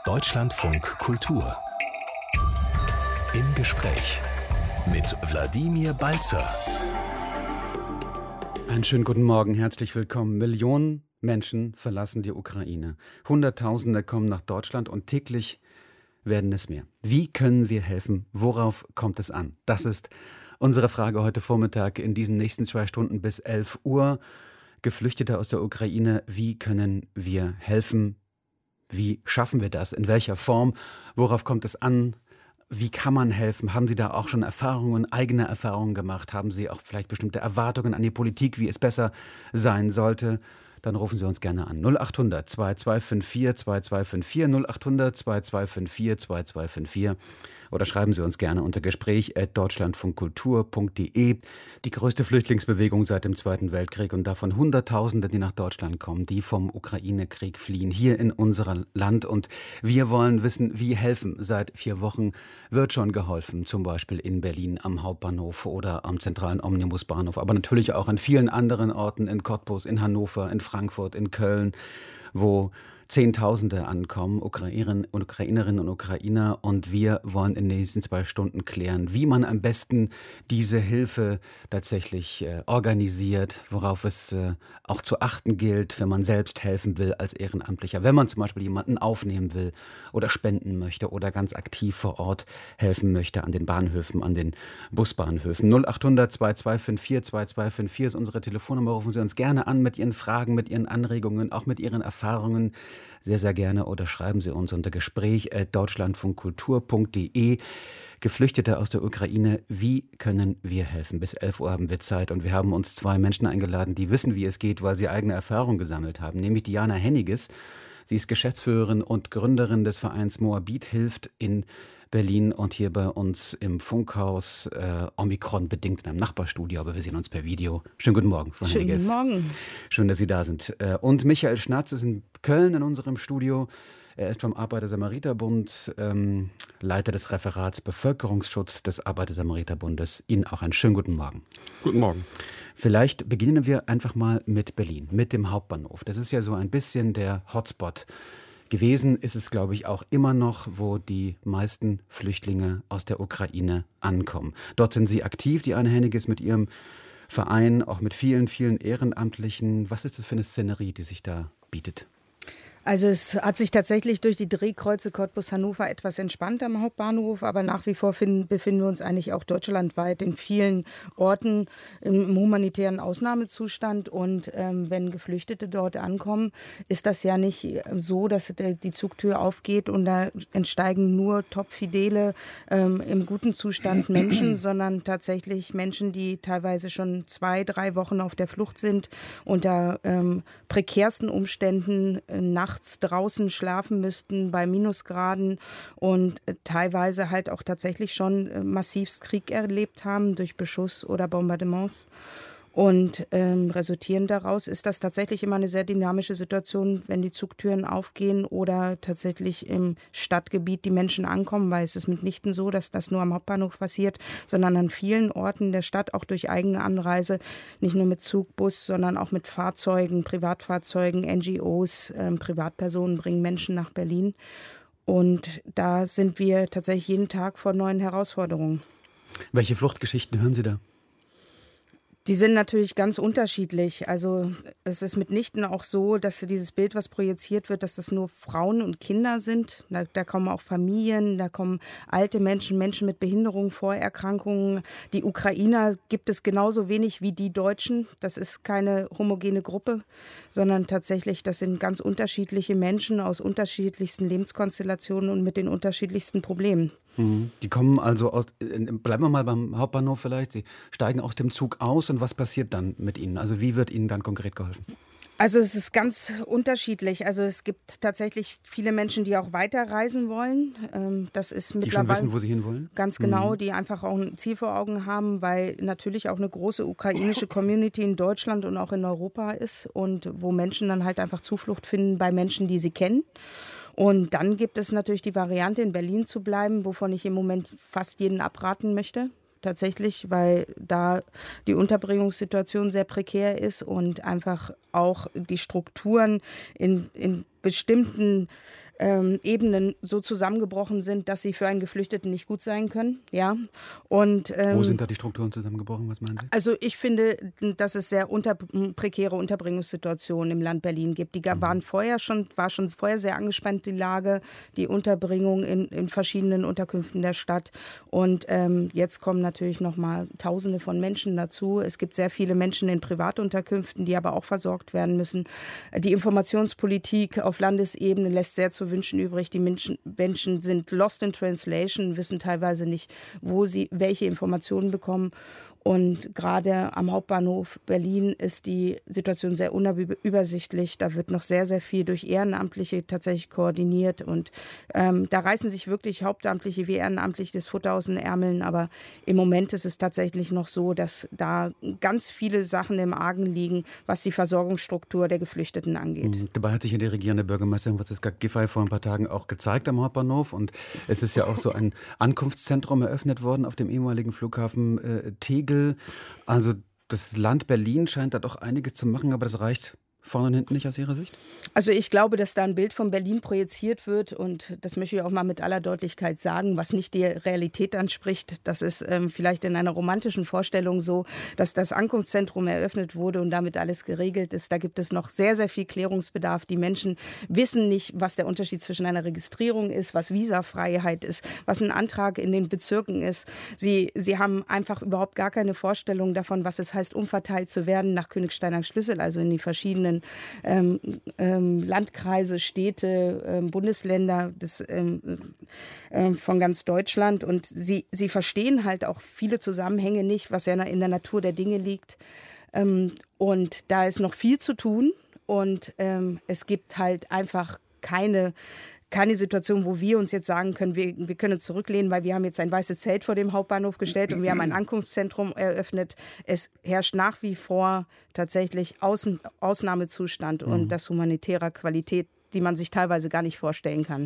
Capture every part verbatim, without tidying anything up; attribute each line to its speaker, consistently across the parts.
Speaker 1: Deutschlandfunk Kultur. Im Gespräch mit Wladimir Balzer.
Speaker 2: Einen schönen guten Morgen, herzlich willkommen. Millionen Menschen verlassen die Ukraine. Hunderttausende kommen nach Deutschland und täglich werden es mehr. Wie können wir helfen? Worauf kommt es an? Das ist unsere Frage heute Vormittag in diesen nächsten zwei Stunden bis elf Uhr. Geflüchtete aus der Ukraine, wie können wir helfen? Wie schaffen wir das? In welcher Form? Worauf kommt es an? Wie kann man helfen? Haben Sie da auch schon Erfahrungen, eigene Erfahrungen gemacht? Haben Sie auch vielleicht bestimmte Erwartungen an die Politik, wie es besser sein sollte? Dann rufen Sie uns gerne an. null acht hundert zwei zwei fünf vier zwei zwei fünf vier, null acht hundert zwei zwei fünf vier zwei zwei fünf vier oder schreiben Sie uns gerne unter gespräch at deutschlandfunkkultur punkt de. Die größte Flüchtlingsbewegung seit dem Zweiten Weltkrieg und davon Hunderttausende, die nach Deutschland kommen, die vom Ukraine-Krieg fliehen, hier in unser Land. Und wir wollen wissen, wie helfen. Seit vier Wochen wird schon geholfen, zum Beispiel in Berlin am Hauptbahnhof oder am zentralen Omnibusbahnhof, aber natürlich auch an vielen anderen Orten, in Cottbus, in Hannover, in Frankfurt, in Köln, wo Zehntausende ankommen, Ukrainerinnen und Ukrainerinnen und Ukrainer. Und wir wollen in den nächsten zwei Stunden klären, wie man am besten diese Hilfe tatsächlich äh, organisiert, worauf es äh, auch zu achten gilt, wenn man selbst helfen will als Ehrenamtlicher. Wenn man zum Beispiel jemanden aufnehmen will oder spenden möchte oder ganz aktiv vor Ort helfen möchte an den Bahnhöfen, an den Busbahnhöfen. null acht hundert zwei zwei fünf vier zwei zwei fünf vier ist unsere Telefonnummer. Rufen Sie uns gerne an mit Ihren Fragen, mit Ihren Anregungen, auch mit Ihren Erfahrungen. Sehr, sehr gerne, oder schreiben Sie uns unter gespräch at deutschlandfunkkultur punkt de. Geflüchtete aus der Ukraine, wie können wir helfen? Bis elf Uhr haben wir Zeit und wir haben uns zwei Menschen eingeladen, die wissen, wie es geht, weil sie eigene Erfahrung gesammelt haben, nämlich Diana Henniges. Sie ist Geschäftsführerin und Gründerin des Vereins Moabit hilft in Berlin und hier bei uns im Funkhaus, äh, Omikron-bedingt in einem Nachbarstudio, aber wir sehen uns per Video. Schönen guten Morgen, Frau
Speaker 3: Schönen
Speaker 2: Henniges.
Speaker 3: guten Morgen.
Speaker 2: Schön, dass Sie da sind. Äh, und Michael Schnatz ist in Köln in unserem Studio. Er ist vom Arbeiter-Samariter-Bund, ähm, Leiter des Referats Bevölkerungsschutz des Arbeiter-Samariter-Bundes. Ihnen auch einen schönen guten Morgen.
Speaker 4: Guten Morgen.
Speaker 2: Vielleicht beginnen wir einfach mal mit Berlin, mit dem Hauptbahnhof. Das ist ja so ein bisschen der Hotspot gewesen, ist es, glaube ich, auch immer noch, wo die meisten Flüchtlinge aus der Ukraine ankommen. Dort sind Sie aktiv, die Anne Henniges, mit Ihrem Verein, auch mit vielen, vielen Ehrenamtlichen. Was ist das für eine Szenerie, die sich da bietet?
Speaker 3: Also es hat sich tatsächlich durch die Drehkreuze Cottbus-Hannover etwas entspannt am Hauptbahnhof, aber nach wie vor finden, befinden wir uns eigentlich auch deutschlandweit in vielen Orten im humanitären Ausnahmezustand. Und ähm, wenn Geflüchtete dort ankommen, ist das ja nicht so, dass die Zugtür aufgeht und da entsteigen nur topfidele, ähm, im guten Zustand Menschen, sondern tatsächlich Menschen, die teilweise schon zwei, drei Wochen auf der Flucht sind, unter ähm, prekärsten Umständen äh, nachts draußen schlafen müssten bei Minusgraden und teilweise halt auch tatsächlich schon massivst Krieg erlebt haben durch Beschuss oder Bombardements. Und ähm, resultierend daraus ist das tatsächlich immer eine sehr dynamische Situation, wenn die Zugtüren aufgehen oder tatsächlich im Stadtgebiet die Menschen ankommen, weil es ist mitnichten so, dass das nur am Hauptbahnhof passiert, sondern an vielen Orten der Stadt, auch durch eigene Anreise, nicht nur mit Zug, Bus, sondern auch mit Fahrzeugen, Privatfahrzeugen, N G Os, ähm, Privatpersonen bringen Menschen nach Berlin. Und da sind wir tatsächlich jeden Tag vor neuen Herausforderungen.
Speaker 2: Welche Fluchtgeschichten hören Sie da?
Speaker 3: Die sind natürlich ganz unterschiedlich. Also es ist mitnichten auch so, dass dieses Bild, was projiziert wird, dass das nur Frauen und Kinder sind. Da, da kommen auch Familien, da kommen alte Menschen, Menschen mit Behinderungen, Vorerkrankungen. Die Ukrainer gibt es genauso wenig wie die Deutschen. Das ist keine homogene Gruppe, sondern tatsächlich, das sind ganz unterschiedliche Menschen aus unterschiedlichsten Lebenskonstellationen und mit den unterschiedlichsten Problemen.
Speaker 2: Die kommen also aus, bleiben wir mal beim Hauptbahnhof vielleicht, Sie steigen aus dem Zug aus und was passiert dann mit Ihnen? Also wie wird Ihnen dann konkret geholfen?
Speaker 3: Also es ist ganz unterschiedlich. Also es gibt tatsächlich viele Menschen, die auch weiterreisen wollen. Das ist mittlerweile,
Speaker 2: die schon wissen, wo sie hinwollen?
Speaker 3: Ganz genau, mhm. Die einfach auch ein Ziel vor Augen haben, weil natürlich auch eine große ukrainische Community in Deutschland und auch in Europa ist und wo Menschen dann halt einfach Zuflucht finden bei Menschen, die sie kennen. Und dann gibt es natürlich die Variante, in Berlin zu bleiben, wovon ich im Moment fast jeden abraten möchte. Tatsächlich, weil da die Unterbringungssituation sehr prekär ist und einfach auch die Strukturen in, in bestimmten ähm, Ebenen so zusammengebrochen sind, dass sie für einen Geflüchteten nicht gut sein können. Ja. Und, ähm,
Speaker 2: Wo sind da die Strukturen zusammengebrochen? Was meinen Sie?
Speaker 3: Also ich finde, dass es sehr unter, prekäre Unterbringungssituationen im Land Berlin gibt. Die waren vorher schon, war schon vorher sehr angespannt, die Lage, die Unterbringung in, in verschiedenen Unterkünften der Stadt. Und ähm, jetzt kommen natürlich noch mal Tausende von Menschen dazu. Es gibt sehr viele Menschen in Privatunterkünften, die aber auch versorgt werden müssen. Die Informationspolitik auf Landesebene lässt sehr zu wünschen übrig. Die Menschen, Menschen sind lost in translation, wissen teilweise nicht, wo sie welche Informationen bekommen. Und gerade am Hauptbahnhof Berlin ist die Situation sehr unübersichtlich. Da wird noch sehr, sehr viel durch Ehrenamtliche tatsächlich koordiniert. Und ähm, da reißen sich wirklich Hauptamtliche wie Ehrenamtliche das Futter aus den Ärmeln. Aber im Moment ist es tatsächlich noch so, dass da ganz viele Sachen im Argen liegen, was die Versorgungsstruktur der Geflüchteten angeht.
Speaker 2: Mhm. Dabei hat sich ja die regierende Bürgermeisterin Franziska Giffey vor ein paar Tagen auch gezeigt am Hauptbahnhof. Und es ist ja auch so ein Ankunftszentrum eröffnet worden auf dem ehemaligen Flughafen äh, Tegel. Also das Land Berlin scheint da doch einiges zu machen, aber das reicht vorne und hinten nicht aus Ihrer Sicht?
Speaker 3: Also ich glaube, dass da ein Bild von Berlin projiziert wird und das möchte ich auch mal mit aller Deutlichkeit sagen, was nicht der Realität anspricht. Das ist ähm, vielleicht in einer romantischen Vorstellung so, dass das Ankunftszentrum eröffnet wurde und damit alles geregelt ist. Da gibt es noch sehr, sehr viel Klärungsbedarf. Die Menschen wissen nicht, was der Unterschied zwischen einer Registrierung ist, was Visafreiheit ist, was ein Antrag in den Bezirken ist. Sie, sie haben einfach überhaupt gar keine Vorstellung davon, was es heißt, umverteilt zu werden nach Königsteiner Schlüssel, also in die verschiedenen Ähm, ähm, Landkreise, Städte, ähm, Bundesländer des, ähm, äh, von ganz Deutschland. Und sie, sie verstehen halt auch viele Zusammenhänge nicht, was ja in der Natur der Dinge liegt. Ähm, und da ist noch viel zu tun. Und ähm, es gibt halt einfach keine keine Situation, wo wir uns jetzt sagen können, wir, wir können uns zurücklehnen, weil wir haben jetzt ein weißes Zelt vor dem Hauptbahnhof gestellt und wir haben ein Ankunftszentrum eröffnet. Es herrscht nach wie vor tatsächlich Außen, Ausnahmezustand mhm. und das humanitärer Qualität, die man sich teilweise gar nicht vorstellen kann.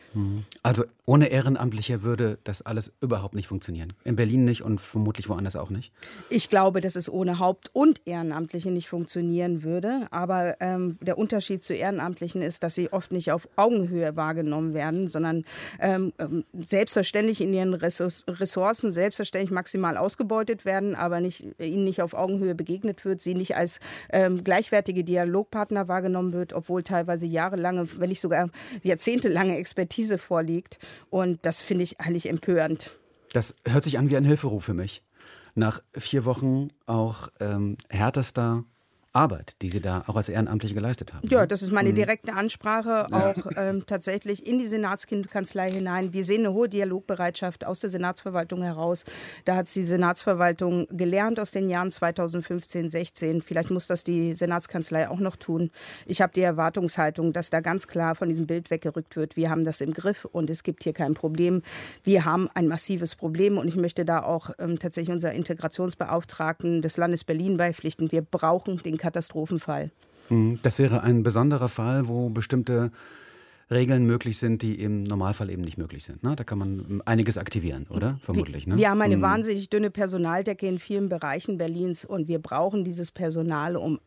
Speaker 2: Also ohne Ehrenamtliche würde das alles überhaupt nicht funktionieren. In Berlin nicht und vermutlich woanders auch nicht.
Speaker 3: Ich glaube, dass es ohne Haupt- und Ehrenamtliche nicht funktionieren würde. Aber ähm, der Unterschied zu Ehrenamtlichen ist, dass sie oft nicht auf Augenhöhe wahrgenommen werden, sondern ähm, selbstverständlich in ihren Ressourcen selbstverständlich maximal ausgebeutet werden, aber nicht, ihnen nicht auf Augenhöhe begegnet wird, sie nicht als ähm, gleichwertige Dialogpartner wahrgenommen wird, obwohl teilweise jahrelange, wenn nicht sogar jahrzehntelange Expertise vorliegt. Und das finde ich eigentlich empörend.
Speaker 2: Das hört sich an wie ein Hilferuf für mich. Nach vier Wochen auch ähm, härtester Arbeit, die Sie da auch als Ehrenamtliche geleistet haben.
Speaker 3: Ja, das ist meine direkte Ansprache auch ähm, tatsächlich in die Senatskanzlei hinein. Wir sehen eine hohe Dialogbereitschaft aus der Senatsverwaltung heraus. Da hat die Senatsverwaltung gelernt aus den Jahren zweitausendfünfzehn, sechzehn. Vielleicht muss das die Senatskanzlei auch noch tun. Ich habe die Erwartungshaltung, dass da ganz klar von diesem Bild weggerückt wird. Wir haben das im Griff und es gibt hier kein Problem. Wir haben ein massives Problem und ich möchte da auch ähm, tatsächlich unser Integrationsbeauftragten des Landes Berlin beipflichten. Wir brauchen den Katastrophenfall.
Speaker 2: Das wäre ein besonderer Fall, wo bestimmte Regeln möglich sind, die im Normalfall eben nicht möglich sind. Ne? Da kann man einiges aktivieren, oder? Vermutlich. Ne?
Speaker 3: Wir haben eine
Speaker 2: mhm.
Speaker 3: wahnsinnig dünne Personaldecke in vielen Bereichen Berlins und wir brauchen dieses Personal, um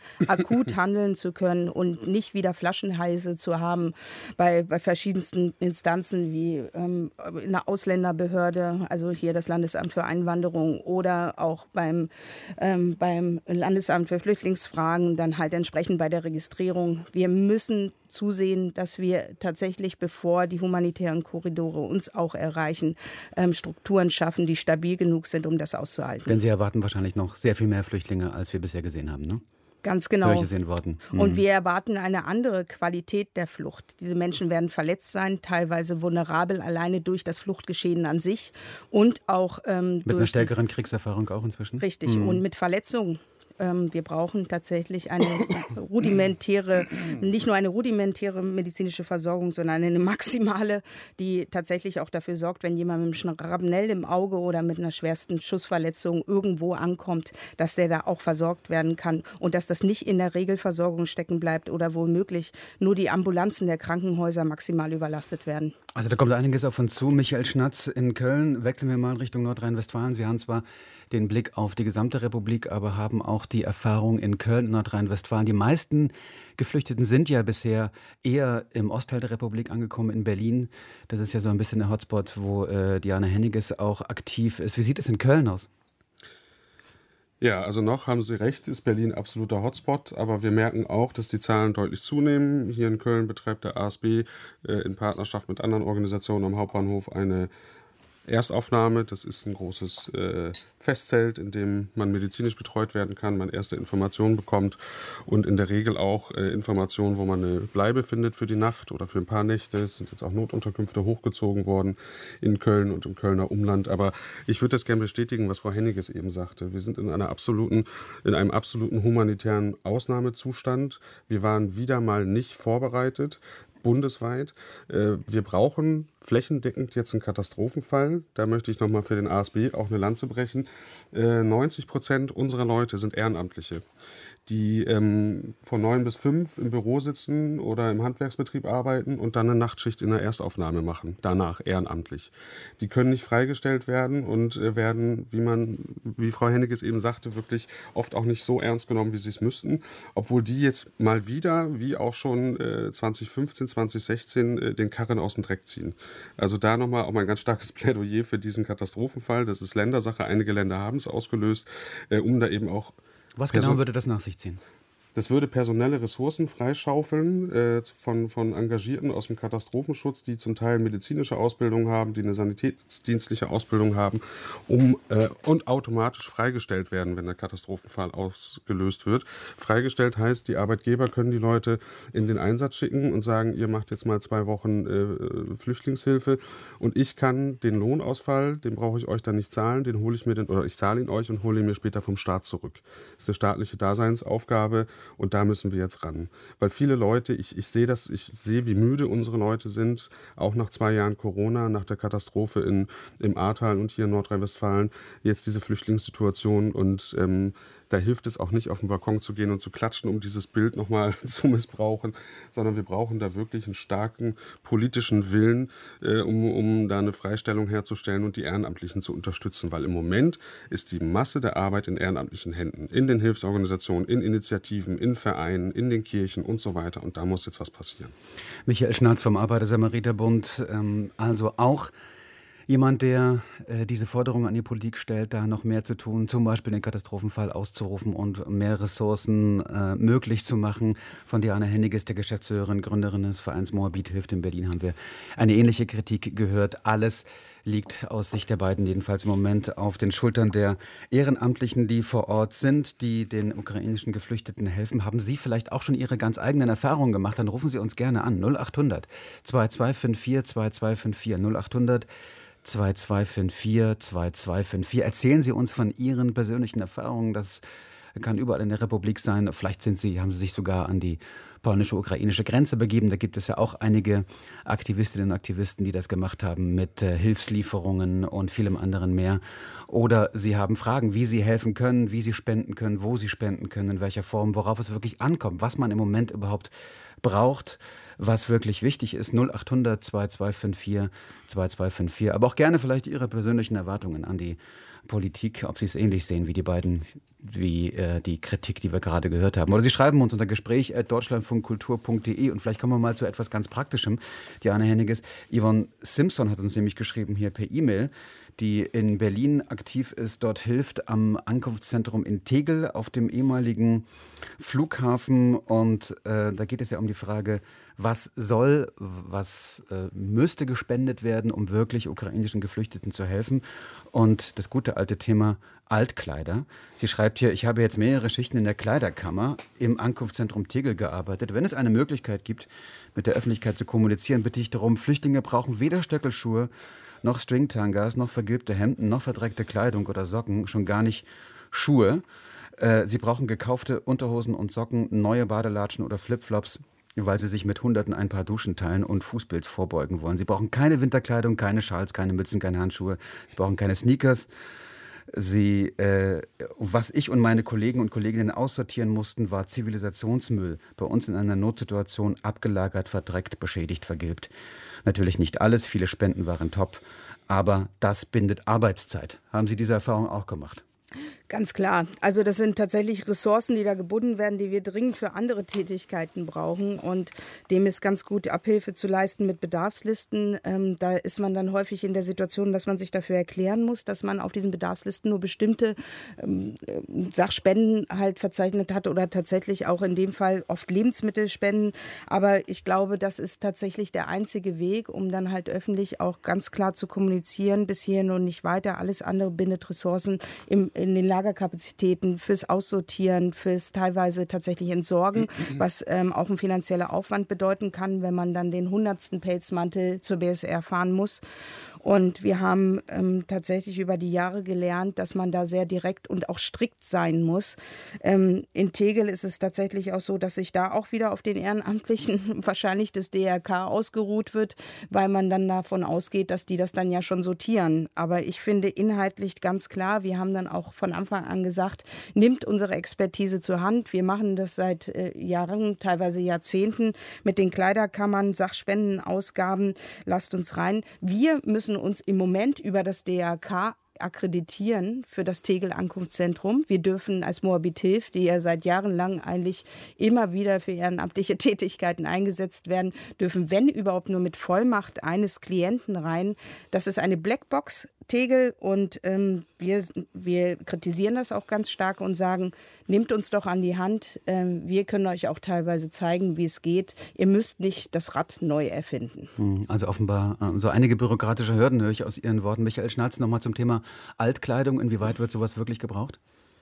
Speaker 3: akut handeln zu können und nicht wieder Flaschenhalse zu haben bei, bei verschiedensten Instanzen wie ähm, in der Ausländerbehörde, also hier das Landesamt für Einwanderung oder auch beim, ähm, beim Landesamt für Flüchtlingsfragen, dann halt entsprechend bei der Registrierung. Wir müssen zusehen, dass wir tatsächlich, bevor die humanitären Korridore uns auch erreichen, ähm, Strukturen schaffen, die stabil genug sind, um das auszuhalten.
Speaker 2: Denn Sie erwarten wahrscheinlich noch sehr viel mehr Flüchtlinge, als wir bisher gesehen haben, ne?
Speaker 3: Ganz genau.
Speaker 2: Höre ich es in Worten. Mhm.
Speaker 3: Und wir erwarten eine andere Qualität der Flucht. Diese Menschen werden verletzt sein, teilweise vulnerabel, alleine durch das Fluchtgeschehen an sich und auch ähm,
Speaker 2: mit
Speaker 3: durch
Speaker 2: einer stärkeren Kriegserfahrung auch inzwischen?
Speaker 3: Richtig, mhm. und mit Verletzungen. Wir brauchen tatsächlich eine rudimentäre, nicht nur eine rudimentäre medizinische Versorgung, sondern eine maximale, die tatsächlich auch dafür sorgt, wenn jemand mit einem Schrapnell im Auge oder mit einer schwersten Schussverletzung irgendwo ankommt, dass der da auch versorgt werden kann und dass das nicht in der Regelversorgung stecken bleibt oder womöglich nur die Ambulanzen der Krankenhäuser maximal überlastet werden.
Speaker 2: Also da kommt einiges auf uns zu. Michael Schnatz in Köln. Wechseln wir mal Richtung Nordrhein-Westfalen. Sie haben zwar den Blick auf die gesamte Republik, aber haben auch die Erfahrung in Köln, Nordrhein-Westfalen. Die meisten Geflüchteten sind ja bisher eher im Ostteil der Republik angekommen, in Berlin. Das ist ja so ein bisschen der Hotspot, wo äh, Diana Henniges auch aktiv ist. Wie sieht es in Köln aus?
Speaker 4: Ja, also noch haben Sie recht, ist Berlin absoluter Hotspot, aber wir merken auch, dass die Zahlen deutlich zunehmen. Hier in Köln betreibt der A S B äh, in Partnerschaft mit anderen Organisationen am Hauptbahnhof eine Erstaufnahme. Das ist ein großes äh, Festzelt, in dem man medizinisch betreut werden kann, man erste Informationen bekommt und in der Regel auch äh, Informationen, wo man eine Bleibe findet für die Nacht oder für ein paar Nächte. Es sind jetzt auch Notunterkünfte hochgezogen worden in Köln und im Kölner Umland. Aber ich würde das gerne bestätigen, was Frau Henniges eben sagte. Wir sind in einer absoluten, in einem absoluten humanitären Ausnahmezustand. Wir waren wieder mal nicht vorbereitet. Bundesweit. Wir brauchen flächendeckend jetzt einen Katastrophenfall. Da möchte ich nochmal für den A S B auch eine Lanze brechen. neunzig Prozent unserer Leute sind Ehrenamtliche, die ähm, von neun bis fünf im Büro sitzen oder im Handwerksbetrieb arbeiten und dann eine Nachtschicht in der Erstaufnahme machen, danach ehrenamtlich. Die können nicht freigestellt werden und äh, werden, wie man, wie Frau Henniges eben sagte, wirklich oft auch nicht so ernst genommen, wie sie es müssten, obwohl die jetzt mal wieder, wie auch schon äh, zwanzig fünfzehn, zwanzig sechzehn, äh, den Karren aus dem Dreck ziehen. Also da nochmal auch mal ein ganz starkes Plädoyer für diesen Katastrophenfall. Das ist Ländersache, einige Länder haben es ausgelöst, äh, um da eben auch
Speaker 2: Was genau Person- würde das nach sich ziehen?
Speaker 4: Das würde personelle Ressourcen freischaufeln äh, von, von Engagierten aus dem Katastrophenschutz, die zum Teil medizinische Ausbildung haben, die eine sanitätsdienstliche Ausbildung haben, um äh, und automatisch freigestellt werden, wenn der Katastrophenfall ausgelöst wird. Freigestellt heißt, die Arbeitgeber können die Leute in den Einsatz schicken und sagen, ihr macht jetzt mal zwei Wochen äh, Flüchtlingshilfe und ich kann den Lohnausfall, den brauche ich euch dann nicht zahlen, den hole ich mir den, oder ich zahle ihn euch und hole ihn mir später vom Staat zurück. Das ist eine staatliche Daseinsaufgabe. Und da müssen wir jetzt ran. Weil viele Leute, ich, ich sehe das, ich sehe, wie müde unsere Leute sind, auch nach zwei Jahren Corona, nach der Katastrophe in, im Ahrtal und hier in Nordrhein-Westfalen, jetzt diese Flüchtlingssituation. Und ähm, da hilft es auch nicht, auf den Balkon zu gehen und zu klatschen, um dieses Bild nochmal zu missbrauchen, sondern wir brauchen da wirklich einen starken politischen Willen, äh, um, um da eine Freistellung herzustellen und die Ehrenamtlichen zu unterstützen. Weil im Moment ist die Masse der Arbeit in ehrenamtlichen Händen, in den Hilfsorganisationen, in Initiativen, in Vereinen, in den Kirchen und so weiter. Und da muss jetzt was passieren.
Speaker 2: Michael Schnatz vom Arbeiter-Samariter-Bund, ähm, also auch jemand, der äh, diese Forderung an die Politik stellt, da noch mehr zu tun, zum Beispiel den Katastrophenfall auszurufen und mehr Ressourcen äh, möglich zu machen. Von Diana Henniges, der Geschäftsführerin, Gründerin des Vereins Moabit hilft in Berlin, haben wir eine ähnliche Kritik gehört. Alles liegt aus Sicht der beiden jedenfalls im Moment auf den Schultern der Ehrenamtlichen, die vor Ort sind, die den ukrainischen Geflüchteten helfen. Haben Sie vielleicht auch schon Ihre ganz eigenen Erfahrungen gemacht? Dann rufen Sie uns gerne an. null acht hundert zwei zwei fünf vier zwei zwei fünf vier null acht hundert zwei zwei fünf vier zwei zwei fünf vier. Erzählen Sie uns von Ihren persönlichen Erfahrungen. Das kann überall in der Republik sein. Vielleicht sind Sie, haben Sie sich sogar an die polnische-ukrainische Grenze begeben. Da gibt es ja auch einige Aktivistinnen und Aktivisten, die das gemacht haben mit äh, Hilfslieferungen und vielem anderen mehr. Oder Sie haben Fragen, wie Sie helfen können, wie Sie spenden können, wo Sie spenden können, in welcher Form, worauf es wirklich ankommt, was man im Moment überhaupt braucht, was wirklich wichtig ist. null acht hundert zwei zwei fünf vier zwei zwei fünf vier. Aber auch gerne vielleicht Ihre persönlichen Erwartungen an die Politik, ob Sie es ähnlich sehen wie die beiden, wie äh, die Kritik, die wir gerade gehört haben. Oder Sie schreiben uns unter gespräch at deutschlandfunkkultur punkt de und vielleicht kommen wir mal zu etwas ganz Praktischem. Diana Henniges, Yvonne Simpson hat uns nämlich geschrieben hier per E-Mail, die in Berlin aktiv ist, dort hilft am Ankunftszentrum in Tegel auf dem ehemaligen Flughafen und äh, da geht es ja um die Frage, was soll, was äh, müsste gespendet werden, um wirklich ukrainischen Geflüchteten zu helfen. Und das gute alte Thema Altkleider. Sie schreibt hier, ich habe jetzt mehrere Schichten in der Kleiderkammer im Ankunftszentrum Tegel gearbeitet. Wenn es eine Möglichkeit gibt, mit der Öffentlichkeit zu kommunizieren, bitte ich darum, Flüchtlinge brauchen weder Stöckelschuhe, noch Stringtangas, noch vergilbte Hemden, noch verdreckte Kleidung oder Socken, schon gar nicht Schuhe. Äh, sie brauchen gekaufte Unterhosen und Socken, neue Badelatschen oder Flipflops, weil sie sich mit Hunderten ein Paar Duschen teilen und Fußpilz vorbeugen wollen. Sie brauchen keine Winterkleidung, keine Schals, keine Mützen, keine Handschuhe. Sie brauchen keine Sneakers. Sie, äh, was ich und meine Kollegen und Kolleginnen aussortieren mussten, war Zivilisationsmüll. Bei uns in einer Notsituation abgelagert, verdreckt, beschädigt, vergilbt. Natürlich nicht alles, viele Spenden waren top. Aber das bindet Arbeitszeit. Haben Sie diese Erfahrung auch gemacht?
Speaker 3: Ganz klar. Also das sind tatsächlich Ressourcen, die da gebunden werden, die wir dringend für andere Tätigkeiten brauchen. Und dem ist ganz gut Abhilfe zu leisten mit Bedarfslisten. Ähm, da ist man dann häufig in der Situation, dass man sich dafür erklären muss, dass man auf diesen Bedarfslisten nur bestimmte ähm, Sachspenden halt verzeichnet hat oder tatsächlich auch in dem Fall oft Lebensmittelspenden. Aber ich glaube, das ist tatsächlich der einzige Weg, um dann halt öffentlich auch ganz klar zu kommunizieren, bis hierhin und nicht weiter. Alles andere bindet Ressourcen im, in den Lagerkapazitäten fürs Aussortieren, fürs teilweise tatsächlich Entsorgen, was ähm, auch ein finanzieller Aufwand bedeuten kann, wenn man dann den hundertsten Pelzmantel zur B S R fahren muss. Und wir haben ähm, tatsächlich über die Jahre gelernt, dass man da sehr direkt und auch strikt sein muss. Ähm, in Tegel ist es tatsächlich auch so, dass sich da auch wieder auf den Ehrenamtlichen wahrscheinlich des D R K ausgeruht wird, weil man dann davon ausgeht, dass die das dann ja schon sortieren. Aber ich finde inhaltlich ganz klar, wir haben dann auch von Anfang an gesagt, nimmt unsere Expertise zur Hand. Wir machen das seit äh, Jahren, teilweise Jahrzehnten mit den Kleiderkammern, Sachspendenausgaben. Lasst uns rein. Wir müssen uns im Moment über das D R K akkreditieren für das Tegel-Ankunftszentrum. Wir dürfen als Moabit Hilft, die ja seit Jahren lang eigentlich immer wieder für ehrenamtliche Tätigkeiten eingesetzt werden, dürfen, wenn überhaupt, nur mit Vollmacht eines Klienten rein. Das ist eine Blackbox, Tegel, und ähm, wir, wir kritisieren das auch ganz stark und sagen, nehmt uns doch an die Hand. Ähm, wir können euch auch teilweise zeigen, wie es geht. Ihr müsst nicht das Rad neu erfinden.
Speaker 2: Also offenbar äh, so einige bürokratische Hürden höre ich aus Ihren Worten. Michael Schnalz, nochmal zum Thema Altkleidung. Inwieweit wird sowas wirklich gebraucht?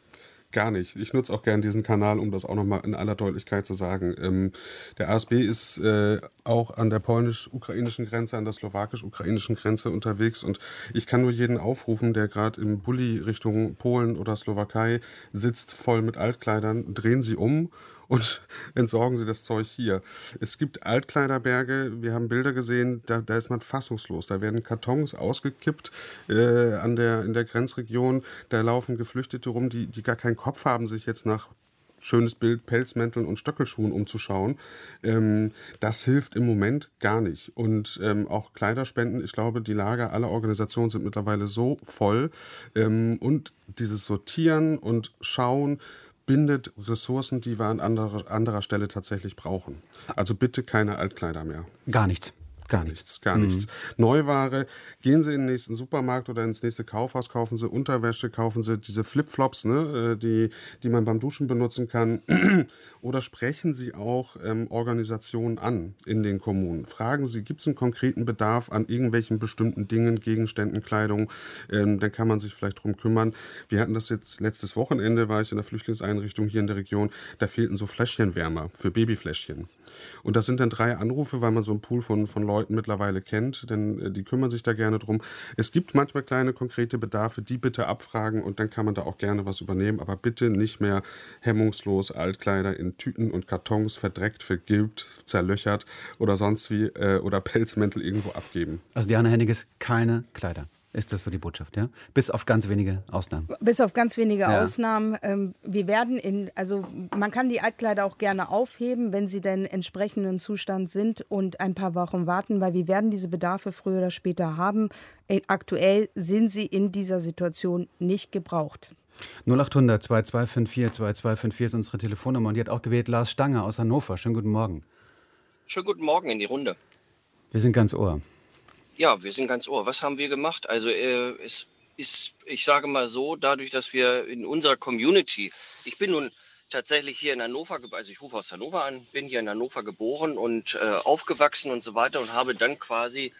Speaker 4: Gar nicht. Ich nutze auch gern diesen Kanal, um das auch nochmal in aller Deutlichkeit zu sagen. Ähm, der A S B ist äh, auch an der polnisch-ukrainischen Grenze, an der slowakisch-ukrainischen Grenze unterwegs. Und ich kann nur jeden aufrufen, der gerade im Bulli Richtung Polen oder Slowakei sitzt, voll mit Altkleidern, drehen Sie um und entsorgen Sie das Zeug hier. Es gibt Altkleiderberge, wir haben Bilder gesehen, da, da ist man fassungslos. Da werden Kartons ausgekippt äh, an der, in der Grenzregion. Da laufen Geflüchtete rum, die, die gar keinen Kopf haben, sich jetzt nach schönes Bild, Pelzmänteln und Stöckelschuhen umzuschauen. Ähm, das hilft im Moment gar nicht. Und ähm, auch Kleiderspenden, ich glaube, die Lager aller Organisationen sind mittlerweile so voll. Ähm, und dieses Sortieren und Schauen bindet Ressourcen, die wir an anderer, anderer Stelle tatsächlich brauchen. Also bitte keine Altkleider mehr.
Speaker 2: Gar nichts. Gar nichts.
Speaker 4: Gar nichts. Mhm. Neuware, gehen Sie in den nächsten Supermarkt oder ins nächste Kaufhaus, kaufen Sie Unterwäsche, kaufen Sie diese Flipflops, ne, die, die man beim Duschen benutzen kann. Oder sprechen Sie auch ähm, Organisationen an in den Kommunen. Fragen Sie, gibt es einen konkreten Bedarf an irgendwelchen bestimmten Dingen, Gegenständen, Kleidung? Ähm, dann kann man sich vielleicht drum kümmern. Wir hatten das jetzt letztes Wochenende, war ich in der Flüchtlingseinrichtung hier in der Region, da fehlten so Fläschchenwärmer für Babyfläschchen. Und das sind dann drei Anrufe, weil man so einen Pool von, von Leuten mittlerweile kennt, denn äh, die kümmern sich da gerne drum. Es gibt manchmal kleine konkrete Bedarfe, die bitte abfragen und dann kann man da auch gerne was übernehmen, aber bitte nicht mehr hemmungslos Altkleider in Tüten und Kartons verdreckt, vergilbt, zerlöchert oder sonst wie äh, oder Pelzmäntel irgendwo abgeben.
Speaker 2: Also Diana Henniges, keine Kleider. Ist das so die Botschaft, ja? Bis auf ganz wenige Ausnahmen.
Speaker 3: Bis auf ganz wenige
Speaker 2: ja.
Speaker 3: Ausnahmen. Ähm, wir werden in, also man kann die Altkleider auch gerne aufheben, wenn sie denn entsprechenden Zustand sind und ein paar Wochen warten, weil wir werden diese Bedarfe früher oder später haben. Aktuell sind sie in dieser Situation nicht gebraucht.
Speaker 2: null achthundert zwei zwei fünf vier zwei zwei fünf vier ist unsere Telefonnummer und die hat auch gewählt Lars Stange aus Hannover. Schönen guten Morgen.
Speaker 5: Schönen guten Morgen in die Runde.
Speaker 2: Wir sind ganz Ohr.
Speaker 5: Ja, wir sind ganz Ohr. Was haben wir gemacht? Also äh, es ist, ich sage mal so, dadurch, dass wir in unserer Community, ich bin nun tatsächlich hier in Hannover, also ich rufe aus Hannover an, bin hier in Hannover geboren und äh, aufgewachsen und so weiter und habe dann quasi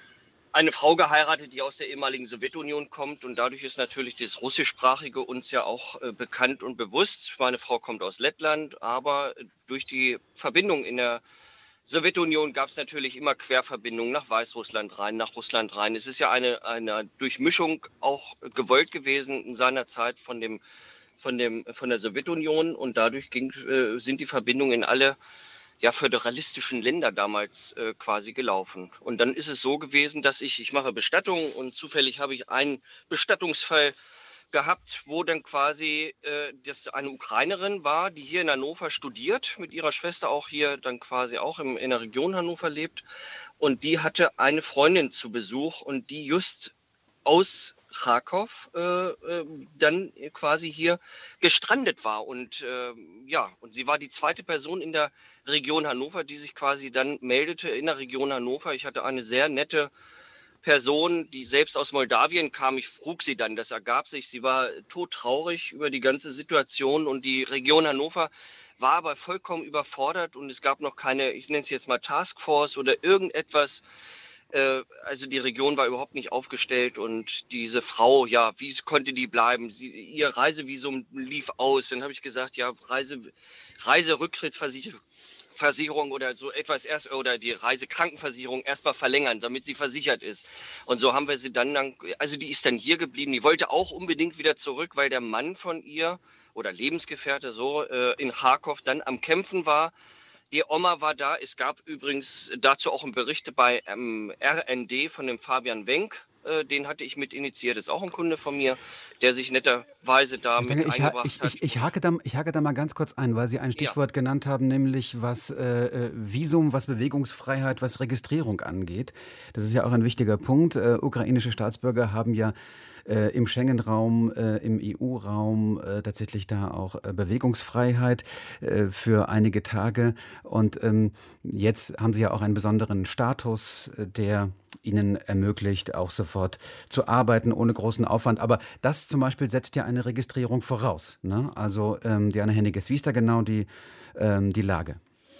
Speaker 5: eine Frau geheiratet, die aus der ehemaligen Sowjetunion kommt und dadurch ist natürlich das Russischsprachige uns ja auch äh, bekannt und bewusst. Meine Frau kommt aus Lettland, aber durch die Verbindung in der Sowjetunion gab es natürlich immer Querverbindungen nach Weißrussland rein, nach Russland rein. Es ist ja eine, eine Durchmischung auch gewollt gewesen in seiner Zeit von, dem, von, dem, von der Sowjetunion und dadurch ging, äh, sind die Verbindungen in alle ja, föderalistischen Länder damals äh, quasi gelaufen. Und dann ist es so gewesen, dass ich, ich mache Bestattung und zufällig habe ich einen Bestattungsfall gehabt, wo dann quasi äh, das eine Ukrainerin war, die hier in Hannover studiert, mit ihrer Schwester auch hier dann quasi auch im, in der Region Hannover lebt. Und die hatte eine Freundin zu Besuch und die just aus Charkow äh, äh, dann quasi hier gestrandet war. Und äh, ja, und sie war die zweite Person in der Region Hannover, die sich quasi dann meldete in der Region Hannover. Ich hatte eine sehr nette Person, die selbst aus Moldawien kam. Ich frug sie dann, das ergab sich. Sie war todtraurig über die ganze Situation und die Region Hannover war aber vollkommen überfordert und es gab noch keine, ich nenne es jetzt mal Taskforce oder irgendetwas. Also die Region war überhaupt nicht aufgestellt und diese Frau, ja, wie konnte die bleiben? Sie, ihr Reisevisum lief aus. Dann habe ich gesagt, ja, Reise, Reiserücktrittsversicherung Versicherung oder so etwas erst oder die Reisekrankenversicherung erstmal verlängern, damit sie versichert ist. Und so haben wir sie dann, dann, also die ist dann hier geblieben. Die wollte auch unbedingt wieder zurück, weil der Mann von ihr oder Lebensgefährte so äh, in Charkow dann am Kämpfen war. Die Oma war da. Es gab übrigens dazu auch einen Bericht bei ähm, R N D von dem Fabian Wenk. Äh, den hatte ich mit initiiert. Das ist auch ein Kunde von mir, der sich netterweise da
Speaker 2: ich
Speaker 5: mit
Speaker 2: denke, ich,
Speaker 5: eingebracht
Speaker 2: ich,
Speaker 5: hat.
Speaker 2: Ich, ich, hake da, ich hake da mal ganz kurz ein, weil Sie ein Stichwort ja. genannt haben, nämlich was äh, Visum, was Bewegungsfreiheit, was Registrierung angeht. Das ist ja auch ein wichtiger Punkt. Äh, ukrainische Staatsbürger haben ja äh, im Schengen-Raum, äh, im E U-Raum äh, tatsächlich da auch äh, Bewegungsfreiheit äh, für einige Tage. Und ähm, jetzt haben sie ja auch einen besonderen Status, äh, der ihnen ermöglicht, auch sofort zu arbeiten, ohne großen Aufwand. Aber das zum Beispiel setzt ja eine Registrierung voraus. Ne? Also ähm, Diana Henniges, wie ist da genau die, ähm, die Lage?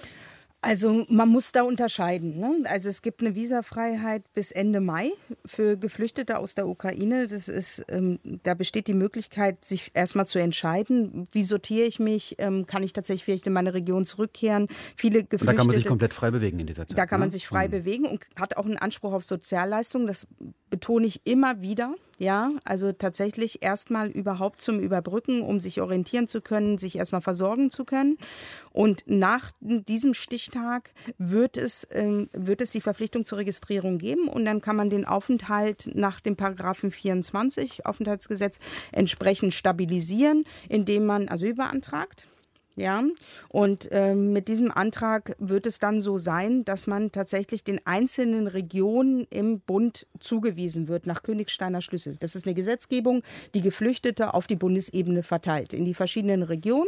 Speaker 3: Also man muss da unterscheiden. Ne? Also es gibt eine Visafreiheit bis Ende Mai für Geflüchtete aus der Ukraine. Das ist, ähm, da besteht die Möglichkeit, sich erstmal zu entscheiden, wie sortiere ich mich, ähm, kann ich tatsächlich vielleicht in meine Region zurückkehren. Viele Geflüchtete,
Speaker 2: und da kann man sich komplett frei bewegen in dieser Zeit.
Speaker 3: Da kann
Speaker 2: ne?
Speaker 3: man sich frei mhm. bewegen und hat auch einen Anspruch auf Sozialleistungen. Das betone ich immer wieder. Ja, also tatsächlich erstmal überhaupt zum Überbrücken, um sich orientieren zu können, sich erstmal versorgen zu können. Und nach diesem Stichtag wird es, ähm, wird es die Verpflichtung zur Registrierung geben und dann kann man den Aufenthalt nach dem Paragraphen vierundzwanzig Aufenthaltsgesetz entsprechend stabilisieren, indem man Asyl beantragt. Ja, und äh, mit diesem Antrag wird es dann so sein, dass man tatsächlich den einzelnen Regionen im Bund zugewiesen wird nach Königsteiner Schlüssel. Das ist eine Gesetzgebung, die Geflüchtete auf die Bundesebene verteilt, in die verschiedenen Regionen.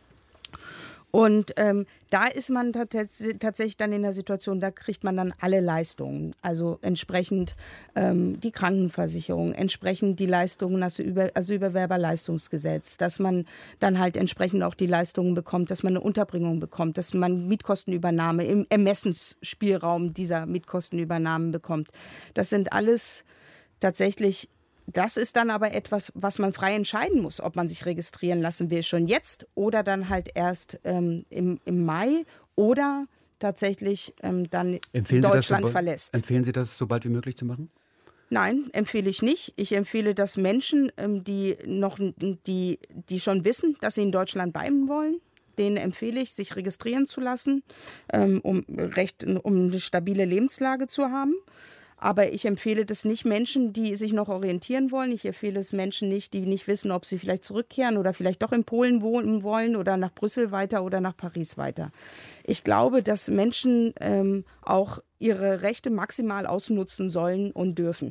Speaker 3: Und ähm, da ist man tats- tatsächlich dann in der Situation, da kriegt man dann alle Leistungen. Also entsprechend ähm, die Krankenversicherung, entsprechend die Leistungen, Asylbewerberleistungsgesetz, dass man dann halt entsprechend auch die Leistungen bekommt, dass man eine Unterbringung bekommt, dass man Mietkostenübernahme im Ermessensspielraum dieser Mietkostenübernahmen bekommt. Das sind alles tatsächlich. Das ist dann aber etwas, was man frei entscheiden muss, ob man sich registrieren lassen will, schon jetzt oder dann halt erst ähm, im, im Mai oder tatsächlich ähm, dann
Speaker 2: empfehlen
Speaker 3: Deutschland
Speaker 2: Sie das,
Speaker 3: verlässt.
Speaker 2: Empfehlen Sie das, so bald wie möglich zu machen?
Speaker 3: Nein, empfehle ich nicht. Ich empfehle, dass Menschen, ähm, die, noch, die, die schon wissen, dass sie in Deutschland bleiben wollen, denen empfehle ich, sich registrieren zu lassen, ähm, um, recht, um eine stabile Lebenslage zu haben. Aber ich empfehle das nicht Menschen, die sich noch orientieren wollen. Ich empfehle es Menschen nicht, die nicht wissen, ob sie vielleicht zurückkehren oder vielleicht doch in Polen wohnen wollen oder nach Brüssel weiter oder nach Paris weiter. Ich glaube, dass Menschen ähm, auch ihre Rechte maximal ausnutzen sollen und dürfen.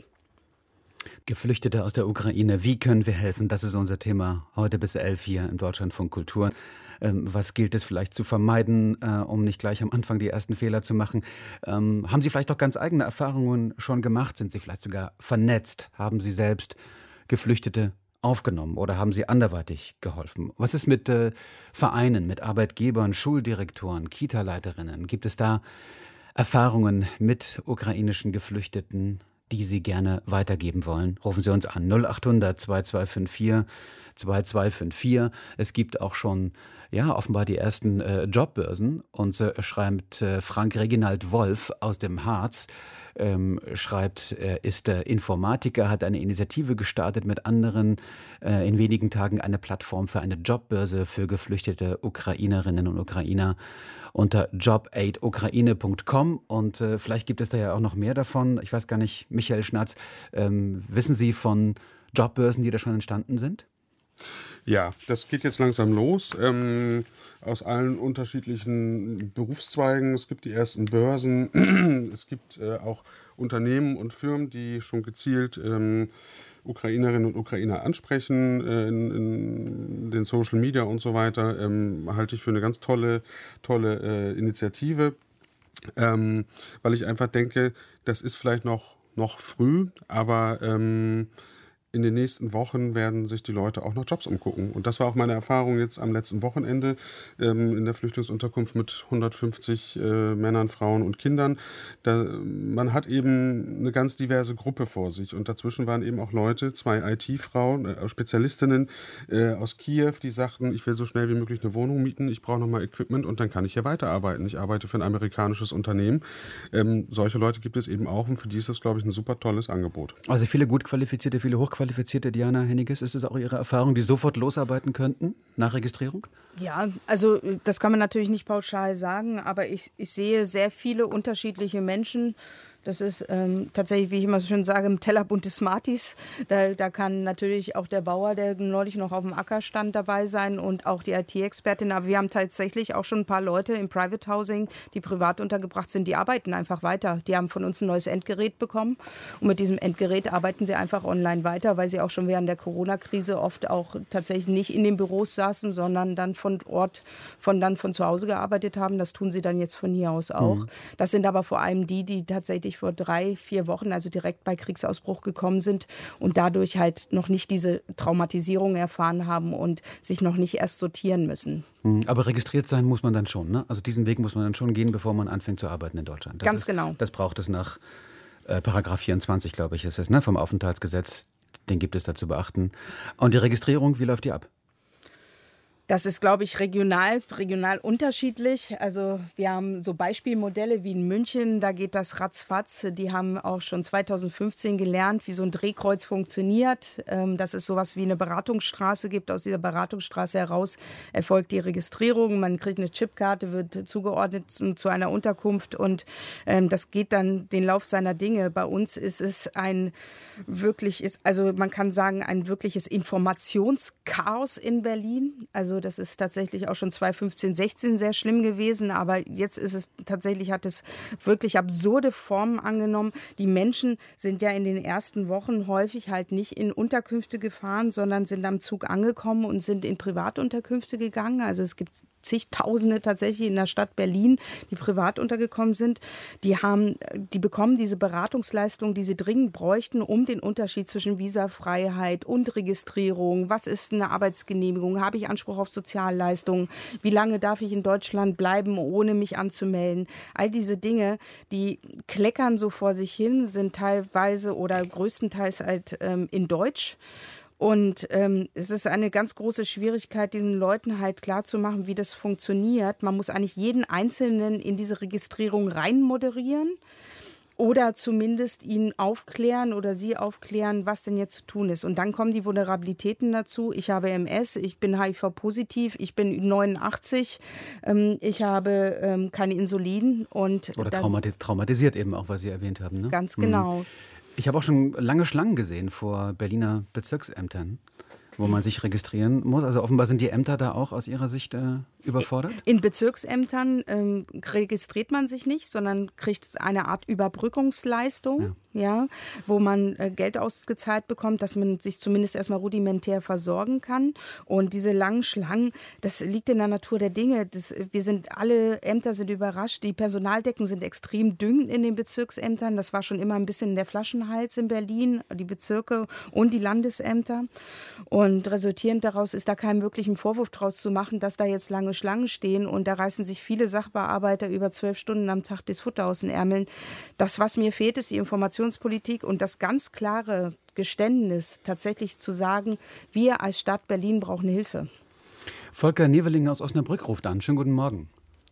Speaker 2: Geflüchtete aus der Ukraine, wie können wir helfen? Das ist unser Thema heute bis elf hier im Deutschlandfunk Kultur. Ähm, was gilt es vielleicht zu vermeiden, äh, um nicht gleich am Anfang die ersten Fehler zu machen? Ähm, haben Sie vielleicht auch ganz eigene Erfahrungen schon gemacht? Sind Sie vielleicht sogar vernetzt? Haben Sie selbst Geflüchtete aufgenommen oder haben Sie anderweitig geholfen? Was ist mit äh, Vereinen, mit Arbeitgebern, Schuldirektoren, Kita-Leiterinnen? Gibt es da Erfahrungen mit ukrainischen Geflüchteten, die Sie gerne weitergeben wollen? Rufen Sie uns an null achthundert zwei zwei fünf vier zwei zwei fünf vier. Es gibt auch schon ja offenbar die ersten äh, Jobbörsen. Und äh, schreibt äh, Frank Reginald Wolf aus dem Harz, ähm, schreibt, er ist äh, Informatiker, hat eine Initiative gestartet mit anderen, äh, in wenigen Tagen eine Plattform für eine Jobbörse für geflüchtete Ukrainerinnen und Ukrainer unter job aid ukraine punkt com. Und äh, vielleicht gibt es da ja auch noch mehr davon. Ich weiß gar nicht, Michael Schnatz, ähm, wissen Sie von Jobbörsen, die da schon entstanden sind?
Speaker 4: Ja, das geht jetzt langsam los, ähm, aus allen unterschiedlichen Berufszweigen. Es gibt die ersten Börsen, es gibt äh, auch Unternehmen und Firmen, die schon gezielt ähm, Ukrainerinnen und Ukrainer ansprechen äh, in, in den Social Media und so weiter. Ähm, halte ich für eine ganz tolle, tolle äh, Initiative, ähm, weil ich einfach denke, das ist vielleicht noch, noch früh, aber ähm, in den nächsten Wochen werden sich die Leute auch nach Jobs umgucken. Und das war auch meine Erfahrung jetzt am letzten Wochenende ähm, in der Flüchtlingsunterkunft mit hundertfünfzig äh, Männern, Frauen und Kindern. Da, man hat eben eine ganz diverse Gruppe vor sich. Und dazwischen waren eben auch Leute, zwei I T-Frauen, äh, Spezialistinnen äh, aus Kiew, die sagten, ich will so schnell wie möglich eine Wohnung mieten, ich brauche nochmal Equipment und dann kann ich hier weiterarbeiten. Ich arbeite für ein amerikanisches Unternehmen. Ähm, solche Leute gibt es eben auch und für die ist das, glaube ich, ein super tolles Angebot.
Speaker 2: Also viele gut qualifizierte, viele hochqualifizierte Diana Henniges, ist es auch Ihre Erfahrung, die sofort losarbeiten könnten nach Registrierung?
Speaker 3: Ja, also das kann man natürlich nicht pauschal sagen, aber ich, ich sehe sehr viele unterschiedliche Menschen. Das ist ähm, tatsächlich, wie ich immer so schön sage, im Teller bunte Smarties. Da, da kann natürlich auch der Bauer, der neulich noch auf dem Acker stand, dabei sein und auch die I T-Expertin. Aber wir haben tatsächlich auch schon ein paar Leute im Private Housing, die privat untergebracht sind, die arbeiten einfach weiter. Die haben von uns ein neues Endgerät bekommen und mit diesem Endgerät arbeiten sie einfach online weiter, weil sie auch schon während der Corona-Krise oft auch tatsächlich nicht in den Büros saßen, sondern dann von Ort, von dann von zu Hause gearbeitet haben. Das tun sie dann jetzt von hier aus auch. Mhm. Das sind aber vor allem die, die tatsächlich vor drei, vier Wochen, also direkt bei Kriegsausbruch gekommen sind und dadurch halt noch nicht diese Traumatisierung erfahren haben und sich noch nicht erst sortieren müssen.
Speaker 2: Aber registriert sein muss man dann schon, ne? Also diesen Weg muss man dann schon gehen, bevor man anfängt zu arbeiten in Deutschland. Das
Speaker 3: Ganz
Speaker 2: ist,
Speaker 3: genau.
Speaker 2: Das braucht es nach äh, Paragraph vierundzwanzig, glaube ich, ist es, ne? Vom Aufenthaltsgesetz. Den gibt es da zu beachten. Und die Registrierung, wie läuft die ab?
Speaker 3: Das ist, glaube ich, regional, regional unterschiedlich. Also wir haben so Beispielmodelle wie in München, da geht das ratzfatz. Die haben auch schon zweitausendfünfzehn gelernt, wie so ein Drehkreuz funktioniert, dass es sowas wie eine Beratungsstraße gibt. Aus dieser Beratungsstraße heraus erfolgt die Registrierung. Man kriegt eine Chipkarte, wird zugeordnet zu einer Unterkunft und das geht dann den Lauf seiner Dinge. Bei uns ist es ein wirkliches, also man kann sagen, ein wirkliches Informationschaos in Berlin. Also das ist tatsächlich auch schon zweitausendfünfzehn, sechzehn sehr schlimm gewesen, aber jetzt ist es tatsächlich, hat es wirklich absurde Formen angenommen. Die Menschen sind ja in den ersten Wochen häufig halt nicht in Unterkünfte gefahren, sondern sind am Zug angekommen und sind in Privatunterkünfte gegangen. Also es gibt zigtausende tatsächlich in der Stadt Berlin, die privat untergekommen sind. Die haben, die bekommen diese Beratungsleistung, die sie dringend bräuchten, um den Unterschied zwischen Visafreiheit und Registrierung, was ist eine Arbeitsgenehmigung, habe ich Anspruch auf Sozialleistungen, wie lange darf ich in Deutschland bleiben, ohne mich anzumelden. All diese Dinge, die kleckern so vor sich hin, sind teilweise oder größtenteils halt ähm, in Deutsch. Und ähm, es ist eine ganz große Schwierigkeit, diesen Leuten halt klarzumachen, wie das funktioniert. Man muss eigentlich jeden Einzelnen in diese Registrierung rein moderieren. Oder zumindest ihn aufklären oder sie aufklären, was denn jetzt zu tun ist. Und dann kommen die Vulnerabilitäten dazu. Ich habe M S, ich bin H I V-positiv, ich bin neunundachtzig, ähm, ich habe ähm, keine Insulin. Und
Speaker 2: oder
Speaker 3: dann,
Speaker 2: traumati- traumatisiert eben auch, was Sie erwähnt haben. Ne?
Speaker 3: Ganz genau.
Speaker 2: Mhm. Ich habe auch schon lange Schlangen gesehen vor Berliner Bezirksämtern, wo man sich registrieren muss. Also offenbar sind die Ämter da auch aus Ihrer Sicht äh, überfordert?
Speaker 3: In Bezirksämtern ähm, registriert man sich nicht, sondern kriegt eine Art Überbrückungsleistung, ja. Ja, wo man äh, Geld ausgezahlt bekommt, dass man sich zumindest erstmal rudimentär versorgen kann. Und diese langen Schlangen, das liegt in der Natur der Dinge. Das, wir sind, alle Ämter sind überrascht. Die Personaldecken sind extrem dünn in den Bezirksämtern. Das war schon immer ein bisschen der Flaschenhals in Berlin, die Bezirke und die Landesämter. Und resultierend daraus ist da keinen wirklichen Vorwurf draus zu machen, dass da jetzt lange Schlangen stehen. Und da reißen sich viele Sachbearbeiter über zwölf Stunden am Tag das Futter aus den Ärmeln. Das, was mir fehlt, ist die Informationspolitik und das ganz klare Geständnis, tatsächlich zu sagen, wir als Stadt Berlin brauchen Hilfe.
Speaker 2: Volker Neveling aus Osnabrück ruft an. Schönen guten Morgen.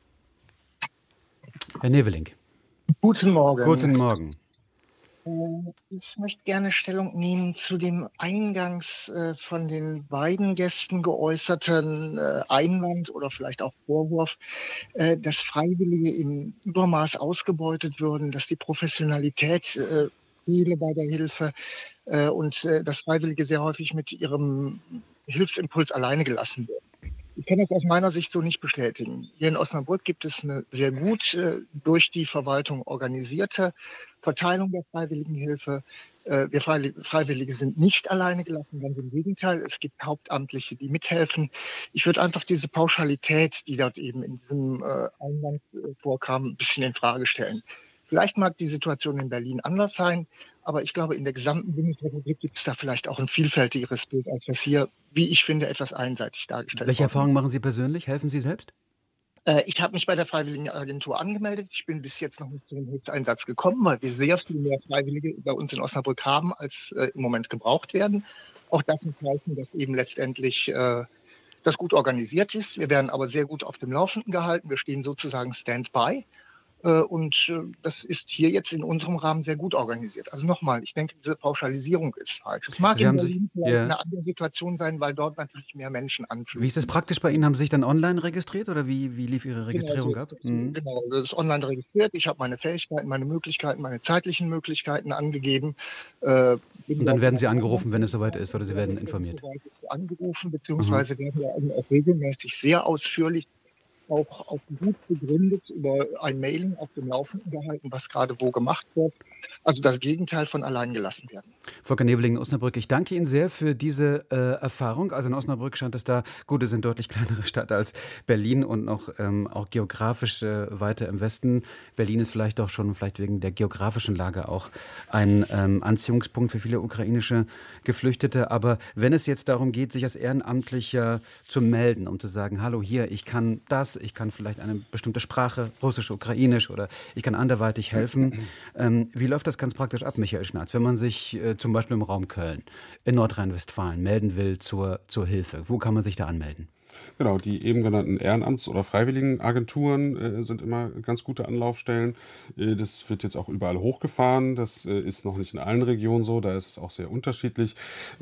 Speaker 2: Herr Neveling.
Speaker 6: Guten Morgen.
Speaker 2: Guten Morgen.
Speaker 6: Ich möchte gerne Stellung nehmen zu dem eingangs äh, von den beiden Gästen geäußerten äh, Einwand oder vielleicht auch Vorwurf, äh, dass Freiwillige im Übermaß ausgebeutet würden, dass die Professionalität äh, fehle bei der Hilfe äh, und äh, dass Freiwillige sehr häufig mit ihrem Hilfsimpuls alleine gelassen werden. Ich kann das aus meiner Sicht so nicht bestätigen. Hier in Osnabrück gibt es eine sehr gut äh, durch die Verwaltung organisierte Verteilung der Freiwilligenhilfe. Äh, wir Freiwillige sind nicht alleine gelassen, ganz im Gegenteil. Es gibt Hauptamtliche, die mithelfen. Ich würde einfach diese Pauschalität, die dort eben in diesem äh, Eingang äh, vorkam, ein bisschen in Frage stellen. Vielleicht mag die Situation in Berlin anders sein, aber ich glaube, in der gesamten Bundesrepublik gibt es da vielleicht auch ein vielfältigeres Bild, als das hier, wie ich finde, etwas einseitig dargestellt wird.
Speaker 2: Welche Erfahrungen machen Sie persönlich? Helfen Sie selbst?
Speaker 6: Äh, ich habe mich bei der Freiwilligenagentur angemeldet. Ich bin bis jetzt noch nicht zu dem Hilfseinsatz gekommen, weil wir sehr viel mehr Freiwillige bei uns in Osnabrück haben, als äh, im Moment gebraucht werden. Auch das ein Zeichen, dass eben letztendlich äh, das gut organisiert ist. Wir werden aber sehr gut auf dem Laufenden gehalten. Wir stehen sozusagen Standby. Und das ist hier jetzt in unserem Rahmen sehr gut organisiert. Also nochmal, ich denke, diese Pauschalisierung ist falsch. Es mag in Berlin vielleicht ja. eine andere Situation sein, weil dort natürlich mehr Menschen anfließen.
Speaker 2: Wie ist das praktisch bei Ihnen? Haben Sie sich dann online registriert oder wie, wie lief Ihre Registrierung
Speaker 6: genau,
Speaker 2: ab?
Speaker 6: Mhm. Genau, das ist online registriert. Ich habe meine Fähigkeiten, meine Möglichkeiten, meine zeitlichen Möglichkeiten angegeben.
Speaker 2: Äh, Und dann werden Sie angerufen, wenn es soweit ist, oder Sie werden informiert?
Speaker 6: Angerufen, beziehungsweise mhm. werden wir auch regelmäßig sehr ausführlich auch auf gut begründet über ein Mailing auf dem Laufenden gehalten, was gerade wo gemacht wird. Also das Gegenteil von allein gelassen werden.
Speaker 2: Volker Neveling in Osnabrück, ich danke Ihnen sehr für diese äh, Erfahrung. Also in Osnabrück scheint es da, gut, es sind deutlich kleinere Stadt als Berlin und noch ähm, auch geografisch äh, weiter im Westen. Berlin ist vielleicht auch schon, vielleicht wegen der geografischen Lage auch ein ähm, Anziehungspunkt für viele ukrainische Geflüchtete. Aber wenn es jetzt darum geht, sich als Ehrenamtlicher zu melden, um zu sagen, hallo hier, ich kann das, ich kann vielleicht eine bestimmte Sprache, Russisch, Ukrainisch oder ich kann anderweitig helfen. Ähm, wie läuft das ganz praktisch ab, Michael Schnarz, wenn man sich äh, zum Beispiel im Raum Köln in Nordrhein-Westfalen melden will zur, zur Hilfe? Wo kann man sich da anmelden?
Speaker 4: Genau, die eben genannten Ehrenamts- oder Freiwilligenagenturen äh, sind immer ganz gute Anlaufstellen. Äh, das wird jetzt auch überall hochgefahren. Das äh, ist noch nicht in allen Regionen so. Da ist es auch sehr unterschiedlich.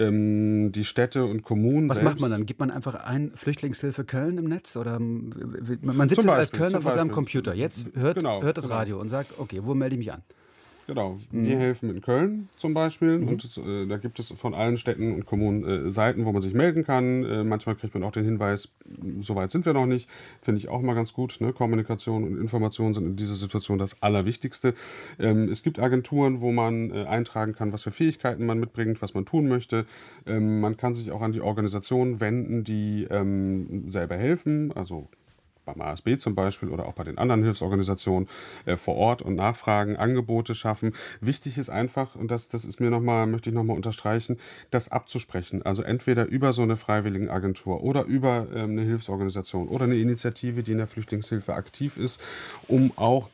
Speaker 4: Ähm, die Städte und Kommunen.
Speaker 2: Was
Speaker 4: selbst,
Speaker 2: macht man dann? Gibt man einfach ein Flüchtlingshilfe Köln im Netz? Oder man sitzt jetzt als Kölner vor seinem Computer. Jetzt hört, genau, hört das genau. Radio und sagt, okay, wo melde ich mich an?
Speaker 4: Genau, wir mhm. helfen in Köln zum Beispiel mhm. und äh, da gibt es von allen Städten und Kommunen äh, Seiten, wo man sich melden kann. Äh, manchmal kriegt man auch den Hinweis, so weit sind wir noch nicht. Finde ich auch mal ganz gut. Ne? Kommunikation und Information sind in dieser Situation das Allerwichtigste. Ähm, es gibt Agenturen, wo man äh, eintragen kann, was für Fähigkeiten man mitbringt, was man tun möchte. Ähm, man kann sich auch an die Organisationen wenden, die ähm, selber helfen, also beim A S B zum Beispiel oder auch bei den anderen Hilfsorganisationen äh, vor Ort und nachfragen, Angebote schaffen. Wichtig ist einfach, und das, das ist mir nochmal, möchte ich nochmal unterstreichen, das abzusprechen. Also entweder über so eine Freiwilligenagentur oder über ähm, eine Hilfsorganisation oder eine Initiative, die in der Flüchtlingshilfe aktiv ist, um auch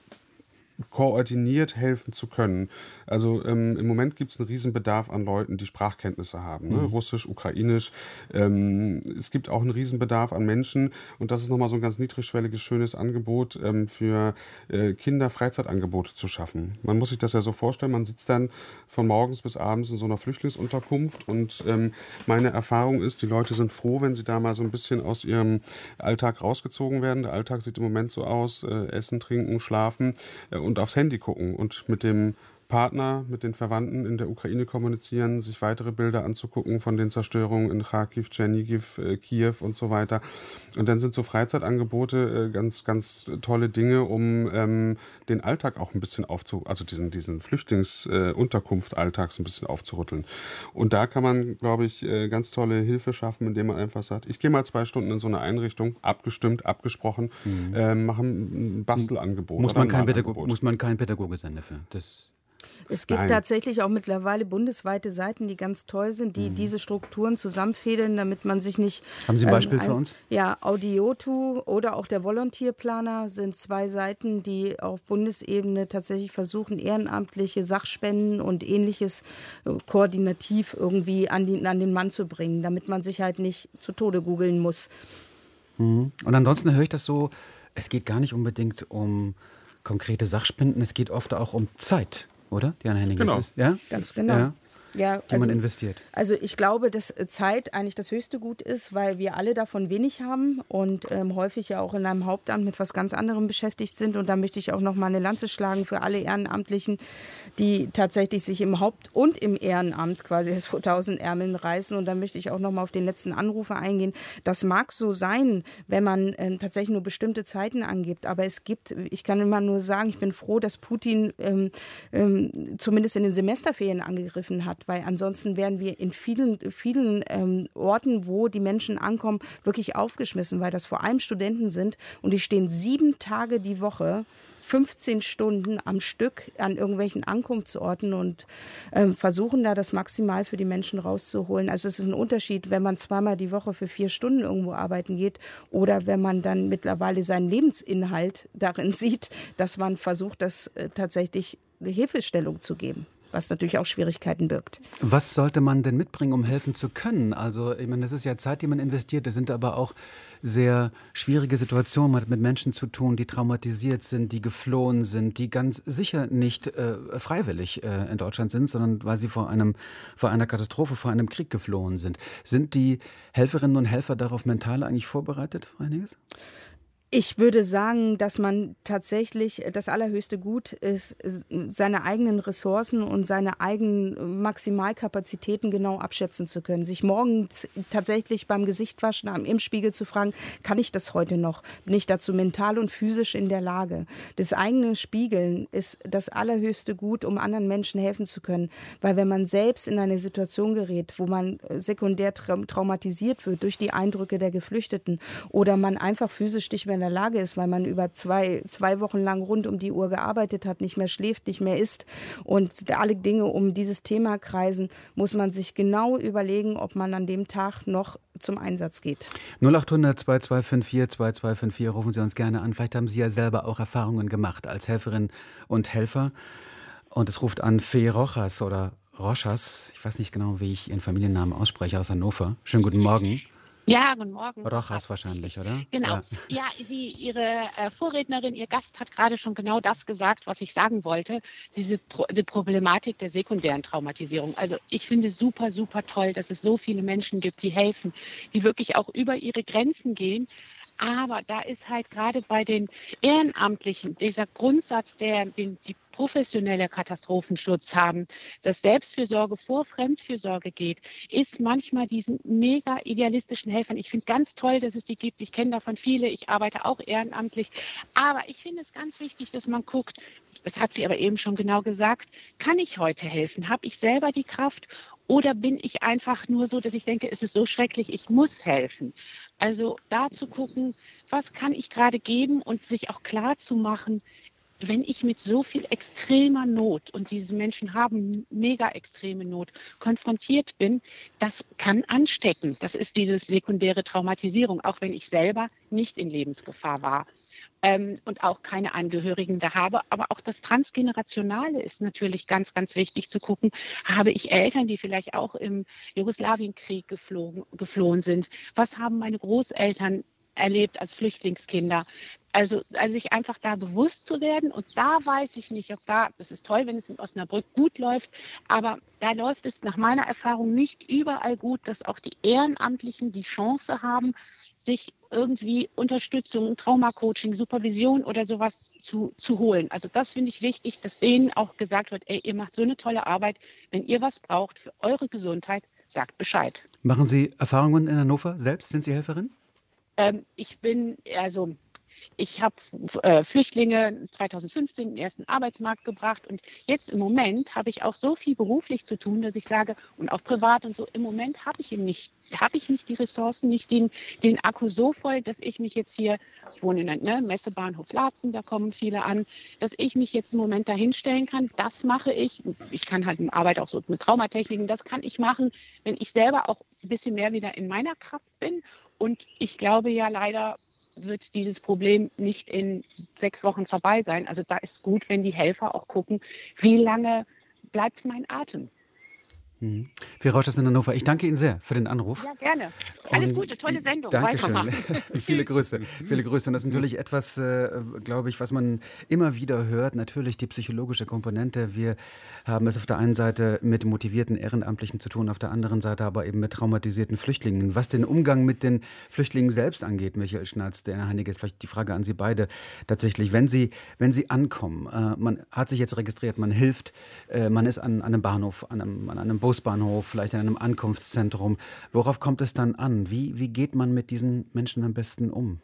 Speaker 4: koordiniert helfen zu können. Also ähm, im Moment gibt es einen Riesenbedarf an Leuten, die Sprachkenntnisse haben, ne? mhm. Russisch, Ukrainisch. Ähm, es gibt auch einen Riesenbedarf an Menschen und das ist nochmal so ein ganz niedrigschwelliges, schönes Angebot ähm, für äh, Kinder, Freizeitangebote zu schaffen. Man muss sich das ja so vorstellen, man sitzt dann von morgens bis abends in so einer Flüchtlingsunterkunft und ähm, meine Erfahrung ist, die Leute sind froh, wenn sie da mal so ein bisschen aus ihrem Alltag rausgezogen werden. Der Alltag sieht im Moment so aus, äh, essen, trinken, schlafen äh, und aufs Handy gucken und mit dem Partner, mit den Verwandten in der Ukraine kommunizieren, sich weitere Bilder anzugucken von den Zerstörungen in Kharkiv, Tschernigiv, äh, Kiew und so weiter. Und dann sind so Freizeitangebote äh, ganz, ganz tolle Dinge, um ähm, den Alltag auch ein bisschen aufzu, also diesen, diesen Flüchtlingsunterkunftsalltag äh, so ein bisschen aufzurütteln. Und da kann man, glaube ich, äh, ganz tolle Hilfe schaffen, indem man einfach sagt, ich gehe mal zwei Stunden in so eine Einrichtung, abgestimmt, abgesprochen, mhm. äh, machen ein Bastelangebot.
Speaker 2: Muss man, kein Pädago- muss man kein Pädagoge sein dafür? Das
Speaker 3: Es gibt Nein. tatsächlich auch mittlerweile bundesweite Seiten, die ganz toll sind, die mhm. diese Strukturen zusammenfädeln, damit man sich nicht...
Speaker 2: Haben Sie ein Beispiel ähm, für uns?
Speaker 3: Ja, Audiotu oder auch der Volontierplaner sind zwei Seiten, die auf Bundesebene tatsächlich versuchen, ehrenamtliche Sachspenden und Ähnliches äh, koordinativ irgendwie an, die, an den Mann zu bringen, damit man sich halt nicht zu Tode googeln muss.
Speaker 2: Mhm. Und ansonsten höre ich das so, es geht gar nicht unbedingt um konkrete Sachspenden, es geht oft auch um Zeit. Oder? Die anhängig
Speaker 4: genau.
Speaker 2: ist. Ja?
Speaker 3: Ganz genau.
Speaker 2: Ja.
Speaker 3: ja,
Speaker 2: die
Speaker 3: also,
Speaker 2: man investiert?
Speaker 3: Also ich glaube, dass Zeit eigentlich das höchste Gut ist, weil wir alle davon wenig haben und ähm, häufig ja auch in einem Hauptamt mit was ganz anderem beschäftigt sind. Und da möchte ich auch noch mal eine Lanze schlagen für alle Ehrenamtlichen, die tatsächlich sich im Haupt- und im Ehrenamt quasi das vor tausend Ärmeln reißen. Und da möchte ich auch noch mal auf den letzten Anrufer eingehen. Das mag so sein, wenn man äh, tatsächlich nur bestimmte Zeiten angibt. Aber es gibt, ich kann immer nur sagen, ich bin froh, dass Putin ähm, ähm, zumindest in den Semesterferien angegriffen hat, weil ansonsten wären wir in vielen, vielen ähm, Orten, wo die Menschen ankommen, wirklich aufgeschmissen, weil das vor allem Studenten sind und die stehen sieben Tage die Woche fünfzehn Stunden am Stück an irgendwelchen Ankunftsorten und ähm, versuchen da das maximal für die Menschen rauszuholen. Also es ist ein Unterschied, wenn man zweimal die Woche für vier Stunden irgendwo arbeiten geht oder wenn man dann mittlerweile seinen Lebensinhalt darin sieht, dass man versucht, das äh, tatsächlich eine Hilfestellung zu geben, was natürlich auch Schwierigkeiten birgt.
Speaker 2: Was sollte man denn mitbringen, um helfen zu können? Also, ich meine, das ist ja Zeit, die man investiert. Das sind aber auch sehr schwierige Situationen. Man hat mit Menschen zu tun, die traumatisiert sind, die geflohen sind, die ganz sicher nicht äh, freiwillig äh, in Deutschland sind, sondern weil sie vor einem, vor einer Katastrophe, vor einem Krieg geflohen sind. Sind die Helferinnen und Helfer darauf mental eigentlich vorbereitet, Frau Henniges?
Speaker 3: Ich würde sagen, dass man tatsächlich das allerhöchste Gut ist, seine eigenen Ressourcen und seine eigenen Maximalkapazitäten genau abschätzen zu können. Sich morgens tatsächlich beim Gesichtwaschen im Spiegel zu fragen, kann ich das heute noch? Bin ich dazu mental und physisch in der Lage? Das eigene Spiegeln ist das allerhöchste Gut, um anderen Menschen helfen zu können. Weil wenn man selbst in eine Situation gerät, wo man sekundär tra- traumatisiert wird durch die Eindrücke der Geflüchteten oder man einfach physisch nicht mehr in der Lage ist, weil man über zwei, zwei Wochen lang rund um die Uhr gearbeitet hat, nicht mehr schläft, nicht mehr isst und alle Dinge um dieses Thema kreisen, muss man sich genau überlegen, ob man an dem Tag noch zum Einsatz geht.
Speaker 2: null acht hundert zwei zwei fünf vier zwei zwei fünf vier, rufen Sie uns gerne an. Vielleicht haben Sie ja selber auch Erfahrungen gemacht als Helferin und Helfer. Und es ruft an Fee Rojas oder Rochas, ich weiß nicht genau, wie ich Ihren Familiennamen ausspreche, aus Hannover. Schönen guten Morgen.
Speaker 7: Ja, guten Morgen.
Speaker 2: Rojas wahrscheinlich, oder?
Speaker 7: Genau.
Speaker 2: Ja,
Speaker 7: Ja, Sie, Ihre äh, Vorrednerin, Ihr Gast hat gerade schon genau das gesagt, was ich sagen wollte. Diese Pro die Problematik der sekundären Traumatisierung. Also ich finde super, super toll, dass es so viele Menschen gibt, die helfen, die wirklich auch über ihre Grenzen gehen. Aber da ist halt gerade bei den Ehrenamtlichen dieser Grundsatz, der den die professionelle Katastrophenschutz haben, dass Selbstfürsorge vor Fremdfürsorge geht, ist manchmal diesen mega idealistischen Helfern. Ich finde ganz toll, dass es die gibt. Ich kenne davon viele. Ich arbeite auch ehrenamtlich. Aber ich finde es ganz wichtig, dass man guckt, das hat sie aber eben schon genau gesagt, kann ich heute helfen? Habe ich selber die Kraft? Oder bin ich einfach nur so, dass ich denke, es ist so schrecklich, ich muss helfen? Also da zu gucken, was kann ich gerade geben und sich auch klar zu machen, wenn ich mit so viel extremer Not, und diese Menschen haben mega extreme Not, konfrontiert bin, das kann anstecken. Das ist diese sekundäre Traumatisierung, auch wenn ich selber nicht in Lebensgefahr war. Ähm, und auch keine Angehörigen da habe. Aber auch das Transgenerationale ist natürlich ganz, ganz wichtig zu gucken. Habe ich Eltern, die vielleicht auch im Jugoslawienkrieg geflogen, geflohen sind? Was haben meine Großeltern erlebt als Flüchtlingskinder? Also, also sich einfach da bewusst zu werden. Und da weiß ich nicht, ob da, das ist toll, wenn es in Osnabrück gut läuft, aber da läuft es nach meiner Erfahrung nicht überall gut, dass auch die Ehrenamtlichen die Chance haben, sich irgendwie Unterstützung, Traumacoaching, Supervision oder sowas zu, zu holen. Also das finde ich wichtig, dass denen auch gesagt wird, ey, ihr macht so eine tolle Arbeit, wenn ihr was braucht für eure Gesundheit, sagt Bescheid.
Speaker 2: Machen Sie Erfahrungen in Hannover selbst? Sind Sie Helferin?
Speaker 7: Ähm, ich bin, also ich habe äh, Flüchtlinge zweitausendfünfzehn in den ersten Arbeitsmarkt gebracht und jetzt im Moment habe ich auch so viel beruflich zu tun, dass ich sage, und auch privat und so, im Moment habe ich eben nicht, habe ich nicht die Ressourcen, nicht den, den Akku so voll, dass ich mich jetzt hier, ich wohne in einem ne, Messebahnhof Laatzen, da kommen viele an, dass ich mich jetzt im Moment da hinstellen kann. Das mache ich. Ich kann halt arbeite auch so mit Traumatechniken, das kann ich machen, wenn ich selber auch ein bisschen mehr wieder in meiner Kraft bin. Und ich glaube ja leider, wird dieses Problem nicht in sechs Wochen vorbei sein. Also da ist gut, wenn die Helfer auch gucken, wie lange bleibt mein Atem.
Speaker 2: Mhm. Frau Rausch aus Hannover, ich danke Ihnen sehr für den Anruf.
Speaker 7: Ja, gerne. Alles
Speaker 2: Und
Speaker 7: Gute, tolle Sendung.
Speaker 2: Dankeschön.
Speaker 7: Weitermachen.
Speaker 2: Viele Grüße. Viele Grüße. Und das ist natürlich etwas, äh, glaube ich, was man immer wieder hört. Natürlich die psychologische Komponente. Wir haben es auf der einen Seite mit motivierten Ehrenamtlichen zu tun, auf der anderen Seite aber eben mit traumatisierten Flüchtlingen. Was den Umgang mit den Flüchtlingen selbst angeht, Michael Schnatz, der Herr Heinecke, ist vielleicht die Frage an Sie beide. Tatsächlich, wenn Sie, wenn Sie ankommen, äh, man hat sich jetzt registriert, man hilft, äh, man ist an, an einem Bahnhof, an einem, an einem Busbahnhof, vielleicht in einem Ankunftszentrum. Worauf kommt es dann an? Wie, wie geht man mit diesen Menschen am besten um?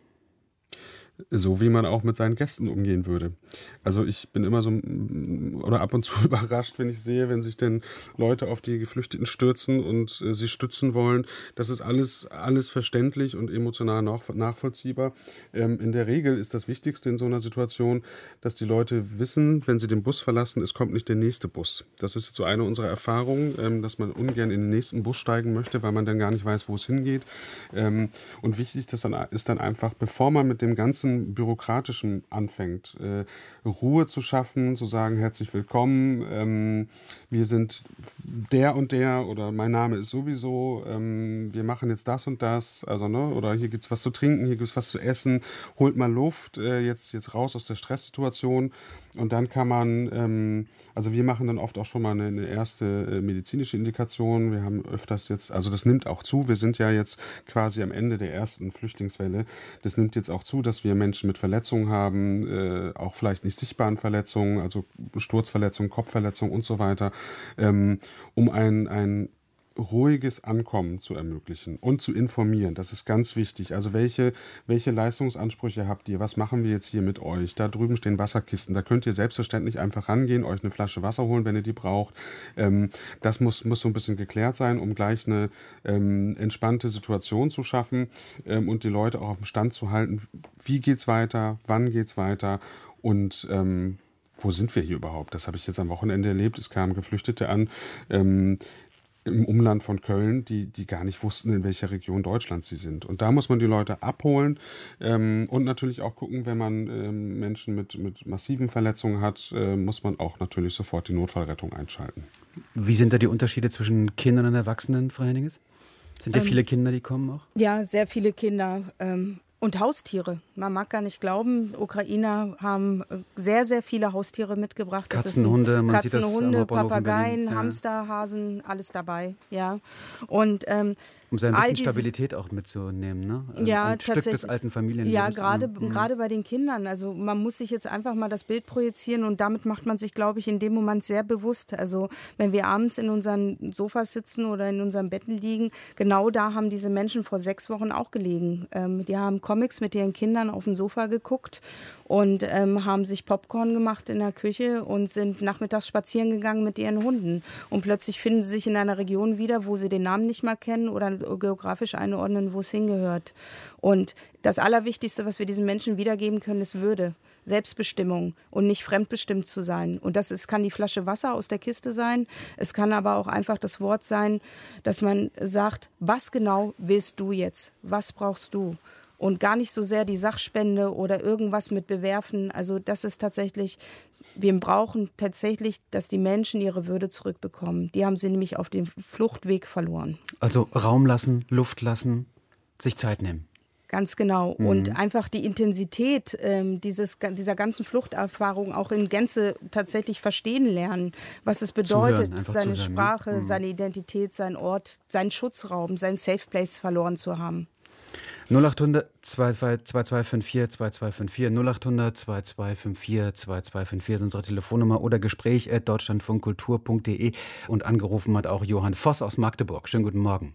Speaker 4: So wie man auch mit seinen Gästen umgehen würde. Also ich bin immer so oder ab und zu überrascht, wenn ich sehe, wenn sich denn Leute auf die Geflüchteten stürzen und äh, sie stützen wollen. Das ist alles, alles verständlich und emotional nach, nachvollziehbar. Ähm, in der Regel ist das Wichtigste in so einer Situation, dass die Leute wissen, wenn sie den Bus verlassen, es kommt nicht der nächste Bus. Das ist so eine unserer Erfahrungen, ähm, dass man ungern in den nächsten Bus steigen möchte, weil man dann gar nicht weiß, wo es hingeht. Ähm, und wichtig das dann, ist dann einfach, bevor man mit dem ganzen bürokratischen anfängt, äh, Ruhe zu schaffen, zu sagen, herzlich willkommen, ähm, wir sind der und der oder mein Name ist sowieso, ähm, wir machen jetzt das und das, also ne, oder hier gibt es was zu trinken, hier gibt es was zu essen, holt mal Luft, äh, jetzt, jetzt raus aus der Stresssituation und dann kann man, ähm, also wir machen dann oft auch schon mal eine, eine erste äh, medizinische Indikation, wir haben öfters jetzt, also das nimmt auch zu, wir sind ja jetzt quasi am Ende der ersten Flüchtlingswelle, das nimmt jetzt auch zu, dass wir Menschen mit Verletzungen haben, äh, auch vielleicht nicht sichtbaren Verletzungen, also Sturzverletzungen, Kopfverletzungen und so weiter, ähm, um ein, ein ruhiges Ankommen zu ermöglichen und zu informieren. Das ist ganz wichtig. Also welche, welche Leistungsansprüche habt ihr? Was machen wir jetzt hier mit euch? Da drüben stehen Wasserkisten. Da könnt ihr selbstverständlich einfach rangehen, euch eine Flasche Wasser holen, wenn ihr die braucht. Ähm, das muss, muss so ein bisschen geklärt sein, um gleich eine ähm, entspannte Situation zu schaffen ähm, und die Leute auch auf dem Stand zu halten. Wie geht's weiter? Wann geht's weiter? Und ähm, wo sind wir hier überhaupt? Das habe ich jetzt am Wochenende erlebt. Es kamen Geflüchtete an, ähm, im Umland von Köln, die, die gar nicht wussten, in welcher Region Deutschlands sie sind. Und da muss man die Leute abholen ähm, und natürlich auch gucken, wenn man ähm, Menschen mit, mit massiven Verletzungen hat, äh, muss man auch natürlich sofort die Notfallrettung einschalten.
Speaker 2: Wie sind da die Unterschiede zwischen Kindern und Erwachsenen, Frau Henniges? Sind ja ähm, viele Kinder, die kommen auch?
Speaker 3: Ja, sehr viele Kinder. Ähm Und Haustiere. Man mag gar nicht glauben, Ukrainer haben sehr, sehr viele Haustiere mitgebracht.
Speaker 2: Katzen, Hunde, man
Speaker 3: Katzen,
Speaker 2: sieht das
Speaker 3: Hunde, Papageien,
Speaker 2: ja.
Speaker 3: Hamster, Hasen, alles dabei. Ja. Und, ähm,
Speaker 2: um so ein bisschen Stabilität auch mitzunehmen, ne?
Speaker 3: Ja,
Speaker 2: ein Stück des alten Familienlebens.
Speaker 3: Ja, gerade,
Speaker 2: mhm.
Speaker 3: gerade bei den Kindern. Also man muss sich jetzt einfach mal das Bild projizieren und damit macht man sich, glaube ich, in dem Moment sehr bewusst. Also wenn wir abends in unseren Sofas sitzen oder in unseren Betten liegen, genau da haben diese Menschen vor sechs Wochen auch gelegen. Ähm, die haben Comics mit ihren Kindern auf dem Sofa geguckt und ähm, haben sich Popcorn gemacht in der Küche und sind nachmittags spazieren gegangen mit ihren Hunden. Und plötzlich finden sie sich in einer Region wieder, wo sie den Namen nicht mal kennen oder geografisch einordnen, wo es hingehört. Und das Allerwichtigste, was wir diesen Menschen wiedergeben können, ist Würde, Selbstbestimmung und nicht fremdbestimmt zu sein. Und das ist, kann die Flasche Wasser aus der Kiste sein. Es kann aber auch einfach das Wort sein, dass man sagt, was genau willst du jetzt? Was brauchst du? Und gar nicht so sehr die Sachspende oder irgendwas mit bewerfen. Also das ist tatsächlich, wir brauchen tatsächlich, dass die Menschen ihre Würde zurückbekommen. Die haben sie nämlich auf dem Fluchtweg verloren.
Speaker 2: Also Raum lassen, Luft lassen, sich Zeit nehmen.
Speaker 3: Ganz genau.
Speaker 2: Mhm.
Speaker 3: Und einfach die Intensität ähm, dieses, dieser ganzen Fluchterfahrung auch in Gänze tatsächlich verstehen lernen, was es bedeutet,
Speaker 2: zuhören,
Speaker 3: seine
Speaker 2: zuhören,
Speaker 3: Sprache,
Speaker 2: mhm.
Speaker 3: seine Identität, sein Ort, seinen Schutzraum, sein Safe Place verloren zu haben.
Speaker 2: null acht hundert zwei zwei fünf vier zwei zwei fünf vier null acht hundert zwei zwei fünf vier zwei zwei fünf vier ist unsere Telefonnummer oder gespräch at deutschlandfunkkultur punkt de und angerufen hat auch Johann Voss aus Magdeburg. Schönen guten Morgen.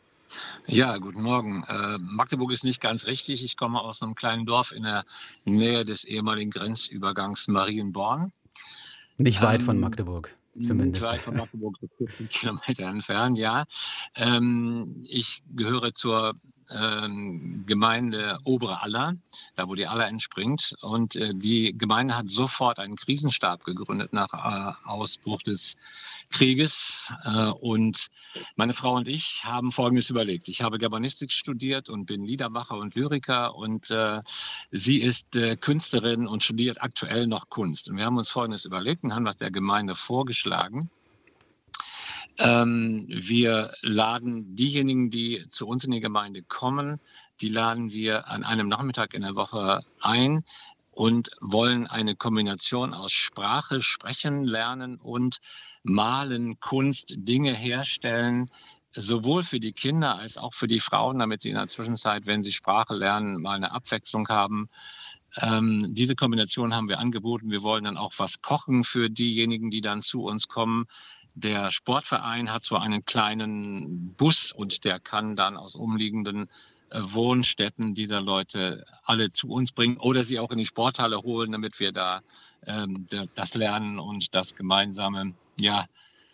Speaker 8: Ja, guten Morgen. Äh, Magdeburg ist nicht ganz richtig. Ich komme aus einem kleinen Dorf in der Nähe des ehemaligen Grenzübergangs Marienborn.
Speaker 2: Nicht weit
Speaker 8: ähm,
Speaker 2: von Magdeburg. Zumindest.
Speaker 8: Nicht weit von Magdeburg, so vierzig Kilometer entfernt, ja. Ähm, ich gehöre zur ähm, Gemeinde Obere Aller, da wo die Aller entspringt. Und äh, die Gemeinde hat sofort einen Krisenstab gegründet nach äh, Ausbruch des Krieges. Äh, und meine Frau und ich haben Folgendes überlegt. Ich habe Germanistik studiert und bin Liedermacher und Lyriker. Und äh, sie ist äh, Künstlerin und studiert aktuell noch Kunst. Und wir haben uns Folgendes überlegt und haben das der Gemeinde vorgeschlagen. Ähm, wir laden diejenigen, die zu uns in die Gemeinde kommen, die laden wir an einem Nachmittag in der Woche ein und wollen eine Kombination aus Sprache, Sprechen, Lernen und Malen, Kunst, Dinge herstellen, sowohl für die Kinder als auch für die Frauen, damit sie in der Zwischenzeit, wenn sie Sprache lernen, mal eine Abwechslung haben. Ähm, diese Kombination haben wir angeboten. Wir wollen dann auch was kochen für diejenigen, die dann zu uns kommen. Der Sportverein hat so einen kleinen Bus und der kann dann aus umliegenden äh, Wohnstätten dieser Leute alle zu uns bringen oder sie auch in die Sporthalle holen, damit wir da ähm, das Lernen und das gemeinsame, ja,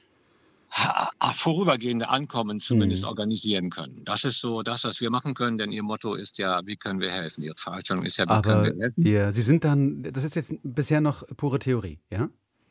Speaker 8: vorübergehende Ankommen zumindest mhm. organisieren können. Das ist so das, was wir machen können, denn Ihr Motto ist ja, wie können wir helfen? Ihre Fragestellung ist ja, wie
Speaker 2: Aber
Speaker 8: können wir helfen?
Speaker 2: Ja, Sie sind dann, das ist jetzt bisher noch pure Theorie, ja?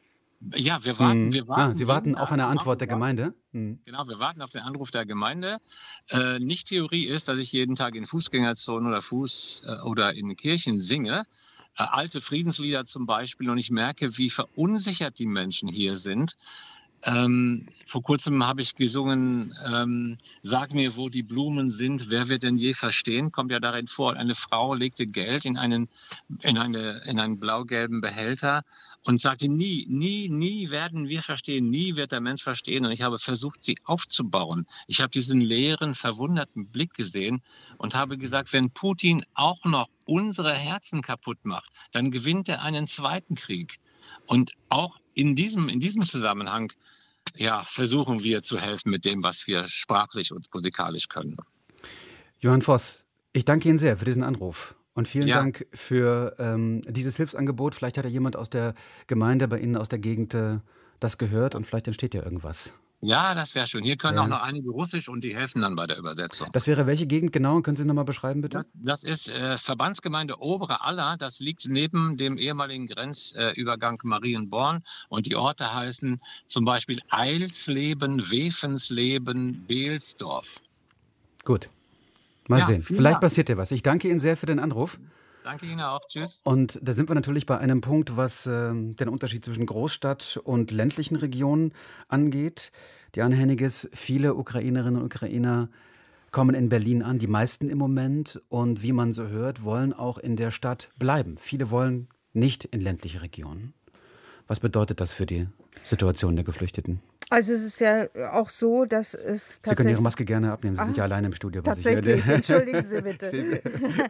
Speaker 8: Ja, wir warten.
Speaker 2: Mhm.
Speaker 8: Wir warten
Speaker 2: ah, Sie warten auf eine
Speaker 8: Tag,
Speaker 2: Antwort der
Speaker 8: genau,
Speaker 2: Gemeinde? Mhm.
Speaker 8: Genau, wir warten auf den Anruf der Gemeinde. Äh, nicht Theorie ist, dass ich jeden Tag in Fußgängerzonen oder Fuß äh, oder in Kirchen singe. Äh, alte Friedenslieder zum Beispiel. Und ich merke, wie verunsichert die Menschen hier sind. Ähm, vor kurzem habe ich gesungen, ähm, sag mir, wo die Blumen sind, wer wird denn je verstehen, kommt ja darin vor. Eine Frau legte Geld in einen, in eine, in einen blau-gelben Behälter und sagte, nie, nie, nie werden wir verstehen, nie wird der Mensch verstehen. Und ich habe versucht, sie aufzubauen. Ich habe diesen leeren, verwunderten Blick gesehen und habe gesagt, wenn Putin auch noch unsere Herzen kaputt macht, dann gewinnt er einen zweiten Krieg. Und auch in diesem, in diesem Zusammenhang ja, versuchen wir zu helfen mit dem, was wir sprachlich und musikalisch können.
Speaker 2: Johann Voss, ich danke Ihnen sehr für diesen Anruf. Und vielen
Speaker 8: ja.
Speaker 2: Dank für ähm, dieses Hilfsangebot. Vielleicht hat ja jemand aus der Gemeinde bei Ihnen aus der Gegend äh, das gehört und vielleicht entsteht ja irgendwas.
Speaker 8: Ja, das wäre schön. Hier können
Speaker 2: ja.
Speaker 8: auch noch einige Russisch und die helfen dann bei der Übersetzung.
Speaker 2: Das wäre welche Gegend genau? Können Sie nochmal beschreiben, bitte?
Speaker 8: Das, das ist äh, Verbandsgemeinde Obere Aller. Das liegt neben dem ehemaligen Grenzübergang äh, Marienborn. Und die Orte heißen zum Beispiel Eilsleben, Wevensleben, Beelsdorf.
Speaker 2: Gut. Mal
Speaker 8: ja,
Speaker 2: sehen. Vielleicht Dank. Passiert ja was. Ich danke Ihnen sehr für den Anruf.
Speaker 8: Danke Ihnen auch. Tschüss.
Speaker 2: Und da sind wir natürlich bei einem Punkt, was äh, den Unterschied zwischen Großstadt und ländlichen Regionen angeht. Die Anhängiges, viele Ukrainerinnen und Ukrainer kommen in Berlin an, die meisten im Moment. Und wie man so hört, wollen auch in der Stadt bleiben. Viele wollen nicht in ländliche Regionen. Was bedeutet das für die Situation der Geflüchteten?
Speaker 3: Also es ist ja auch so, dass es tatsächlich...
Speaker 2: Sie können Ihre Maske gerne abnehmen, Sie ah, sind ja alleine im Studio.
Speaker 3: Tatsächlich, entschuldigen Sie bitte.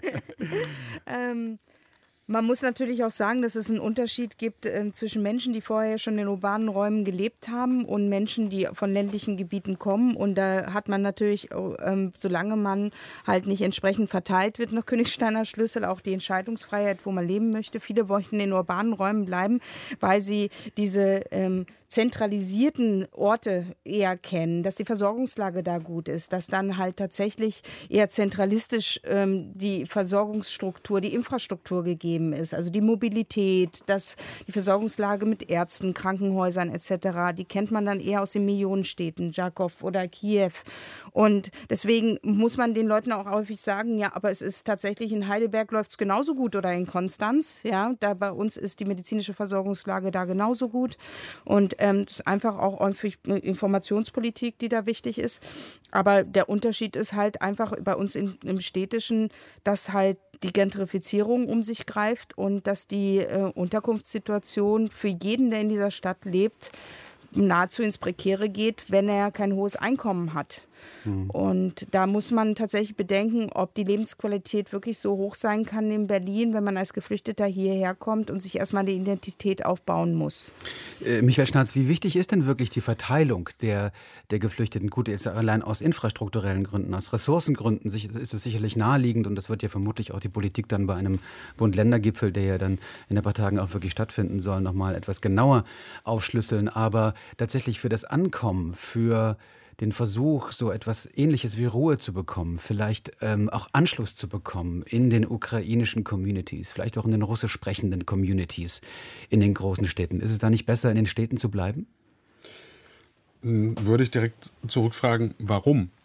Speaker 3: ähm, man muss natürlich auch sagen, dass es einen Unterschied gibt äh, zwischen Menschen, die vorher schon in urbanen Räumen gelebt haben und Menschen, die von ländlichen Gebieten kommen. Und da hat man natürlich, äh, solange man halt nicht entsprechend verteilt wird nach Königsteiner Schlüssel, auch die Entscheidungsfreiheit, wo man leben möchte. Viele möchten in urbanen Räumen bleiben, weil sie diese... Ähm, zentralisierten Orte eher kennen, dass die Versorgungslage da gut ist, dass dann halt tatsächlich eher zentralistisch ähm, die Versorgungsstruktur, die Infrastruktur gegeben ist, also die Mobilität, dass die Versorgungslage mit Ärzten, Krankenhäusern et cetera, die kennt man dann eher aus den Millionenstädten, Charkow oder Kiew. Und deswegen muss man den Leuten auch häufig sagen, ja, aber es ist tatsächlich in Heidelberg läuft es genauso gut oder in Konstanz, ja, da bei uns ist die medizinische Versorgungslage da genauso gut. Und ähm, das ist einfach auch häufig Informationspolitik, die da wichtig ist. Aber der Unterschied ist halt einfach bei uns in, im Städtischen, dass halt die Gentrifizierung um sich greift und dass die äh, Unterkunftssituation für jeden, der in dieser Stadt lebt, nahezu ins Prekäre geht, wenn er kein hohes Einkommen hat. Mhm. Und da muss man tatsächlich bedenken, ob die Lebensqualität wirklich so hoch sein kann in Berlin, wenn man als Geflüchteter hierher kommt und sich erstmal die Identität aufbauen muss.
Speaker 2: Äh, Michael Schnartz, wie wichtig ist denn wirklich die Verteilung der, der Geflüchteten? Gut, jetzt allein aus infrastrukturellen Gründen, aus Ressourcengründen ist es sicherlich naheliegend und das wird ja vermutlich auch die Politik dann bei einem Bund-Länder-Gipfel, der ja dann in ein paar Tagen auch wirklich stattfinden soll, nochmal etwas genauer aufschlüsseln. Aber tatsächlich für das Ankommen, für den Versuch, so etwas Ähnliches wie Ruhe zu bekommen, vielleicht ähm, auch Anschluss zu bekommen in den ukrainischen Communities, vielleicht auch in den russisch sprechenden Communities in den großen Städten. Ist es da nicht besser, in den Städten zu bleiben?
Speaker 4: Würde ich direkt zurückfragen, warum?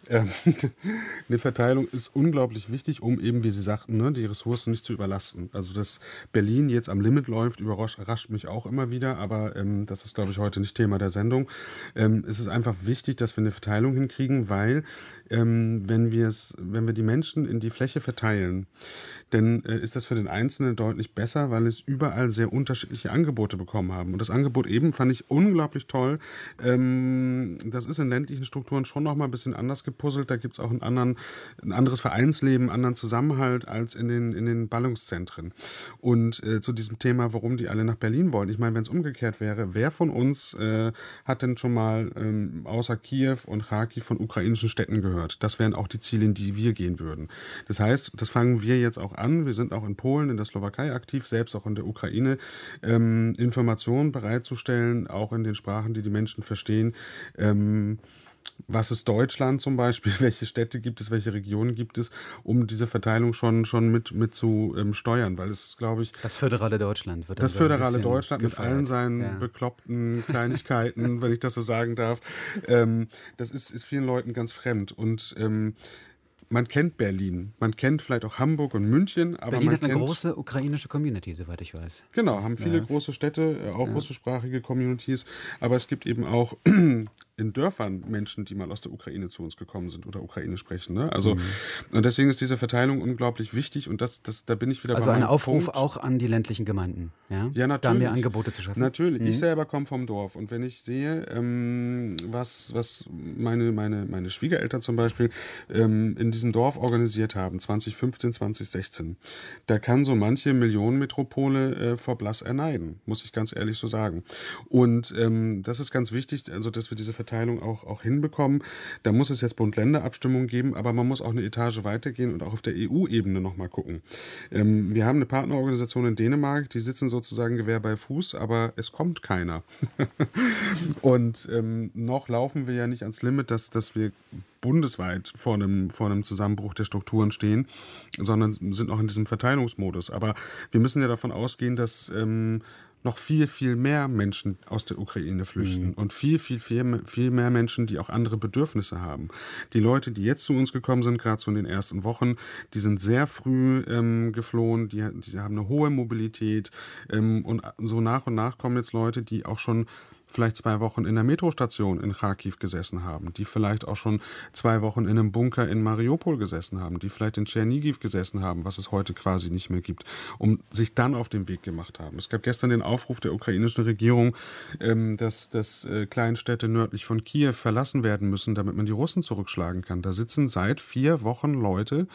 Speaker 4: Ähm, eine Verteilung ist unglaublich wichtig, um eben, wie Sie sagten, ne, die Ressourcen nicht zu überlasten. Also, dass Berlin jetzt am Limit läuft, überrascht mich auch immer wieder, aber ähm, das ist, glaube ich, heute nicht Thema der Sendung. Ähm, es ist einfach wichtig, dass wir eine Verteilung hinkriegen, weil ähm, wenn wir es, wenn wir die Menschen in die Fläche verteilen, dann äh, ist das für den Einzelnen deutlich besser, weil es überall sehr unterschiedliche Angebote bekommen haben. Und das Angebot eben fand ich unglaublich toll. Ähm, das ist in ländlichen Strukturen schon noch mal ein bisschen anders gepuzzelt. Da gibt es auch einen anderen, ein anderes Vereinsleben, einen anderen Zusammenhalt als in den, in den Ballungszentren. Und äh, zu diesem Thema, warum die alle nach Berlin wollen. Ich meine, wenn es umgekehrt wäre, wer von uns äh, hat denn schon mal ähm, außer Kiew und Kharkiv von ukrainischen Städten gehört? Das wären auch die Ziele, in die wir gehen würden. Das heißt, das fangen wir jetzt auch an. Wir sind auch in Polen, in der Slowakei aktiv, selbst auch in der Ukraine, ähm, Informationen bereitzustellen, auch in den Sprachen, die die Menschen verstehen. Ähm, was ist Deutschland zum Beispiel? Welche Städte gibt es? Welche Regionen gibt es? Um diese Verteilung schon, schon mit, mit zu ähm, steuern, weil es, glaube ich...
Speaker 2: Das föderale Deutschland wird
Speaker 4: Das
Speaker 2: dann so ein
Speaker 4: föderale
Speaker 2: bisschen
Speaker 4: Deutschland mit
Speaker 2: gefeiert.
Speaker 4: allen seinen
Speaker 2: Ja.
Speaker 4: bekloppten Kleinigkeiten, wenn ich das so sagen darf, ähm, das ist, ist vielen Leuten ganz fremd. Und ähm, man kennt Berlin, man kennt vielleicht auch Hamburg und München, aber
Speaker 2: Berlin
Speaker 4: man
Speaker 2: hat eine
Speaker 4: kennt,
Speaker 2: große ukrainische Community, soweit ich weiß.
Speaker 4: Genau, haben viele
Speaker 2: Ja.
Speaker 4: große Städte, äh, auch
Speaker 2: Ja.
Speaker 4: russischsprachige Communities, aber es gibt eben auch in Dörfern Menschen, die mal aus der Ukraine zu uns gekommen sind oder Ukraine sprechen. Ne? Also,
Speaker 2: Mhm.
Speaker 4: und deswegen ist diese Verteilung unglaublich wichtig und das, das, da bin ich wieder
Speaker 2: Also
Speaker 4: bei
Speaker 2: ein
Speaker 4: meinem
Speaker 2: Aufruf
Speaker 4: Punkt.
Speaker 2: auch an die ländlichen Gemeinden, ja?
Speaker 4: Ja, natürlich.
Speaker 2: Da mehr Angebote zu schaffen.
Speaker 4: Natürlich.
Speaker 2: Mhm.
Speaker 4: Ich selber komme vom Dorf und wenn ich sehe, ähm, was, was meine, meine, meine Schwiegereltern zum Beispiel ähm, in diesem Dorf organisiert haben, zwanzig fünfzehn, zwanzig sechzehn, da kann so manche Millionenmetropole äh, vor Blass erneiden, muss ich ganz ehrlich so sagen. Und ähm, das ist ganz wichtig, also dass wir diese Verteilung auch, auch hinbekommen. Da muss es jetzt Bund-Länder-Abstimmungen geben, aber man muss auch eine Etage weitergehen und auch auf der E U-Ebene nochmal gucken. Ähm, wir haben eine Partnerorganisation in Dänemark, die sitzen sozusagen Gewehr bei Fuß, aber es kommt keiner. Und ähm, noch laufen wir ja nicht ans Limit, dass, dass wir bundesweit vor einem, vor einem Zusammenbruch der Strukturen stehen, sondern sind noch in diesem Verteilungsmodus. Aber wir müssen ja davon ausgehen, dass ähm, noch viel, viel mehr Menschen aus der Ukraine flüchten mhm. und viel, viel, viel, viel mehr Menschen, die auch andere Bedürfnisse haben. Die Leute, die jetzt zu uns gekommen sind, gerade so in den ersten Wochen, die sind sehr früh ähm, geflohen, die, die haben eine hohe Mobilität ähm, und so nach und nach kommen jetzt Leute, die auch schon vielleicht zwei Wochen in der Metrostation in Kharkiv gesessen haben, die vielleicht auch schon zwei Wochen in einem Bunker in Mariupol gesessen haben, die vielleicht in Tschernigiv gesessen haben, was es heute quasi nicht mehr gibt, um sich dann auf den Weg gemacht haben. Es gab gestern den Aufruf der ukrainischen Regierung, ähm, dass, dass äh, Kleinstädte nördlich von Kiew verlassen werden müssen, damit man die Russen zurückschlagen kann. Da sitzen seit vier Wochen Leute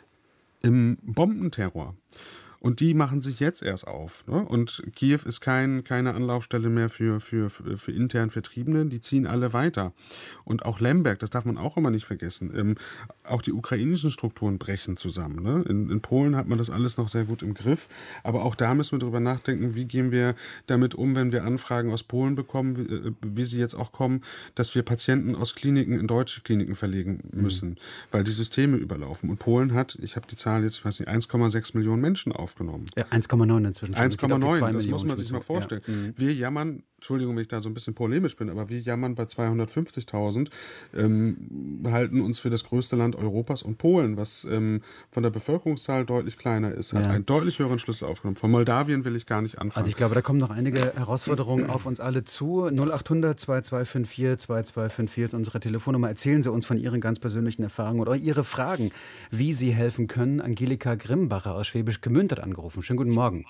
Speaker 4: im Bombenterror. Und die machen sich jetzt erst auf. Ne? Und Kiew ist kein, keine Anlaufstelle mehr für, für, für, für intern Vertriebene. Die ziehen alle weiter. Und auch Lemberg, das darf man auch immer nicht vergessen. Ähm, auch die ukrainischen Strukturen brechen zusammen. Ne? In, in Polen hat man das alles noch sehr gut im Griff. Aber auch da müssen wir drüber nachdenken, wie gehen wir damit um, wenn wir Anfragen aus Polen bekommen, wie, wie sie jetzt auch kommen, dass wir Patienten aus Kliniken in deutsche Kliniken verlegen müssen, mhm. weil die Systeme überlaufen. Und Polen hat, ich habe die Zahl jetzt, ich weiß nicht, eins Komma sechs Millionen Menschen aufgenommen.
Speaker 2: Ja, eins Komma neun inzwischen.
Speaker 4: eins Komma neun, das
Speaker 2: Millionen
Speaker 4: muss man sich mal vorstellen. Ja. Mhm. Wir jammern, Entschuldigung, wenn ich da so ein bisschen polemisch bin, aber wir jammern bei zweihundertfünfzigtausend, ähm, halten uns für das größte Land Europas, und Polen, was ähm, von der Bevölkerungszahl deutlich kleiner ist, hat ja. einen deutlich höheren Schlüssel aufgenommen. Von Moldawien will ich gar nicht anfangen.
Speaker 2: Also ich glaube, da kommen noch einige Herausforderungen auf uns alle zu. null acht hundert zwei zwei fünf vier zwei zwei fünf vier ist unsere Telefonnummer. Erzählen Sie uns von Ihren ganz persönlichen Erfahrungen oder Ihre Fragen, wie Sie helfen können. Angelika Grimbacher aus Schwäbisch Gmünd hat angerufen. Schönen guten Morgen.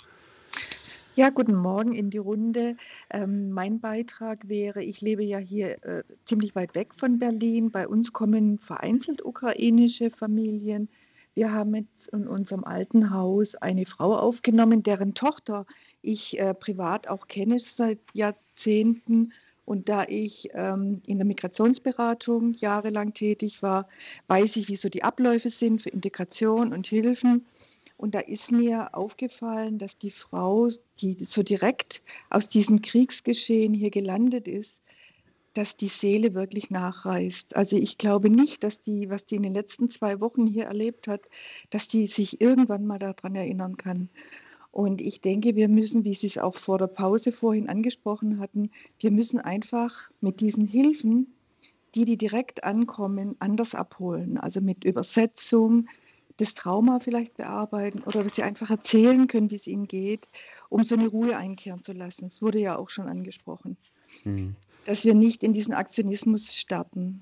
Speaker 9: Ja, guten Morgen in die Runde. Ähm, mein Beitrag wäre, ich lebe ja hier äh, ziemlich weit weg von Berlin. Bei uns kommen vereinzelt ukrainische Familien. Wir haben jetzt in unserem alten Haus eine Frau aufgenommen, deren Tochter ich äh, privat auch kenne seit Jahrzehnten. Und da ich ähm, in der Migrationsberatung jahrelang tätig war, weiß ich, wie so die Abläufe sind für Integration und Hilfen. Und da ist mir aufgefallen, dass die Frau, die so direkt aus diesem Kriegsgeschehen hier gelandet ist, dass die Seele wirklich nachreißt. Also ich glaube nicht, dass die, was die in den letzten zwei Wochen hier erlebt hat, dass die sich irgendwann mal daran erinnern kann. Und ich denke, wir müssen, wie Sie es auch vor der Pause vorhin angesprochen hatten, wir müssen einfach mit diesen Hilfen die, die direkt ankommen, anders abholen. Also mit Übersetzung, das Trauma vielleicht bearbeiten oder dass sie einfach erzählen können, wie es ihnen geht, um so eine Ruhe einkehren zu lassen. Es wurde ja auch schon angesprochen,
Speaker 2: Mhm.
Speaker 9: dass wir nicht in diesen Aktionismus starten.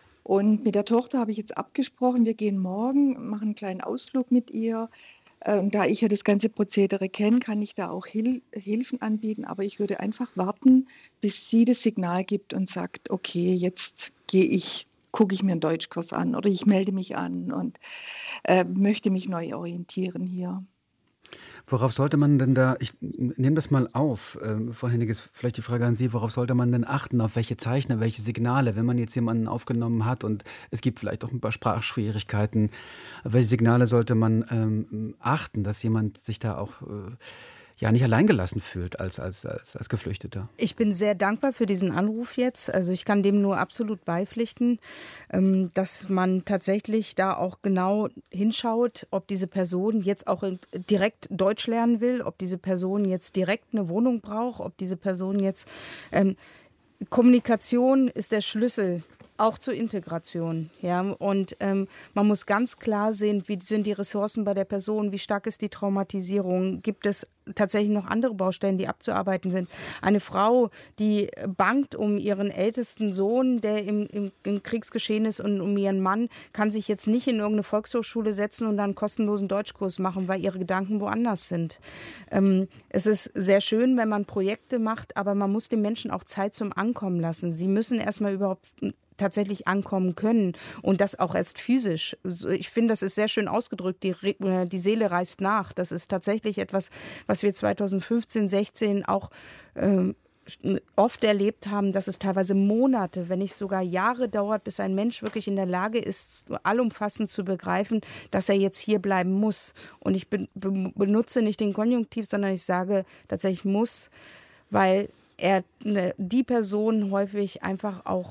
Speaker 9: Und mit der Tochter habe ich jetzt abgesprochen, wir gehen morgen, machen einen kleinen Ausflug mit ihr. Äh, Und da ich ja das ganze Prozedere kenne, kann ich da auch Hil Hilfen anbieten. Aber ich würde einfach warten, bis sie das Signal gibt und sagt, okay, jetzt gehe ich, gucke ich mir einen Deutschkurs an oder ich melde mich an und äh, möchte mich neu orientieren hier.
Speaker 2: Worauf sollte man denn da, ich nehme das mal auf, ähm, Frau Henniges, vielleicht die Frage an Sie, worauf sollte man denn achten, auf welche Zeichen, welche Signale, wenn man jetzt jemanden aufgenommen hat und es gibt vielleicht auch ein paar Sprachschwierigkeiten, auf welche Signale sollte man ähm, achten, dass jemand sich da auch äh, ja nicht alleingelassen fühlt als, als, als, als Geflüchteter?
Speaker 3: Ich bin sehr dankbar für diesen Anruf jetzt. Also ich kann dem nur absolut beipflichten, ähm, dass man tatsächlich da auch genau hinschaut, ob diese Person jetzt auch in, direkt Deutsch lernen will, ob diese Person jetzt direkt eine Wohnung braucht, ob diese Person jetzt... Ähm, Kommunikation ist der Schlüssel auch zur Integration. Ja? Und ähm, man muss ganz klar sehen, wie sind die Ressourcen bei der Person, wie stark ist die Traumatisierung, gibt es tatsächlich noch andere Baustellen, die abzuarbeiten sind. Eine Frau, die bangt um ihren ältesten Sohn, der im, im, im Kriegsgeschehen ist, und um ihren Mann, kann sich jetzt nicht in irgendeine Volkshochschule setzen und dann einen kostenlosen Deutschkurs machen, weil ihre Gedanken woanders sind. Ähm, es ist sehr schön, wenn man Projekte macht, aber man muss den Menschen auch Zeit zum Ankommen lassen. Sie müssen erstmal überhaupt tatsächlich ankommen können und das auch erst physisch. Ich finde, das ist sehr schön ausgedrückt, die, die Seele reist nach. Das ist tatsächlich etwas, was wir zweitausendfünfzehn, sechzehn auch ähm, oft erlebt haben, dass es teilweise Monate, wenn nicht sogar Jahre dauert, bis ein Mensch wirklich in der Lage ist, allumfassend zu begreifen, dass er jetzt hier bleiben muss. Und ich be- be- benutze nicht den Konjunktiv, sondern ich sage tatsächlich muss, weil er ne, die Personen häufig einfach auch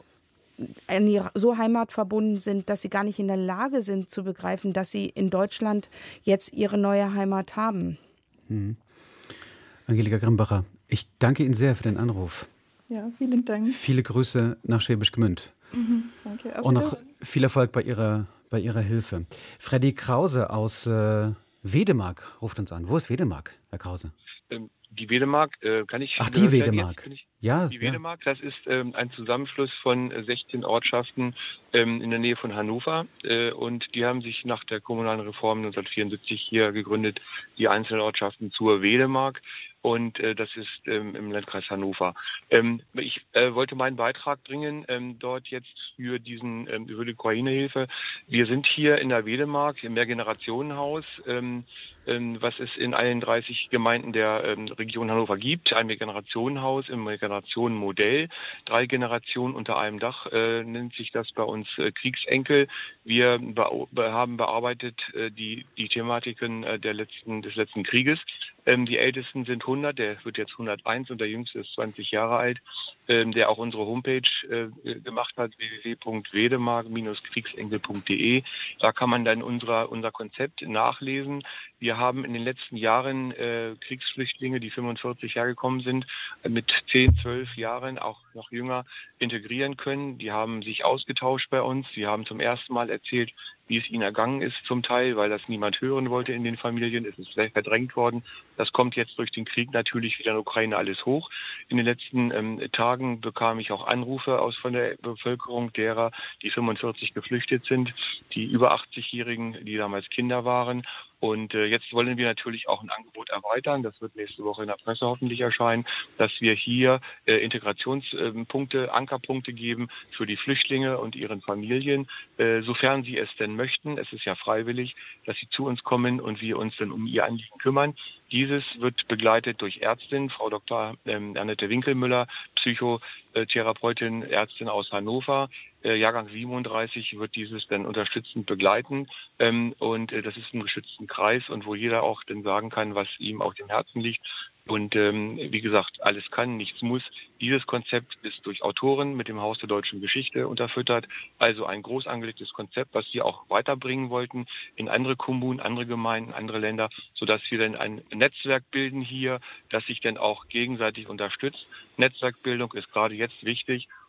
Speaker 3: so heimatverbunden sind, dass sie gar nicht in der Lage sind zu begreifen, dass sie in Deutschland jetzt ihre neue Heimat haben.
Speaker 2: Mhm. Angelika Grimbacher, ich danke Ihnen sehr für den Anruf.
Speaker 9: Ja, vielen Dank.
Speaker 2: Viele Grüße nach Schwäbisch Gmünd.
Speaker 9: Mhm, danke. Auf
Speaker 2: Und noch
Speaker 9: Wiedersehen.
Speaker 2: viel Erfolg bei Ihrer, bei Ihrer Hilfe. Freddy Krause aus äh, Wedemark ruft uns an. Wo ist Wedemark, Herr Krause?
Speaker 10: Ähm, Die Wedemark, äh, kann ich...
Speaker 2: Ach, die Wedemark.
Speaker 10: Jetzt, ich,
Speaker 2: ja,
Speaker 10: die
Speaker 2: ja.
Speaker 10: Wedemark, das ist ähm, ein Zusammenschluss von äh, sechzehn Ortschaften ähm, in der Nähe von Hannover. Äh, und die haben sich nach der kommunalen Reform neunzehnhundertvierundsiebzig hier gegründet, die einzelnen Ortschaften zur Wedemark. Und äh, das ist ähm, im Landkreis Hannover. Ähm, ich äh, wollte meinen Beitrag bringen, ähm, dort jetzt für diesen ähm, über die Ukraine-Hilfe. Wir sind hier in der Wedemark im Mehrgenerationenhaus, ähm, ähm, was es in allen dreißig Gemeinden der ähm, Region Hannover gibt. Ein Mehrgenerationenhaus im Mehrgenerationenmodell. Drei Generationen unter einem Dach äh, nennt sich das bei uns äh, Kriegsenkel. Wir be- haben bearbeitet äh, die, die Thematiken äh, der letzten, des letzten Krieges. Ähm, die Ältesten sind hundert, der wird jetzt hunderteins und der Jüngste ist zwanzig Jahre alt, ähm, der auch unsere Homepage äh, gemacht hat, w w w punkt wedemark Bindestrich kriegsenkel punkt d e. Da kann man dann unser, unser Konzept nachlesen. Wir haben in den letzten Jahren äh, Kriegsflüchtlinge, die fünfundvierzig Jahre gekommen sind, äh, mit zehn, zwölf Jahren, auch noch jünger, integrieren können. Die haben sich ausgetauscht bei uns. Die haben zum ersten Mal erzählt, wie es ihnen ergangen ist zum Teil, weil das niemand hören wollte in den Familien. Es ist sehr verdrängt worden. Das kommt jetzt durch den Krieg natürlich wieder in der Ukraine alles hoch. In den letzten ähm, Tagen bekam ich auch Anrufe aus von der Bevölkerung derer, die fünfundvierzig geflüchtet sind, die über achtzig-Jährigen, die damals Kinder waren. Und äh, jetzt wollen wir natürlich auch ein Angebot erweitern. Das wird nächste Woche in der Presse hoffentlich erscheinen, dass wir hier äh, Integrationspunkte, äh, Ankerpunkte geben für die Flüchtlinge und ihren Familien, äh, sofern sie es denn möchten. Es ist ja freiwillig, dass sie zu uns kommen und wir uns dann um ihr Anliegen kümmern. Dieses wird begleitet durch Ärztin, Frau Doktor Ähm, Annette Winkelmüller, Psychotherapeutin, Ärztin aus Hannover. Äh, Jahrgang siebenunddreißig wird dieses dann unterstützend begleiten. Ähm, und äh, das ist ein geschützten Kreis und wo jeder auch dann sagen kann, was ihm auf dem Herzen liegt. Und ähm, wie gesagt, alles kann, nichts muss. Dieses Konzept ist durch Autoren mit dem Haus der deutschen Geschichte unterfüttert. Also ein groß angelegtes Konzept, was wir auch weiterbringen wollten in andere Kommunen, andere Gemeinden, andere Länder, sodass wir dann ein Netzwerk bilden hier, das sich dann auch gegenseitig unterstützt. Netzwerkbildung ist gerade jetzt wichtig.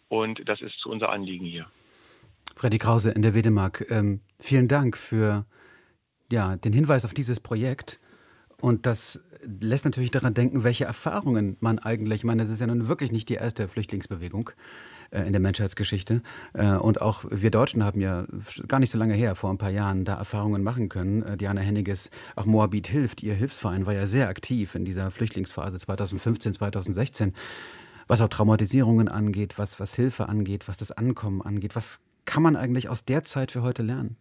Speaker 10: Und das ist unser Anliegen hier.
Speaker 2: Freddy Krause in der Wedemark, ähm, vielen Dank für ja, den Hinweis auf dieses Projekt. Und das lässt natürlich daran denken, welche Erfahrungen man eigentlich, ich meine, das ist ja nun wirklich nicht die erste Flüchtlingsbewegung äh, in der Menschheitsgeschichte. Äh, und auch wir Deutschen haben ja gar nicht so lange her, vor ein paar Jahren, da Erfahrungen machen können. Äh, Diana Henniges, auch Moabit hilft, ihr Hilfsverein war ja sehr aktiv in dieser Flüchtlingsphase zweitausendfünfzehn, zweitausendsechzehn. Was auch Traumatisierungen angeht, was, was Hilfe angeht, was das Ankommen angeht. Was kann man eigentlich aus der Zeit für heute lernen?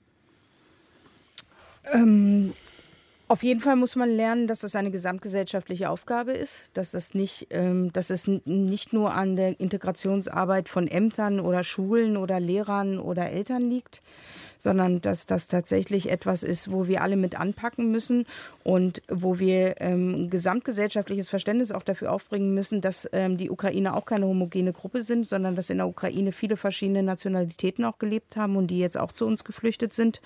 Speaker 3: Ähm, auf jeden Fall muss man lernen, dass das eine gesamtgesellschaftliche Aufgabe ist, dass das nicht, ähm, dass es n- nicht nur an der Integrationsarbeit von Ämtern oder Schulen oder Lehrern oder Eltern liegt, sondern dass das tatsächlich etwas ist, wo wir alle mit anpacken müssen und wo wir ähm, ein gesamtgesellschaftliches Verständnis auch dafür aufbringen müssen, dass ähm, die Ukrainer auch keine homogene Gruppe sind, sondern dass in der Ukraine viele verschiedene Nationalitäten auch gelebt haben und die jetzt auch zu uns geflüchtet sind.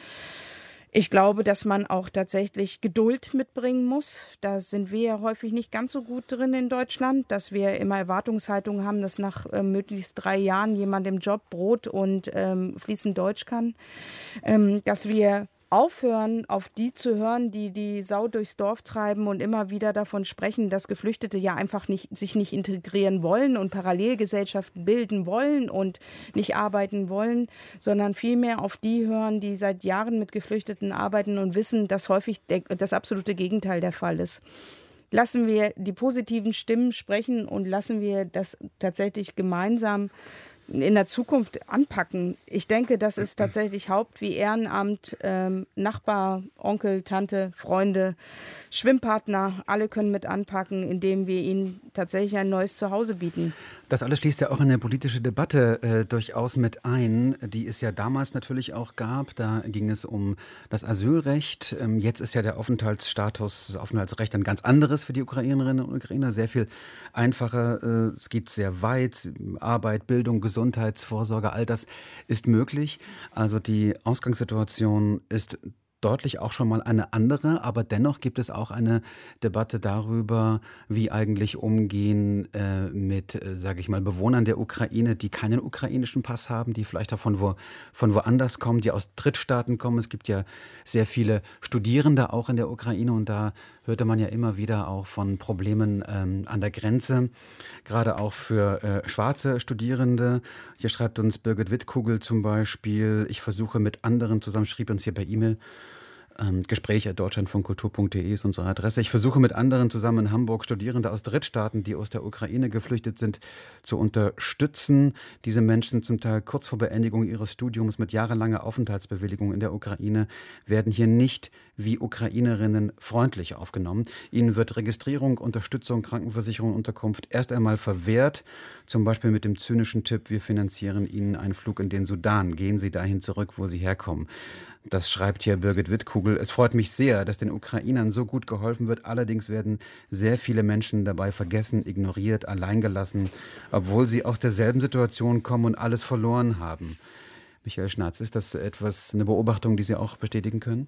Speaker 3: Ich glaube, dass man auch tatsächlich Geduld mitbringen muss. Da sind wir ja häufig nicht ganz so gut drin in Deutschland, dass wir immer Erwartungshaltung haben, dass nach äh, möglichst drei Jahren jemand im Job Brot und ähm, fließend Deutsch kann. Ähm, dass wir aufhören, auf die zu hören, die die Sau durchs Dorf treiben und immer wieder davon sprechen, dass Geflüchtete ja einfach nicht, sich nicht integrieren wollen und Parallelgesellschaften bilden wollen und nicht arbeiten wollen, sondern vielmehr auf die hören, die seit Jahren mit Geflüchteten arbeiten und wissen, dass häufig der, das absolute Gegenteil der Fall ist. Lassen wir die positiven Stimmen sprechen und lassen wir das tatsächlich gemeinsam in der Zukunft anpacken. Ich denke, das ist tatsächlich Haupt- wie Ehrenamt, ähm, Nachbar, Onkel, Tante, Freunde, Schwimmpartner, alle können mit anpacken, indem wir ihnen tatsächlich ein neues Zuhause bieten.
Speaker 2: Das alles schließt ja auch eine politische Debatte äh, durchaus mit ein, die es ja damals natürlich auch gab. Da ging es um das Asylrecht. Ähm, jetzt ist ja der Aufenthaltsstatus, das Aufenthaltsrecht ein ganz anderes für die Ukrainerinnen und Ukrainer, sehr viel einfacher. Äh, es geht sehr weit. Arbeit, Bildung, Gesundheitsvorsorge, all das ist möglich. Also die Ausgangssituation ist deutlich auch schon mal eine andere, aber dennoch gibt es auch eine Debatte darüber, wie eigentlich umgehen äh, mit, äh, sage ich mal, Bewohnern der Ukraine, die keinen ukrainischen Pass haben, die vielleicht auch von, wo, von woanders kommen, die aus Drittstaaten kommen. Es gibt ja sehr viele Studierende auch in der Ukraine und da hörte man ja immer wieder auch von Problemen ähm, an der Grenze, gerade auch für äh, schwarze Studierende. Hier schreibt uns Birgit Wittkugel zum Beispiel, ich versuche mit anderen zusammen, schrieb uns hier per E-Mail, Ähm, Gespräch at deutschlandfunkkultur punkt de ist unsere Adresse. Ich versuche mit anderen zusammen in Hamburg Studierende aus Drittstaaten, die aus der Ukraine geflüchtet sind, zu unterstützen. Diese Menschen, zum Teil kurz vor Beendigung ihres Studiums mit jahrelanger Aufenthaltsbewilligung in der Ukraine, werden hier nicht wie Ukrainerinnen freundlich aufgenommen. Ihnen wird Registrierung, Unterstützung, Krankenversicherung, Unterkunft erst einmal verwehrt. Zum Beispiel mit dem zynischen Tipp, wir finanzieren Ihnen einen Flug in den Sudan. Gehen Sie dahin zurück, wo Sie herkommen. Das schreibt hier Birgit Wittkugel. Es freut mich sehr, dass den Ukrainern so gut geholfen wird. Allerdings werden sehr viele Menschen dabei vergessen, ignoriert, alleingelassen, obwohl sie aus derselben Situation kommen und alles verloren haben. Michael Schnatz, ist das etwas, eine Beobachtung, die Sie auch bestätigen können?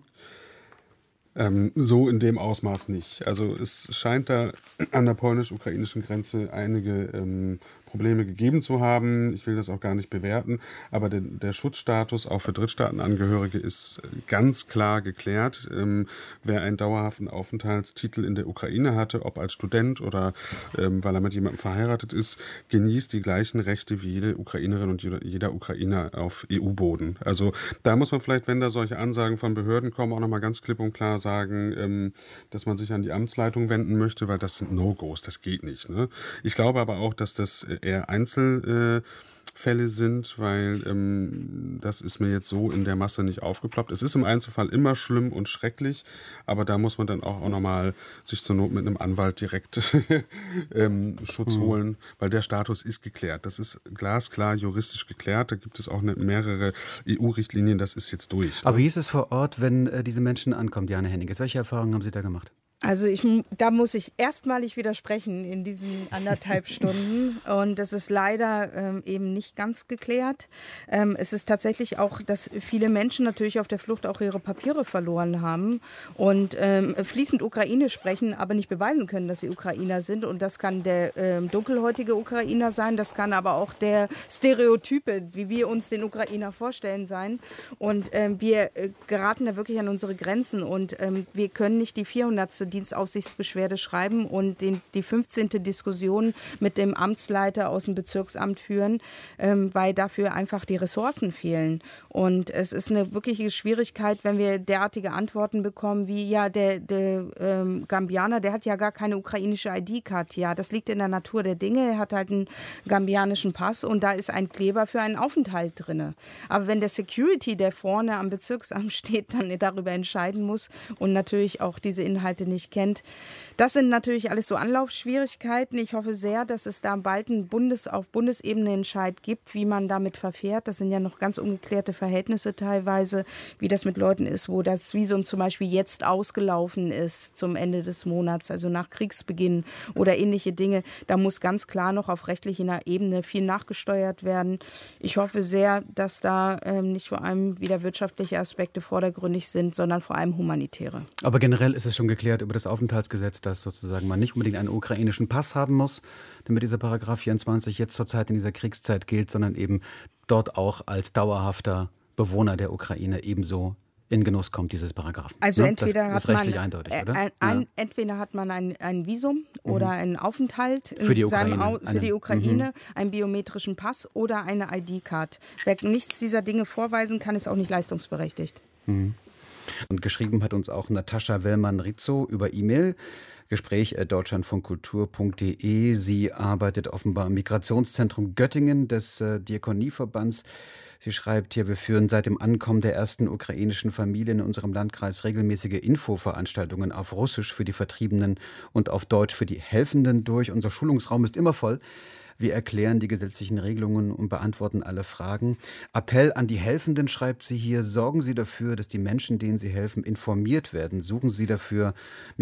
Speaker 4: Ähm, so in dem Ausmaß nicht. Also es scheint da an der polnisch-ukrainischen Grenze einige ähm, Probleme gegeben zu haben. Ich will das auch gar nicht bewerten, aber der, der Schutzstatus auch für Drittstaatenangehörige ist ganz klar geklärt. Ähm, wer einen dauerhaften Aufenthaltstitel in der Ukraine hatte, ob als Student oder ähm, weil er mit jemandem verheiratet ist, genießt die gleichen Rechte wie jede Ukrainerin und jeder, jeder Ukrainer auf E U-Boden. Also da muss man vielleicht, wenn da solche Ansagen von Behörden kommen, auch nochmal ganz klipp und klar sagen, ähm, dass man sich an die Amtsleitung wenden möchte, weil das sind No-Gos, das geht nicht. Ne? Ich glaube aber auch, dass das eher Einzelfälle äh, sind, weil ähm, das ist mir jetzt so in der Masse nicht aufgeploppt. Es ist im Einzelfall immer schlimm und schrecklich, aber da muss man dann auch, auch nochmal sich zur Not mit einem Anwalt direkt ähm, Schutz mhm. holen, weil der Status ist geklärt. Das ist glasklar juristisch geklärt. Da gibt es auch eine, mehrere E U-Richtlinien, das ist jetzt durch.
Speaker 2: Aber wie ist es vor Ort, wenn äh, diese Menschen ankommen, Diana Henniges? Welche Erfahrungen haben Sie da gemacht?
Speaker 3: Also ich, da muss ich erstmalig widersprechen in diesen anderthalb Stunden und das ist leider ähm, eben nicht ganz geklärt. Ähm, es ist tatsächlich auch, dass viele Menschen natürlich auf der Flucht auch ihre Papiere verloren haben und ähm, fließend Ukrainisch sprechen, aber nicht beweisen können, dass sie Ukrainer sind und das kann der ähm, dunkelhäutige Ukrainer sein, das kann aber auch der Stereotype, wie wir uns den Ukrainer vorstellen, sein und ähm, wir äh, geraten da wirklich an unsere Grenzen und ähm, wir können nicht die vierhundertste Dienstaufsichtsbeschwerde schreiben und den, die fünfzehnte Diskussion mit dem Amtsleiter aus dem Bezirksamt führen, ähm, weil dafür einfach die Ressourcen fehlen. Und es ist eine wirkliche Schwierigkeit, wenn wir derartige Antworten bekommen, wie ja, der, der ähm, Gambianer, der hat ja gar keine ukrainische I D-Card. Ja, das liegt in der Natur der Dinge. Er hat halt einen gambianischen Pass und da ist ein Kleber für einen Aufenthalt drin. Aber wenn der Security, der vorne am Bezirksamt steht, dann darüber entscheiden muss und natürlich auch diese Inhalte nicht kennt. Das sind natürlich alles so Anlaufschwierigkeiten. Ich hoffe sehr, dass es da bald einen Bundes, auf Bundesebene Entscheid gibt, wie man damit verfährt. Das sind ja noch ganz ungeklärte Verhältnisse teilweise, wie das mit Leuten ist, wo das Visum zum Beispiel jetzt ausgelaufen ist zum Ende des Monats, also nach Kriegsbeginn oder ähnliche Dinge. Da muss ganz klar noch auf rechtlicher Ebene viel nachgesteuert werden. Ich hoffe sehr, dass da ähm, nicht vor allem wieder wirtschaftliche Aspekte vordergründig sind, sondern vor allem humanitäre.
Speaker 2: Aber generell ist es schon geklärt über das Aufenthaltsgesetz, dass sozusagen man nicht unbedingt einen ukrainischen Pass haben muss, damit dieser Paragraph vierundzwanzig jetzt zurzeit in dieser Kriegszeit gilt, sondern eben dort auch als dauerhafter Bewohner der Ukraine ebenso in Genuss kommt, dieses Paragraphen.
Speaker 3: Also
Speaker 2: ne?
Speaker 3: entweder
Speaker 2: das ist
Speaker 3: hat
Speaker 2: rechtlich
Speaker 3: man,
Speaker 2: eindeutig,
Speaker 3: äh,
Speaker 2: oder?
Speaker 3: Ein, ein,
Speaker 2: ja.
Speaker 3: Entweder hat man ein, ein Visum oder mhm. einen Aufenthalt in
Speaker 2: für die
Speaker 3: seinem
Speaker 2: Ukraine,
Speaker 3: Au für
Speaker 2: einen,
Speaker 3: die Ukraine,
Speaker 2: mhm.
Speaker 3: einen biometrischen Pass oder eine I D-Card. Wer nichts dieser Dinge vorweisen kann, ist auch nicht leistungsberechtigt.
Speaker 2: Mhm. Und geschrieben hat uns auch Natascha Wellmann-Rizzo über E-Mail. Gespräch at deutschlandfunkkultur punkt de. Sie arbeitet offenbar im Migrationszentrum Göttingen des äh, Diakonieverbands. Sie schreibt hier, wir führen seit dem Ankommen der ersten ukrainischen Familien in unserem Landkreis regelmäßige Infoveranstaltungen auf Russisch für die Vertriebenen und auf Deutsch für die Helfenden durch. Unser Schulungsraum ist immer voll. Wir erklären die gesetzlichen Regelungen und beantworten alle Fragen. Appell an die Helfenden, schreibt sie hier, sorgen Sie dafür, dass die Menschen, denen Sie helfen, informiert werden. Suchen Sie dafür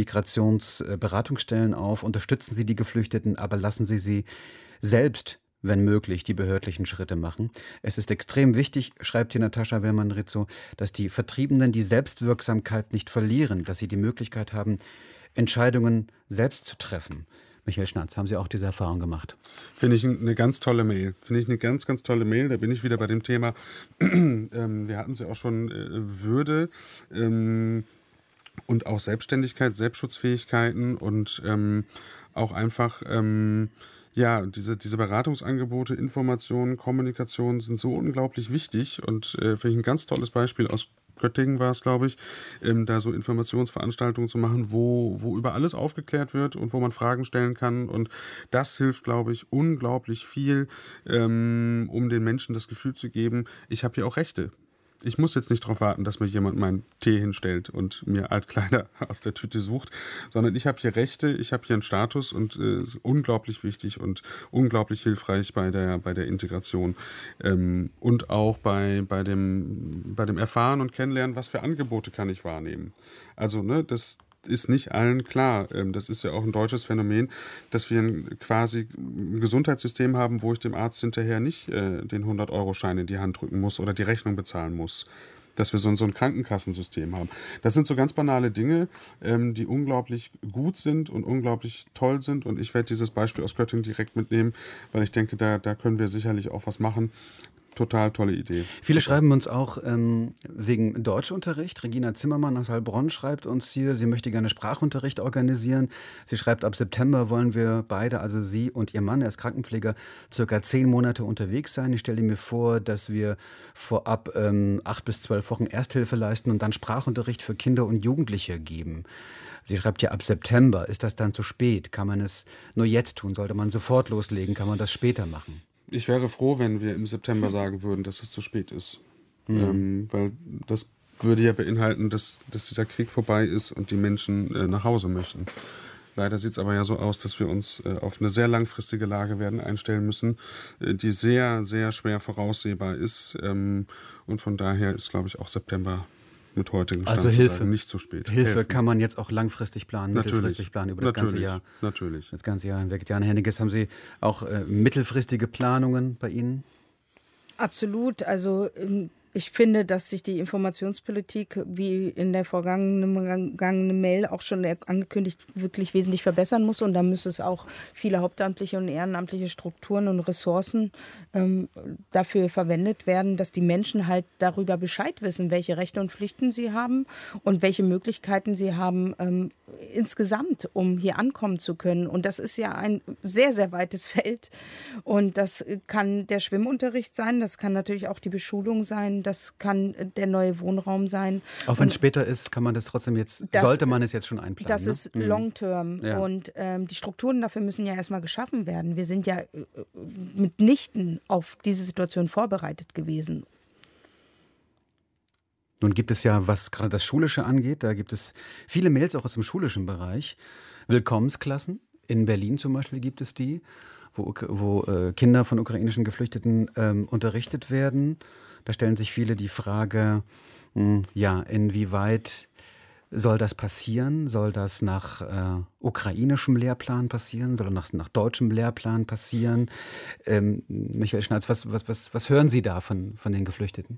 Speaker 2: Migrationsberatungsstellen auf, unterstützen Sie die Geflüchteten, aber lassen Sie sie selbst, wenn möglich, die behördlichen Schritte machen. Es ist extrem wichtig, schreibt hier Natascha Wellmann-Rizzo, dass die Vertriebenen die Selbstwirksamkeit nicht verlieren, dass sie die Möglichkeit haben, Entscheidungen selbst zu treffen. Michael Schnatz, haben Sie auch diese Erfahrung gemacht?
Speaker 4: Finde ich eine ganz tolle Mail. Finde ich eine ganz, ganz tolle Mail. Da bin ich wieder bei dem Thema, ähm, wir hatten sie auch schon, äh, Würde ähm, und auch Selbstständigkeit, Selbstschutzfähigkeiten und ähm, auch einfach, ähm, ja, diese, diese Beratungsangebote, Informationen, Kommunikation sind so unglaublich wichtig und äh, finde ich ein ganz tolles Beispiel aus Göttingen war es, glaube ich, ähm, da so Informationsveranstaltungen zu machen, wo, wo über alles aufgeklärt wird und wo man Fragen stellen kann. Und das hilft, glaube ich, unglaublich viel, ähm, um den Menschen das Gefühl zu geben, ich habe hier auch Rechte. Ich muss jetzt nicht darauf warten, dass mir jemand meinen Tee hinstellt und mir Altkleider aus der Tüte sucht, sondern ich habe hier Rechte, ich habe hier einen Status und äh, ist unglaublich wichtig und unglaublich hilfreich bei der, bei der Integration ähm, und auch bei, bei, dem, bei dem Erfahren und Kennenlernen, was für Angebote kann ich wahrnehmen. Also, ne, das ist nicht allen klar. Das ist ja auch ein deutsches Phänomen, dass wir ein quasi ein Gesundheitssystem haben, wo ich dem Arzt hinterher nicht äh, den hundert-Euro-Schein in die Hand drücken muss oder die Rechnung bezahlen muss. Dass wir so ein, so ein Krankenkassensystem haben. Das sind so ganz banale Dinge, ähm, die unglaublich gut sind und unglaublich toll sind. Und ich werde dieses Beispiel aus Göttingen direkt mitnehmen, weil ich denke, da, da können wir sicherlich auch was machen. Total tolle Idee.
Speaker 2: Viele schreiben uns auch ähm, wegen Deutschunterricht. Regina Zimmermann aus Heilbronn schreibt uns hier, sie möchte gerne Sprachunterricht organisieren. Sie schreibt, ab September wollen wir beide, also sie und ihr Mann, er ist Krankenpfleger, circa zehn Monate unterwegs sein. Ich stelle mir vor, dass wir vorab ähm, acht bis zwölf Wochen Ersthilfe leisten und dann Sprachunterricht für Kinder und Jugendliche geben. Sie schreibt ja ab September. Ist das dann zu spät? Kann man es nur jetzt tun? Sollte man sofort loslegen? Kann man das später machen?
Speaker 4: Ich wäre froh, wenn wir im September sagen würden, dass es zu spät ist. Mhm. Ähm, weil das würde ja beinhalten, dass, dass dieser Krieg vorbei ist und die Menschen äh, nach Hause möchten. Leider sieht es aber ja so aus, dass wir uns äh, auf eine sehr langfristige Lage werden einstellen müssen, äh, die sehr, sehr schwer voraussehbar ist. Ähm, und von daher ist, glaube ich, auch September mit heutigem Stand
Speaker 2: also
Speaker 4: zu
Speaker 2: Hilfe.
Speaker 4: sagen, nicht zu spät.
Speaker 2: Hilfe
Speaker 4: Helfen.
Speaker 2: kann man jetzt auch langfristig planen,
Speaker 4: Natürlich.
Speaker 2: mittelfristig planen über das
Speaker 4: Natürlich.
Speaker 2: ganze Jahr.
Speaker 4: Natürlich.
Speaker 2: Das ganze Jahr hinweg. Diane Henniges, haben Sie auch äh, mittelfristige Planungen bei Ihnen?
Speaker 3: Absolut. Also ähm, ich finde, dass sich die Informationspolitik, wie in der vergangenen, vergangenen Mail auch schon angekündigt, wirklich wesentlich verbessern muss. Und da müsste es auch viele hauptamtliche und ehrenamtliche Strukturen und Ressourcen ähm, dafür verwendet werden, dass die Menschen halt darüber Bescheid wissen, welche Rechte und Pflichten sie haben und welche Möglichkeiten sie haben ähm, insgesamt, um hier ankommen zu können. Und das ist ja ein sehr, sehr weites Feld. Und das kann der Schwimmunterricht sein, das kann natürlich auch die Beschulung sein, das kann der neue Wohnraum sein.
Speaker 2: Auch wenn es später ist, kann man das trotzdem jetzt,
Speaker 3: das,
Speaker 2: sollte man es jetzt schon einplanen.
Speaker 3: Das
Speaker 2: ne?
Speaker 3: ist
Speaker 2: mhm.
Speaker 3: long-term.
Speaker 2: Ja.
Speaker 3: Und ähm, die Strukturen dafür müssen ja erstmal geschaffen werden. Wir sind ja äh, mitnichten auf diese Situation vorbereitet gewesen.
Speaker 2: Nun gibt es ja, was gerade das Schulische angeht, da gibt es viele Mails auch aus dem schulischen Bereich. Willkommensklassen, in Berlin zum Beispiel gibt es die, wo, wo äh, Kinder von ukrainischen Geflüchteten ähm, unterrichtet werden. Da stellen sich viele die Frage, mh, ja, inwieweit soll das passieren? Soll das nach äh, ukrainischem Lehrplan passieren? Soll das nach, nach deutschem Lehrplan passieren? Ähm, Michael Schnalz, was, was, was, was hören Sie da von, von den Geflüchteten?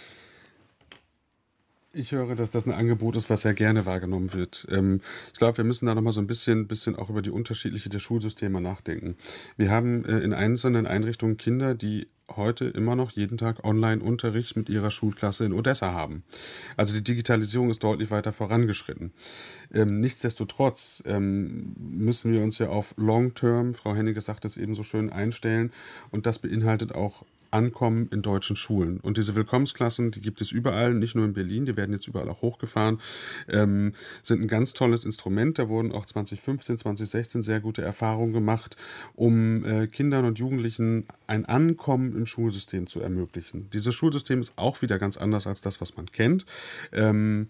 Speaker 4: Ich höre, dass das ein Angebot ist, was sehr gerne wahrgenommen wird. Ähm, ich glaube, wir müssen da noch mal so ein bisschen, bisschen auch über die Unterschiedliche der Schulsysteme nachdenken. Wir haben äh, in einzelnen Einrichtungen Kinder, die heute immer noch jeden Tag Online-Unterricht mit ihrer Schulklasse in Odessa haben. Also die Digitalisierung ist deutlich weiter vorangeschritten. Ähm, nichtsdestotrotz ähm, müssen wir uns ja auf Long-Term, Frau Henniges sagt es eben so schön, einstellen. Und das beinhaltet auch Ankommen in deutschen Schulen. Und diese Willkommensklassen, die gibt es überall, nicht nur in Berlin, die werden jetzt überall auch hochgefahren, ähm, sind ein ganz tolles Instrument. Da wurden auch zwanzig fünfzehn, zwanzig sechzehn sehr gute Erfahrungen gemacht, um äh, Kindern und Jugendlichen ein Ankommen im Schulsystem zu ermöglichen. Dieses Schulsystem ist auch wieder ganz anders als das, was man kennt. Ähm,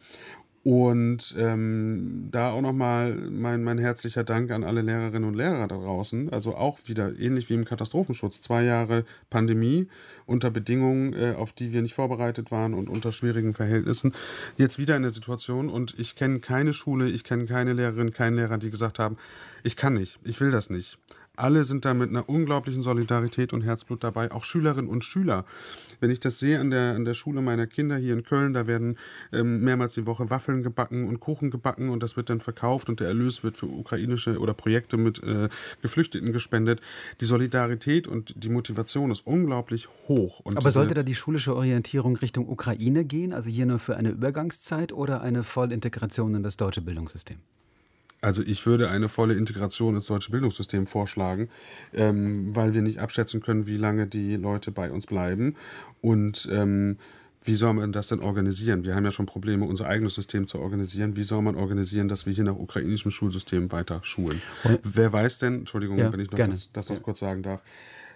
Speaker 4: Und ähm, da auch nochmal mein, mein herzlicher Dank an alle Lehrerinnen und Lehrer da draußen. Also auch wieder ähnlich wie im Katastrophenschutz. Zwei Jahre Pandemie unter Bedingungen, äh, auf die wir nicht vorbereitet waren und unter schwierigen Verhältnissen. Jetzt wieder in der Situation und ich kenne keine Schule, ich kenne keine Lehrerin, keinen Lehrer, die gesagt haben, ich kann nicht, ich will das nicht. Alle sind da mit einer unglaublichen Solidarität und Herzblut dabei, auch Schülerinnen und Schüler. Wenn ich das sehe an der, an der Schule meiner Kinder hier in Köln, da werden ähm, mehrmals die Woche Waffeln gebacken und Kuchen gebacken und das wird dann verkauft und der Erlös wird für ukrainische oder Projekte mit äh, Geflüchteten gespendet. Die Solidarität und die Motivation ist unglaublich hoch. Und
Speaker 2: Aber sollte da die schulische Orientierung Richtung Ukraine gehen, also hier nur für eine Übergangszeit oder eine Vollintegration in das deutsche Bildungssystem?
Speaker 4: Also ich würde eine volle Integration ins deutsche Bildungssystem vorschlagen, ähm, weil wir nicht abschätzen können, wie lange die Leute bei uns bleiben und ähm, wie soll man das denn organisieren? Wir haben ja schon Probleme, unser eigenes System zu organisieren. Wie soll man organisieren, dass wir hier nach ukrainischem Schulsystem weiter schulen? Und wer weiß denn, Entschuldigung, ja, wenn ich noch das, das noch ja. kurz sagen darf,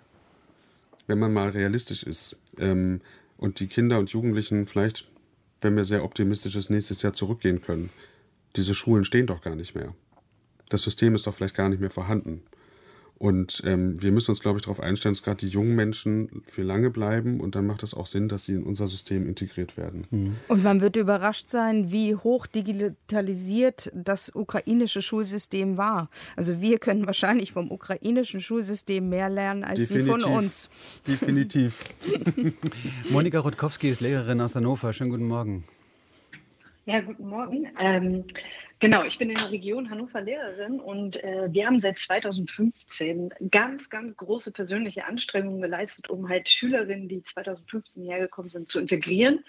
Speaker 4: wenn man mal realistisch ist ähm, und die Kinder und Jugendlichen vielleicht, wenn wir sehr optimistisch ist, nächstes Jahr zurückgehen können, diese Schulen stehen doch gar nicht mehr. Das System ist doch vielleicht gar nicht mehr vorhanden. Und ähm, wir müssen uns, glaube ich, darauf einstellen, dass gerade die jungen Menschen für lange bleiben und dann macht es auch Sinn, dass sie in unser System integriert werden.
Speaker 3: Mhm. Und man wird überrascht sein, wie hoch digitalisiert das ukrainische Schulsystem war. Also wir können wahrscheinlich vom ukrainischen Schulsystem mehr lernen als
Speaker 4: Definitiv.
Speaker 3: Sie von uns.
Speaker 4: Definitiv.
Speaker 2: Monika Rutkowski ist Lehrerin aus Hannover. Schönen guten Morgen.
Speaker 11: Ja, guten Morgen. Ähm, genau, ich bin in der Region Hannover Lehrerin und äh, wir haben seit zweitausendfünfzehn ganz, ganz große persönliche Anstrengungen geleistet, um halt Schülerinnen, die zweitausendfünfzehn hergekommen sind, zu integrieren.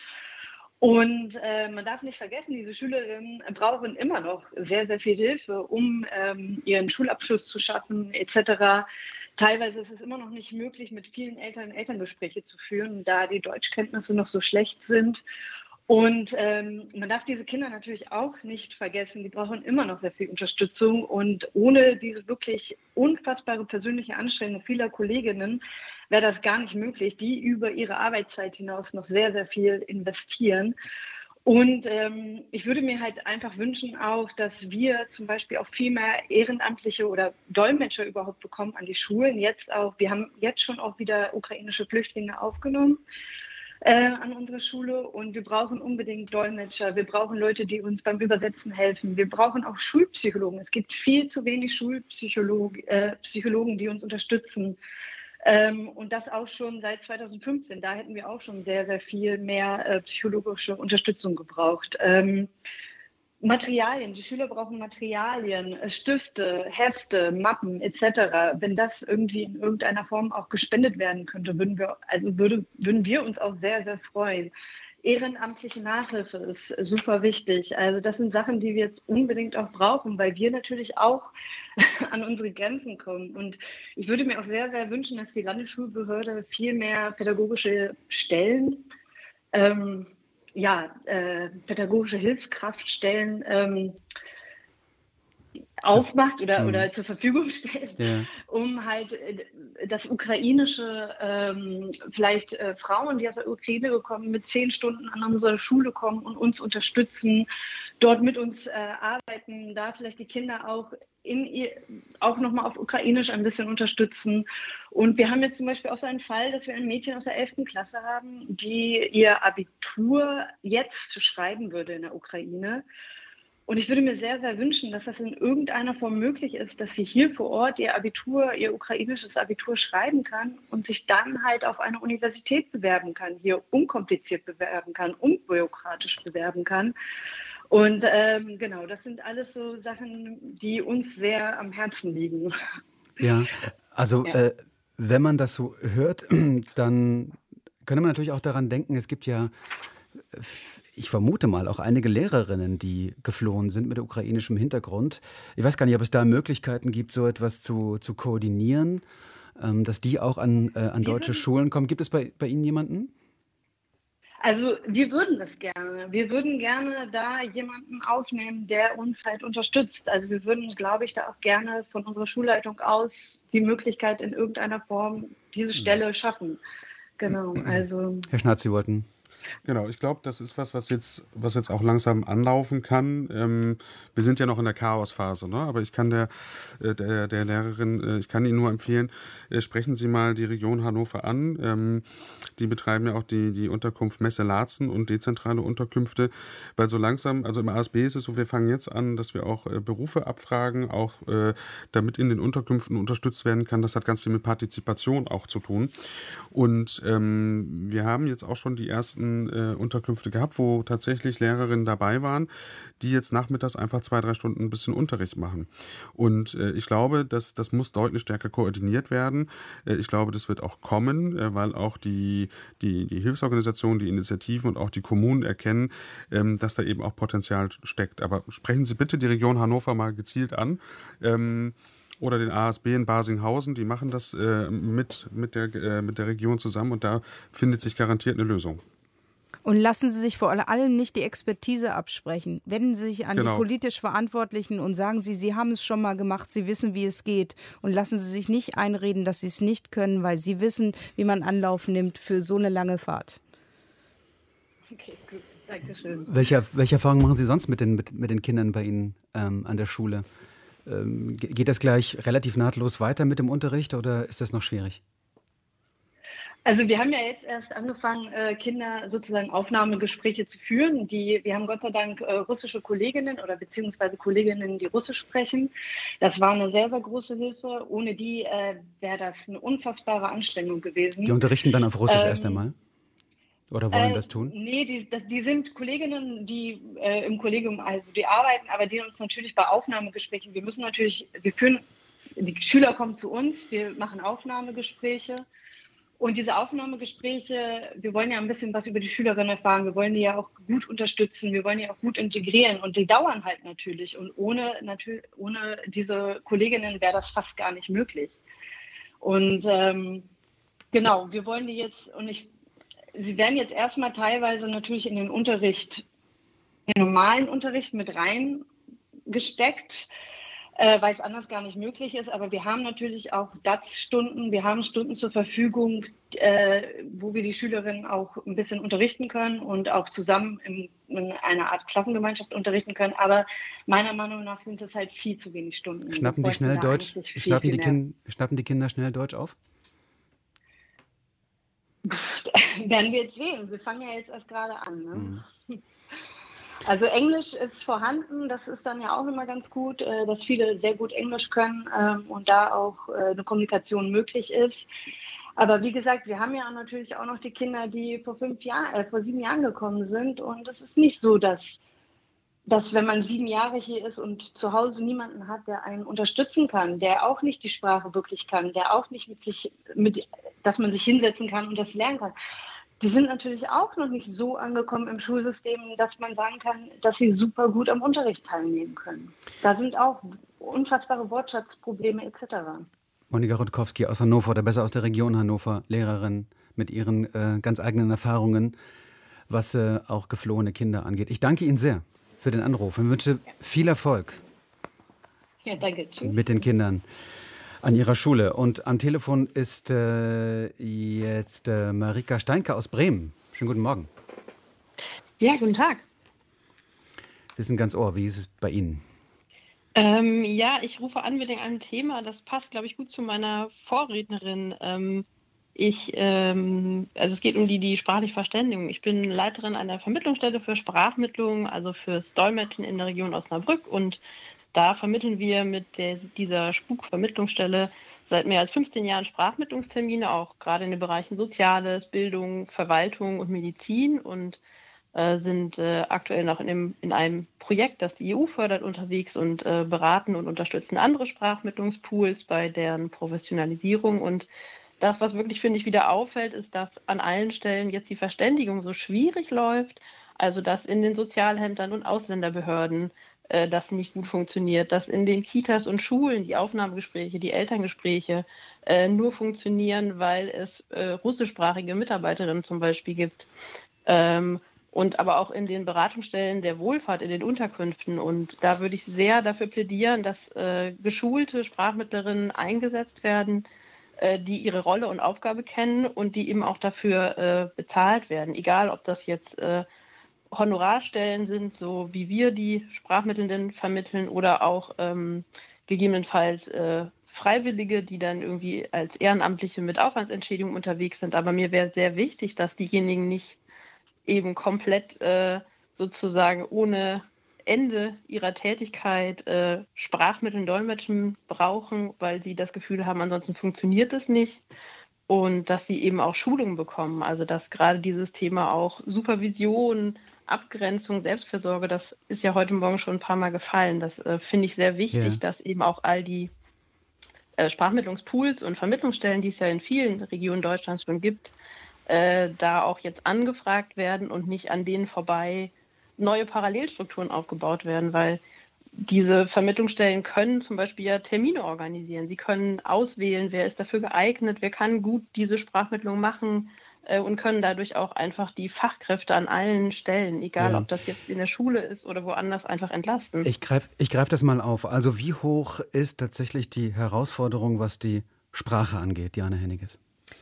Speaker 11: Und äh, man darf nicht vergessen, diese Schülerinnen brauchen immer noch sehr, sehr viel Hilfe, um ähm, ihren Schulabschluss zu schaffen et cetera. Teilweise ist es immer noch nicht möglich, mit vielen Eltern Elterngespräche zu führen, da die Deutschkenntnisse noch so schlecht sind. Und ähm, man darf diese Kinder natürlich auch nicht vergessen, die brauchen immer noch sehr viel Unterstützung und ohne diese wirklich unfassbare persönliche Anstrengung vieler Kolleginnen wäre das gar nicht möglich, die über ihre Arbeitszeit hinaus noch sehr, sehr viel investieren. Und ähm, ich würde mir halt einfach wünschen auch, dass wir zum Beispiel auch viel mehr Ehrenamtliche oder Dolmetscher überhaupt bekommen an die Schulen. Jetzt auch, wir haben jetzt schon auch wieder ukrainische Flüchtlinge aufgenommen. äh, an unserer Schule und wir brauchen unbedingt Dolmetscher, wir brauchen Leute, die uns beim Übersetzen helfen, wir brauchen auch Schulpsychologen. Es gibt viel zu wenig Schulpsychologen, äh, Psychologen, die uns unterstützen. Ähm, und das auch schon seit zweitausendfünfzehn. Da hätten wir auch schon sehr, sehr viel mehr äh, psychologische Unterstützung gebraucht. Ähm, Materialien, die Schüler brauchen Materialien, äh, Stifte, Hefte, Mappen et cetera. Wenn das irgendwie in irgendeiner Form auch gespendet werden könnte, würden wir, also würde, würden wir uns auch sehr, sehr freuen. Ehrenamtliche Nachhilfe ist super wichtig. Also das sind Sachen, die wir jetzt unbedingt auch brauchen, weil wir natürlich auch an unsere Grenzen kommen. Und ich würde mir auch sehr, sehr wünschen, dass die Landesschulbehörde viel mehr pädagogische Stellen, ähm, ja, äh, pädagogische Hilfskraftstellen ähm, aufmacht oder, mhm. oder zur Verfügung stellt, ja. um halt das ukrainische, ähm, vielleicht äh, Frauen, die aus der Ukraine gekommen, mit zehn Stunden an unsere Schule kommen und uns unterstützen, dort mit uns äh, arbeiten, da vielleicht die Kinder auch in ihr, auch nochmal auf Ukrainisch ein bisschen unterstützen. Und wir haben jetzt zum Beispiel auch so einen Fall, dass wir ein Mädchen aus der elften Klasse haben, die ihr Abitur jetzt schreiben würde in der Ukraine. Und ich würde mir sehr, sehr wünschen, dass das in irgendeiner Form möglich ist, dass sie hier vor Ort ihr Abitur, ihr ukrainisches Abitur schreiben kann und sich dann halt auf eine Universität bewerben kann, hier unkompliziert bewerben kann, unbürokratisch bewerben kann. Und ähm, genau, das sind alles so Sachen, die uns sehr am Herzen liegen.
Speaker 2: Ja, also ja. Äh, wenn man das so hört, dann könnte man natürlich auch daran denken, es gibt ja, ich vermute mal, auch einige Lehrerinnen, die geflohen sind mit ukrainischem Hintergrund. Ich weiß gar nicht, ob es da Möglichkeiten gibt, so etwas zu, zu koordinieren, ähm, dass die auch an, äh, an deutsche Schulen kommen. Gibt es bei, bei Ihnen jemanden?
Speaker 11: Also wir würden das gerne. Wir würden gerne da jemanden aufnehmen, der uns halt unterstützt. Also wir würden, glaube ich, da auch gerne von unserer Schulleitung aus die Möglichkeit in irgendeiner Form diese Stelle schaffen. Genau, also...
Speaker 2: Herr Schnatz, Sie wollten...
Speaker 4: Genau, ich glaube, das ist was, was jetzt, was jetzt auch langsam anlaufen kann. Ähm, wir sind ja noch in der Chaosphase, ne? Aber ich kann der, äh, der, der Lehrerin, äh, ich kann Ihnen nur empfehlen, äh, sprechen Sie mal die Region Hannover an. Ähm, die betreiben ja auch die, die Unterkunft Messe-Laatzen und dezentrale Unterkünfte, weil so langsam, also im A S B ist es so, wir fangen jetzt an, dass wir auch äh, Berufe abfragen, auch äh, damit in den Unterkünften unterstützt werden kann. Das hat ganz viel mit Partizipation auch zu tun. Und ähm, wir haben jetzt auch schon die ersten Äh, Unterkünfte gehabt, wo tatsächlich Lehrerinnen dabei waren, die jetzt nachmittags einfach zwei, drei Stunden ein bisschen Unterricht machen. Und äh, ich glaube, dass das muss deutlich stärker koordiniert werden. Äh, ich glaube, das wird auch kommen, äh, weil auch die, die, die Hilfsorganisationen, die Initiativen und auch die Kommunen erkennen, ähm, dass da eben auch Potenzial steckt. Aber sprechen Sie bitte die Region Hannover mal gezielt an. Ähm, Oder den A S B in Barsinghausen, die machen das äh, mit, mit, der, äh, mit der Region zusammen und da findet sich garantiert eine Lösung.
Speaker 3: Und lassen Sie sich vor allem nicht die Expertise absprechen. Wenden Sie sich an genau. die politisch Verantwortlichen und sagen Sie, Sie haben es schon mal gemacht, Sie wissen, wie es geht. Und lassen Sie sich nicht einreden, dass Sie es nicht können, weil Sie wissen, wie man Anlauf nimmt für so eine lange Fahrt.
Speaker 11: Okay, gut. Dankeschön.
Speaker 2: Welche, welche Erfahrungen machen Sie sonst mit den, mit, mit den Kindern bei Ihnen ähm, an der Schule? Ähm, geht das gleich relativ nahtlos weiter mit dem Unterricht oder ist das noch schwierig?
Speaker 11: Also wir haben ja jetzt erst angefangen, Kinder sozusagen Aufnahmegespräche zu führen. Die, wir haben Gott sei Dank russische Kolleginnen oder beziehungsweise Kolleginnen, die Russisch sprechen. Das war eine sehr, sehr große Hilfe. Ohne die äh, wäre das eine unfassbare Anstrengung gewesen.
Speaker 2: Die unterrichten dann auf Russisch
Speaker 11: ähm,
Speaker 2: erst einmal? Oder wollen
Speaker 11: äh,
Speaker 2: das tun?
Speaker 11: Nee, die, die sind Kolleginnen, die äh, im Kollegium, also die arbeiten, aber die uns natürlich bei Aufnahmegesprächen, wir müssen natürlich, wir führen, die Schüler kommen zu uns, wir machen Aufnahmegespräche. Und diese Aufnahmegespräche, wir wollen ja ein bisschen was über die Schülerinnen erfahren, wir wollen die ja auch gut unterstützen, wir wollen die auch gut integrieren und die dauern halt natürlich. Und ohne, natürlich, ohne diese Kolleginnen wäre das fast gar nicht möglich. Und ähm, genau, wir wollen die jetzt, und ich, sie werden jetzt erstmal teilweise natürlich in den Unterricht, den normalen Unterricht mit reingesteckt, Äh, weil es anders gar nicht möglich ist. Aber wir haben natürlich auch D A Z-Stunden, wir haben Stunden zur Verfügung, äh, wo wir die Schülerinnen auch ein bisschen unterrichten können und auch zusammen in, in einer Art Klassengemeinschaft unterrichten können. Aber meiner Meinung nach sind es halt viel zu wenig Stunden.
Speaker 2: Schnappen die schnell Deutsch? Schnappen die, kind, schnappen die Kinder schnell Deutsch auf?
Speaker 11: werden wir jetzt sehen. Wir fangen ja jetzt erst gerade an. Ne?
Speaker 2: Mhm.
Speaker 11: Also Englisch ist vorhanden, das ist dann ja auch immer ganz gut, äh, dass viele sehr gut Englisch können ähm, und da auch äh, eine Kommunikation möglich ist. Aber wie gesagt, wir haben ja natürlich auch noch die Kinder, die vor fünf Jahren, äh, vor sieben Jahren gekommen sind. Und es ist nicht so, dass, dass wenn man sieben Jahre hier ist und zu Hause niemanden hat, der einen unterstützen kann, der auch nicht die Sprache wirklich kann, der auch nicht mit sich, mit, dass man sich hinsetzen kann und das lernen kann. Die sind natürlich auch noch nicht so angekommen im Schulsystem, dass man sagen kann, dass sie super gut am Unterricht teilnehmen können. Da sind auch unfassbare Wortschatzprobleme et cetera.
Speaker 2: Monika Rutkowski aus Hannover oder besser aus der Region Hannover, Lehrerin mit ihren äh, ganz eigenen Erfahrungen, was äh, auch geflohene Kinder angeht. Ich danke Ihnen sehr für den Anruf und wünsche viel Erfolg
Speaker 11: ja, danke.
Speaker 2: mit den Kindern an Ihrer Schule. Und am Telefon ist äh, jetzt äh, Marika Steinke aus Bremen. Schönen guten Morgen.
Speaker 12: Ja, guten Tag.
Speaker 2: Wir sind ganz Ohr. Wie ist es bei Ihnen?
Speaker 12: Ähm, ja, ich rufe an wegen einem Thema, das passt, glaube ich, gut zu meiner Vorrednerin. Ähm, ich, ähm, also es geht um die, die sprachliche Verständigung. Ich bin Leiterin einer Vermittlungsstelle für Sprachmittlung, also fürs Dolmetschen in der Region Osnabrück. Und da vermitteln wir mit der, dieser Spuk-Vermittlungsstelle seit mehr als fünfzehn Jahren Sprachmittlungstermine, auch gerade in den Bereichen Soziales, Bildung, Verwaltung und Medizin. Und äh, sind äh, aktuell noch in, dem, in einem Projekt, das die E U fördert, unterwegs und äh, beraten und unterstützen andere Sprachmittlungspools bei deren Professionalisierung. Und das, was wirklich, finde ich, wieder auffällt, ist, dass an allen Stellen jetzt die Verständigung so schwierig läuft. Also, dass in den Sozialhändlern und Ausländerbehörden äh, das nicht gut funktioniert, dass in den Kitas und Schulen die Aufnahmegespräche, die Elterngespräche äh, nur funktionieren, weil es äh, russischsprachige Mitarbeiterinnen zum Beispiel gibt. Ähm, Und aber auch in den Beratungsstellen der Wohlfahrt, in den Unterkünften. Und da würde ich sehr dafür plädieren, dass äh, geschulte Sprachmittlerinnen eingesetzt werden, äh, die ihre Rolle und Aufgabe kennen und die eben auch dafür äh, bezahlt werden. Egal, ob das jetzt äh, Honorarstellen sind, so wie wir die Sprachmittelnden vermitteln, oder auch ähm, gegebenenfalls äh, Freiwillige, die dann irgendwie als Ehrenamtliche mit Aufwandsentschädigung unterwegs sind. Aber mir wäre sehr wichtig, dass diejenigen nicht eben komplett äh, sozusagen ohne Ende ihrer Tätigkeit äh, Sprachmittel, Dolmetschen brauchen, weil sie das Gefühl haben, ansonsten funktioniert es nicht. Und dass sie eben auch Schulungen bekommen. Also dass gerade dieses Thema auch Supervision, Abgrenzung, Selbstfürsorge, das ist ja heute Morgen schon ein paar Mal gefallen. Das äh, finde ich sehr wichtig, ja. Dass eben auch all die äh, Sprachmittlungspools und Vermittlungsstellen, die es ja in vielen Regionen Deutschlands schon gibt, Äh, da auch jetzt angefragt werden und nicht an denen vorbei neue Parallelstrukturen aufgebaut werden, weil diese Vermittlungsstellen können zum Beispiel ja Termine organisieren. Sie können auswählen, wer ist dafür geeignet, wer kann gut diese Sprachmittlung machen äh, und können dadurch auch einfach die Fachkräfte an allen Stellen, egal
Speaker 2: ja.
Speaker 12: ob das jetzt in der Schule ist oder woanders, einfach entlasten.
Speaker 2: Ich greife ich greif das mal auf. Also wie hoch ist tatsächlich die Herausforderung, was die Sprache angeht, Diana Henniges?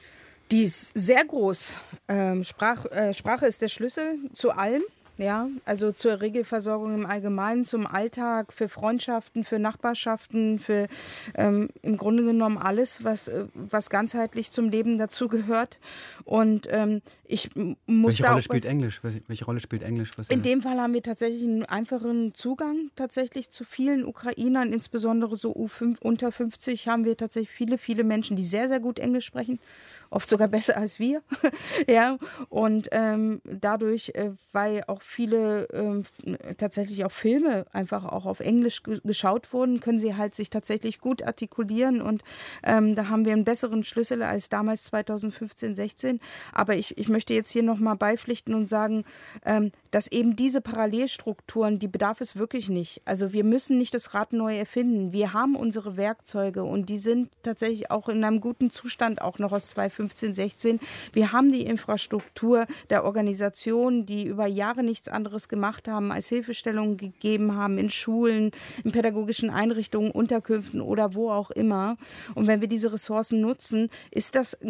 Speaker 3: Die ist sehr groß. Ähm, Sprach, äh, Sprache ist der Schlüssel zu allem. Ja, also zur Regelversorgung im Allgemeinen, zum Alltag, für Freundschaften, für Nachbarschaften, für ähm, im Grunde genommen alles, was, was ganzheitlich zum Leben dazugehört. Und ähm, ich muss
Speaker 2: Welche
Speaker 3: da
Speaker 2: Rolle
Speaker 3: auch
Speaker 2: spielt Englisch? Welche Rolle spielt Englisch? Was
Speaker 3: in dem Fall haben wir tatsächlich einen einfacheren Zugang tatsächlich zu vielen Ukrainern, insbesondere so U fünf, unter fünfzig haben wir tatsächlich viele, viele Menschen, die sehr, sehr gut Englisch sprechen. Oft sogar besser als wir. Ja, und ähm, dadurch, äh, weil auch viele ähm, tatsächlich auch Filme einfach auch auf Englisch ge- geschaut wurden, können sie halt sich tatsächlich gut artikulieren und ähm, da haben wir einen besseren Schlüssel als damals zweitausendfünfzehn, sechzehn. Aber ich, ich möchte jetzt hier nochmal beipflichten und sagen, ähm, dass eben diese Parallelstrukturen, die bedarf es wirklich nicht. Also wir müssen nicht das Rad neu erfinden. Wir haben unsere Werkzeuge und die sind tatsächlich auch in einem guten Zustand, auch noch aus zweitausendfünfzehn, sechzehn. Wir haben die Infrastruktur der Organisationen, die über Jahre nichts anderes gemacht haben, als Hilfestellungen gegeben haben in Schulen, in pädagogischen Einrichtungen, Unterkünften oder wo auch immer. Und wenn wir diese Ressourcen nutzen, ist das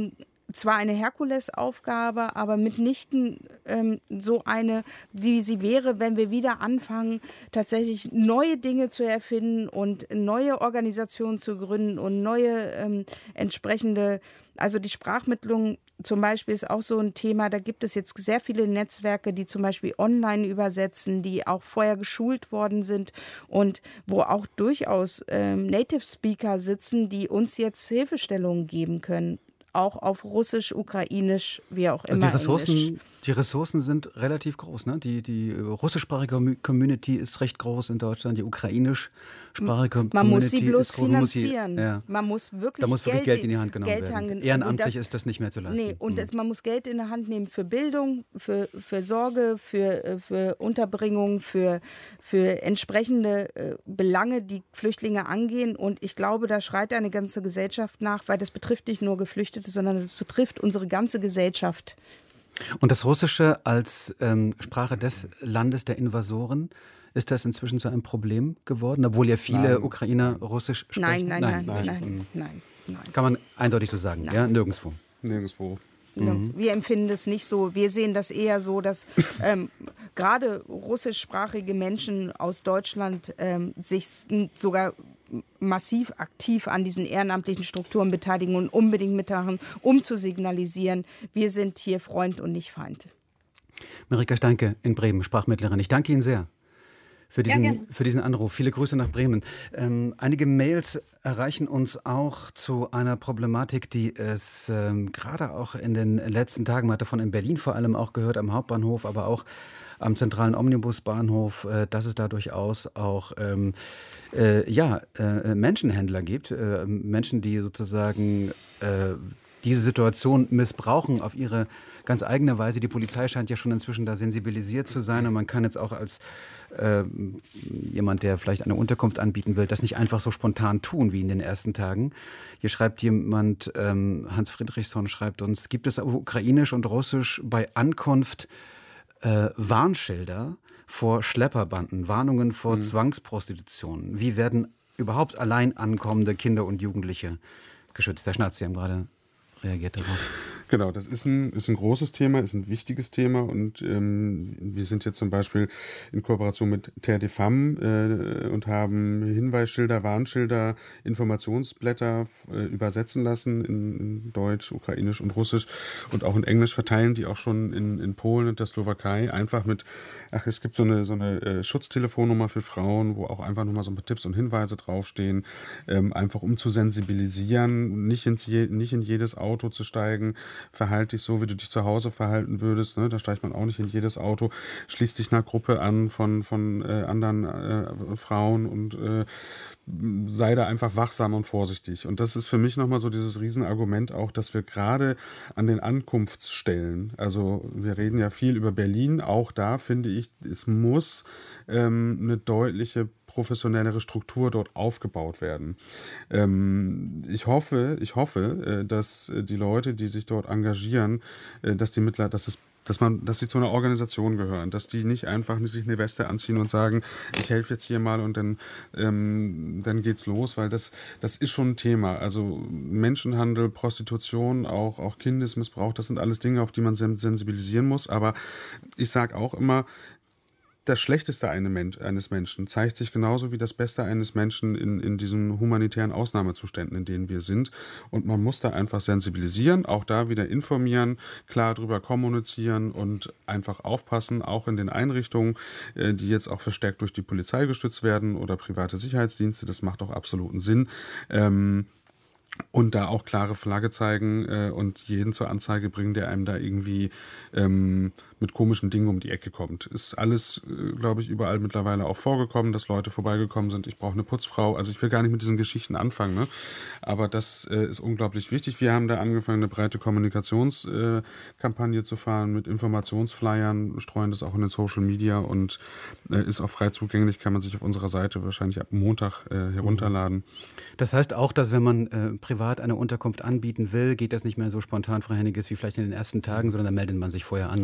Speaker 3: zwar eine Herkulesaufgabe, aber mitnichten ähm, so eine, wie sie wäre, wenn wir wieder anfangen, tatsächlich neue Dinge zu erfinden und neue Organisationen zu gründen und neue ähm, entsprechende, also die Sprachmittlung zum Beispiel ist auch so ein Thema, da gibt es jetzt sehr viele Netzwerke, die zum Beispiel online übersetzen, die auch vorher geschult worden sind und wo auch durchaus ähm, Native Speaker sitzen, die uns jetzt Hilfestellungen geben können. Auch auf Russisch, Ukrainisch, wie auch immer.
Speaker 2: Also die Ressourcen,
Speaker 3: Englisch.
Speaker 2: die Ressourcen sind relativ groß. Ne? Die, die russischsprachige Community ist recht groß in Deutschland, die ukrainischsprachige Community
Speaker 3: Man muss sie bloß
Speaker 2: ist groß. Man muss sie-
Speaker 3: finanzieren.
Speaker 2: ja.
Speaker 3: Man muss wirklich,
Speaker 2: Da muss wirklich
Speaker 3: Geld,
Speaker 2: Geld in die Hand genommen
Speaker 3: Geld
Speaker 2: werden.
Speaker 3: hangen-
Speaker 2: Ehrenamtlich
Speaker 3: und das-
Speaker 2: ist das nicht mehr zu leisten.
Speaker 3: Nee, und
Speaker 2: Hm.
Speaker 3: es, man muss Geld in der Hand nehmen für Bildung, für, für Sorge, für, äh, für Unterbringung, für, für entsprechende äh, Belange, die Flüchtlinge angehen. Und ich glaube, da schreit eine ganze Gesellschaft nach, weil das betrifft nicht nur Geflüchtete, sondern es betrifft unsere ganze Gesellschaft.
Speaker 2: Und das Russische als ähm, Sprache des Landes der Invasoren, ist das inzwischen zu einem Problem geworden, obwohl ja viele
Speaker 4: Nein.
Speaker 2: Ukrainer Russisch sprechen?
Speaker 3: Nein, nein, nein, nein,
Speaker 2: Hm.
Speaker 3: nein, nein, nein.
Speaker 2: Kann man eindeutig so sagen, ja, nirgendwo.
Speaker 4: Nirgendwo.
Speaker 2: Mhm.
Speaker 3: Wir empfinden das nicht so. Wir sehen das eher so, dass ähm, gerade russischsprachige Menschen aus Deutschland ähm, sich sogar massiv aktiv an diesen ehrenamtlichen Strukturen beteiligen und unbedingt mitmachen, um zu signalisieren, wir sind hier Freund und nicht Feind.
Speaker 2: Marika Steinke in Bremen, Sprachmittlerin. Ich danke Ihnen sehr für diesen,
Speaker 3: gerne.
Speaker 2: für diesen Anruf. Viele Grüße nach Bremen. Ähm, einige Mails erreichen uns auch zu einer Problematik, die es ähm, gerade auch in den letzten Tagen, man hat davon in Berlin vor allem auch gehört, am Hauptbahnhof, aber auch am zentralen Omnibusbahnhof, äh, dass es da durchaus auch ähm, äh, ja, äh, Menschenhändler gibt, äh, Menschen, die sozusagen äh, diese Situation missbrauchen auf ihre ganz eigene Weise. Die Polizei scheint ja schon inzwischen da sensibilisiert zu sein und man kann jetzt auch als äh, jemand, der vielleicht eine Unterkunft anbieten will, das nicht einfach so spontan tun wie in den ersten Tagen. Hier schreibt jemand, ähm, Hans Friedrichsson schreibt uns, gibt es ukrainisch und russisch bei Ankunft äh, Warnschilder vor Schlepperbanden, Warnungen vor
Speaker 4: Mhm.
Speaker 2: Zwangsprostitution? Wie werden überhaupt allein ankommende Kinder und Jugendliche geschützt? Herr Schnatz, Sie haben gerade reagiert darauf.
Speaker 4: Genau, das ist ein, ist ein großes Thema, ist ein wichtiges Thema und ähm, wir sind jetzt zum Beispiel in Kooperation mit Terre des Femmes äh, und haben Hinweisschilder, Warnschilder, Informationsblätter äh, übersetzen lassen in, in Deutsch, Ukrainisch und Russisch und auch in Englisch verteilen, die auch schon in, in Polen und der Slowakei einfach mit, ach, es gibt so eine, so eine äh, Schutztelefonnummer für Frauen, wo auch einfach nochmal so ein paar Tipps und Hinweise draufstehen, ähm, einfach um zu sensibilisieren, nicht, ins je, nicht in jedes Auto zu steigen, verhalte dich so, wie du dich zu Hause verhalten würdest. Ne? Da steigt man auch nicht in jedes Auto. Schließ dich einer Gruppe an von, von äh, anderen äh, Frauen und äh, sei da einfach wachsam und vorsichtig. Und das ist für mich nochmal so dieses Riesenargument auch, dass wir gerade an den Ankunftsstellen, also wir reden ja viel über Berlin, auch da finde ich, es muss ähm, eine deutliche professionellere Struktur dort aufgebaut werden. Ähm, ich hoffe, ich hoffe, äh, dass äh, die Leute, die sich dort engagieren, äh, dass die Mittler, dass es dass man, dass sie zu einer Organisation gehören, dass die nicht einfach sich eine Weste anziehen und sagen, ich helfe jetzt hier mal und dann, ähm, dann geht's los, weil das, das ist schon ein Thema. Also Menschenhandel, Prostitution, auch, auch Kindesmissbrauch, das sind alles Dinge, auf die man sensibilisieren muss. Aber ich sage auch immer, das Schlechteste eines Menschen zeigt sich genauso wie das Beste eines Menschen in, in diesen humanitären Ausnahmezuständen, in denen wir sind. Und man muss da einfach sensibilisieren, auch da wieder informieren, klar drüber kommunizieren und einfach aufpassen, auch in den Einrichtungen, die jetzt auch verstärkt durch die Polizei gestützt werden oder private Sicherheitsdienste. Das macht auch absoluten Sinn. Ähm, Und da auch klare Flagge zeigen äh, und jeden zur Anzeige bringen, der einem da irgendwie ähm, mit komischen Dingen um die Ecke kommt. Ist alles, äh, glaube ich, überall mittlerweile auch vorgekommen, dass Leute vorbeigekommen sind, ich brauche eine Putzfrau. Also ich will gar nicht mit diesen Geschichten anfangen, ne? Aber das äh, ist unglaublich wichtig. Wir haben da angefangen, eine breite Kommunikationskampagne äh, zu fahren mit Informationsflyern, streuen das auch in den Social Media und äh, ist auch frei zugänglich, kann man sich auf unserer Seite wahrscheinlich ab Montag äh, herunterladen.
Speaker 2: Das heißt auch, dass wenn man äh, privat eine Unterkunft anbieten will, geht das nicht mehr so spontan, Frau Henniges, wie vielleicht in den ersten Tagen, sondern da meldet man sich vorher an und wird nochmal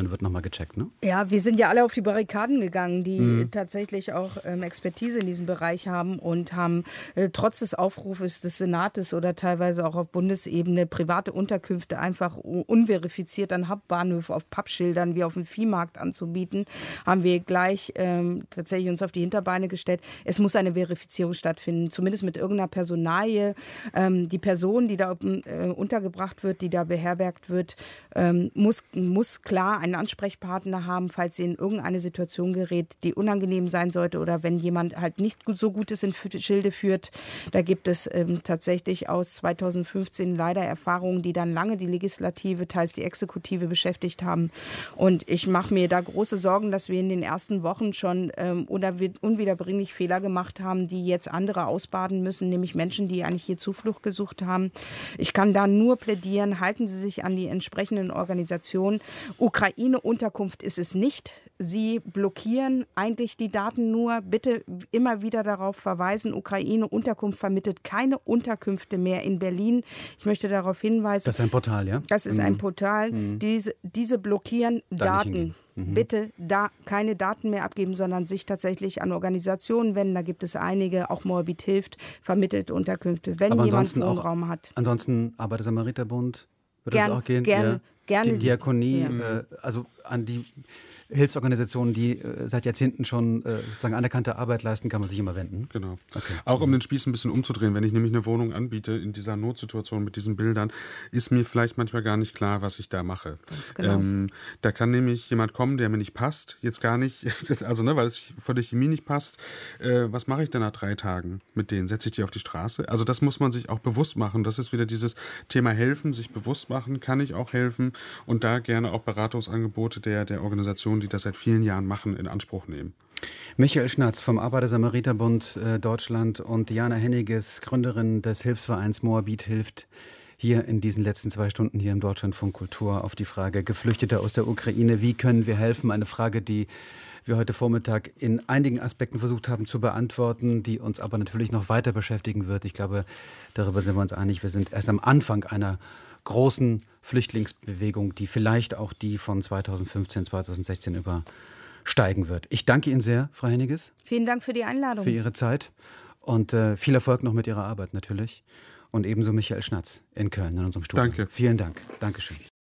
Speaker 2: gecheckt, ne?
Speaker 3: Ja, wir sind ja alle auf die Barrikaden gegangen, die
Speaker 2: Mhm.
Speaker 3: tatsächlich auch ähm, Expertise in diesem Bereich haben und haben äh, trotz des Aufrufes des Senates oder teilweise auch auf Bundesebene private Unterkünfte einfach u- unverifiziert an Hauptbahnhöfen auf Pappschildern wie auf dem Viehmarkt anzubieten, haben wir gleich ähm, tatsächlich uns auf die Hinterbeine gestellt. Es muss eine Verifizierung stattfinden, zumindest mit irgendeiner Personalie. Ähm, die Person, die da äh, untergebracht wird, die da beherbergt wird, ähm, muss, muss klar einen Ansprechpartner haben, falls sie in irgendeine Situation gerät, die unangenehm sein sollte oder wenn jemand halt nicht gut, so Gutes in F- Schilde führt. Da gibt es ähm, tatsächlich aus zweitausendfünfzehn leider Erfahrungen, die dann lange die Legislative, teils die Exekutive beschäftigt haben. Und ich mache mir da große Sorgen, dass wir in den ersten Wochen schon ähm, unwi- unwiederbringlich Fehler gemacht haben, die jetzt andere ausbaden müssen, nämlich Menschen, die eigentlich hier Zuflucht gesucht haben. Ich kann da nur plädieren, halten Sie sich an die entsprechenden Organisationen. Ukraine-Unterkunft ist es nicht. Sie blockieren eigentlich die Daten nur. Bitte immer wieder darauf verweisen, Ukraine-Unterkunft vermittelt keine Unterkünfte mehr in Berlin. Ich möchte darauf hinweisen.
Speaker 2: Das ist ein Portal, ja?
Speaker 3: Das ist
Speaker 2: Mhm.
Speaker 3: ein Portal.
Speaker 2: Mhm.
Speaker 3: Diese, diese blockieren
Speaker 2: Da nicht
Speaker 3: Daten.
Speaker 2: hingehen. Mhm.
Speaker 3: Bitte da keine Daten mehr abgeben, sondern sich tatsächlich an Organisationen wenden. Da gibt es einige, auch Moabit hilft, vermittelt Unterkünfte, wenn
Speaker 2: Aber
Speaker 3: jemand
Speaker 2: ansonsten auch-
Speaker 3: Wohnraum hat.
Speaker 2: Ansonsten Arbeiter-Samariter-Bund, würde
Speaker 3: Gern-
Speaker 2: das auch gehen?
Speaker 3: gerne-
Speaker 2: ja.
Speaker 3: gerne.
Speaker 2: Die Diakonie,
Speaker 3: Ja.
Speaker 2: äh, also an die Hilfsorganisationen, die äh, seit Jahrzehnten schon äh, sozusagen anerkannte Arbeit leisten, kann man sich immer wenden.
Speaker 4: Genau.
Speaker 2: Okay.
Speaker 4: Auch um den Spieß ein bisschen umzudrehen, wenn ich nämlich eine Wohnung anbiete in dieser Notsituation mit diesen Bildern, ist mir vielleicht manchmal gar nicht klar, was ich da mache.
Speaker 3: Ganz genau.
Speaker 4: Ähm, da kann nämlich jemand kommen, der mir nicht passt, jetzt gar nicht, das, also ne, weil es vor der Chemie nicht passt. Äh, was mache ich denn nach drei Tagen mit denen? Setze ich die auf die Straße? Also das muss man sich auch bewusst machen. Das ist wieder dieses Thema helfen, sich bewusst machen, kann ich auch helfen und da gerne auch Beratungsangebote der, der Organisationen, die das seit vielen Jahren machen, in Anspruch nehmen.
Speaker 2: Michael Schnatz vom Arbeiter-Samariter-Bund äh, Deutschland und Diana Henniges, Gründerin des Hilfsvereins Moabit hilft, hier in diesen letzten zwei Stunden hier im Deutschlandfunk Kultur auf die Frage Geflüchtete aus der Ukraine, wie können wir helfen? Eine Frage, die wir heute Vormittag in einigen Aspekten versucht haben zu beantworten, die uns aber natürlich noch weiter beschäftigen wird. Ich glaube, darüber sind wir uns einig. Wir sind erst am Anfang einer großen Flüchtlingsbewegung, die vielleicht auch die von zweitausendfünfzehn, zweitausendsechzehn übersteigen wird. Ich danke Ihnen sehr, Frau Henniges.
Speaker 3: Vielen Dank für die Einladung.
Speaker 2: Für Ihre Zeit und äh, viel Erfolg noch mit Ihrer Arbeit natürlich. Und ebenso Michael Schnatz in Köln in unserem Studio.
Speaker 4: Danke.
Speaker 2: Vielen Dank. Dankeschön.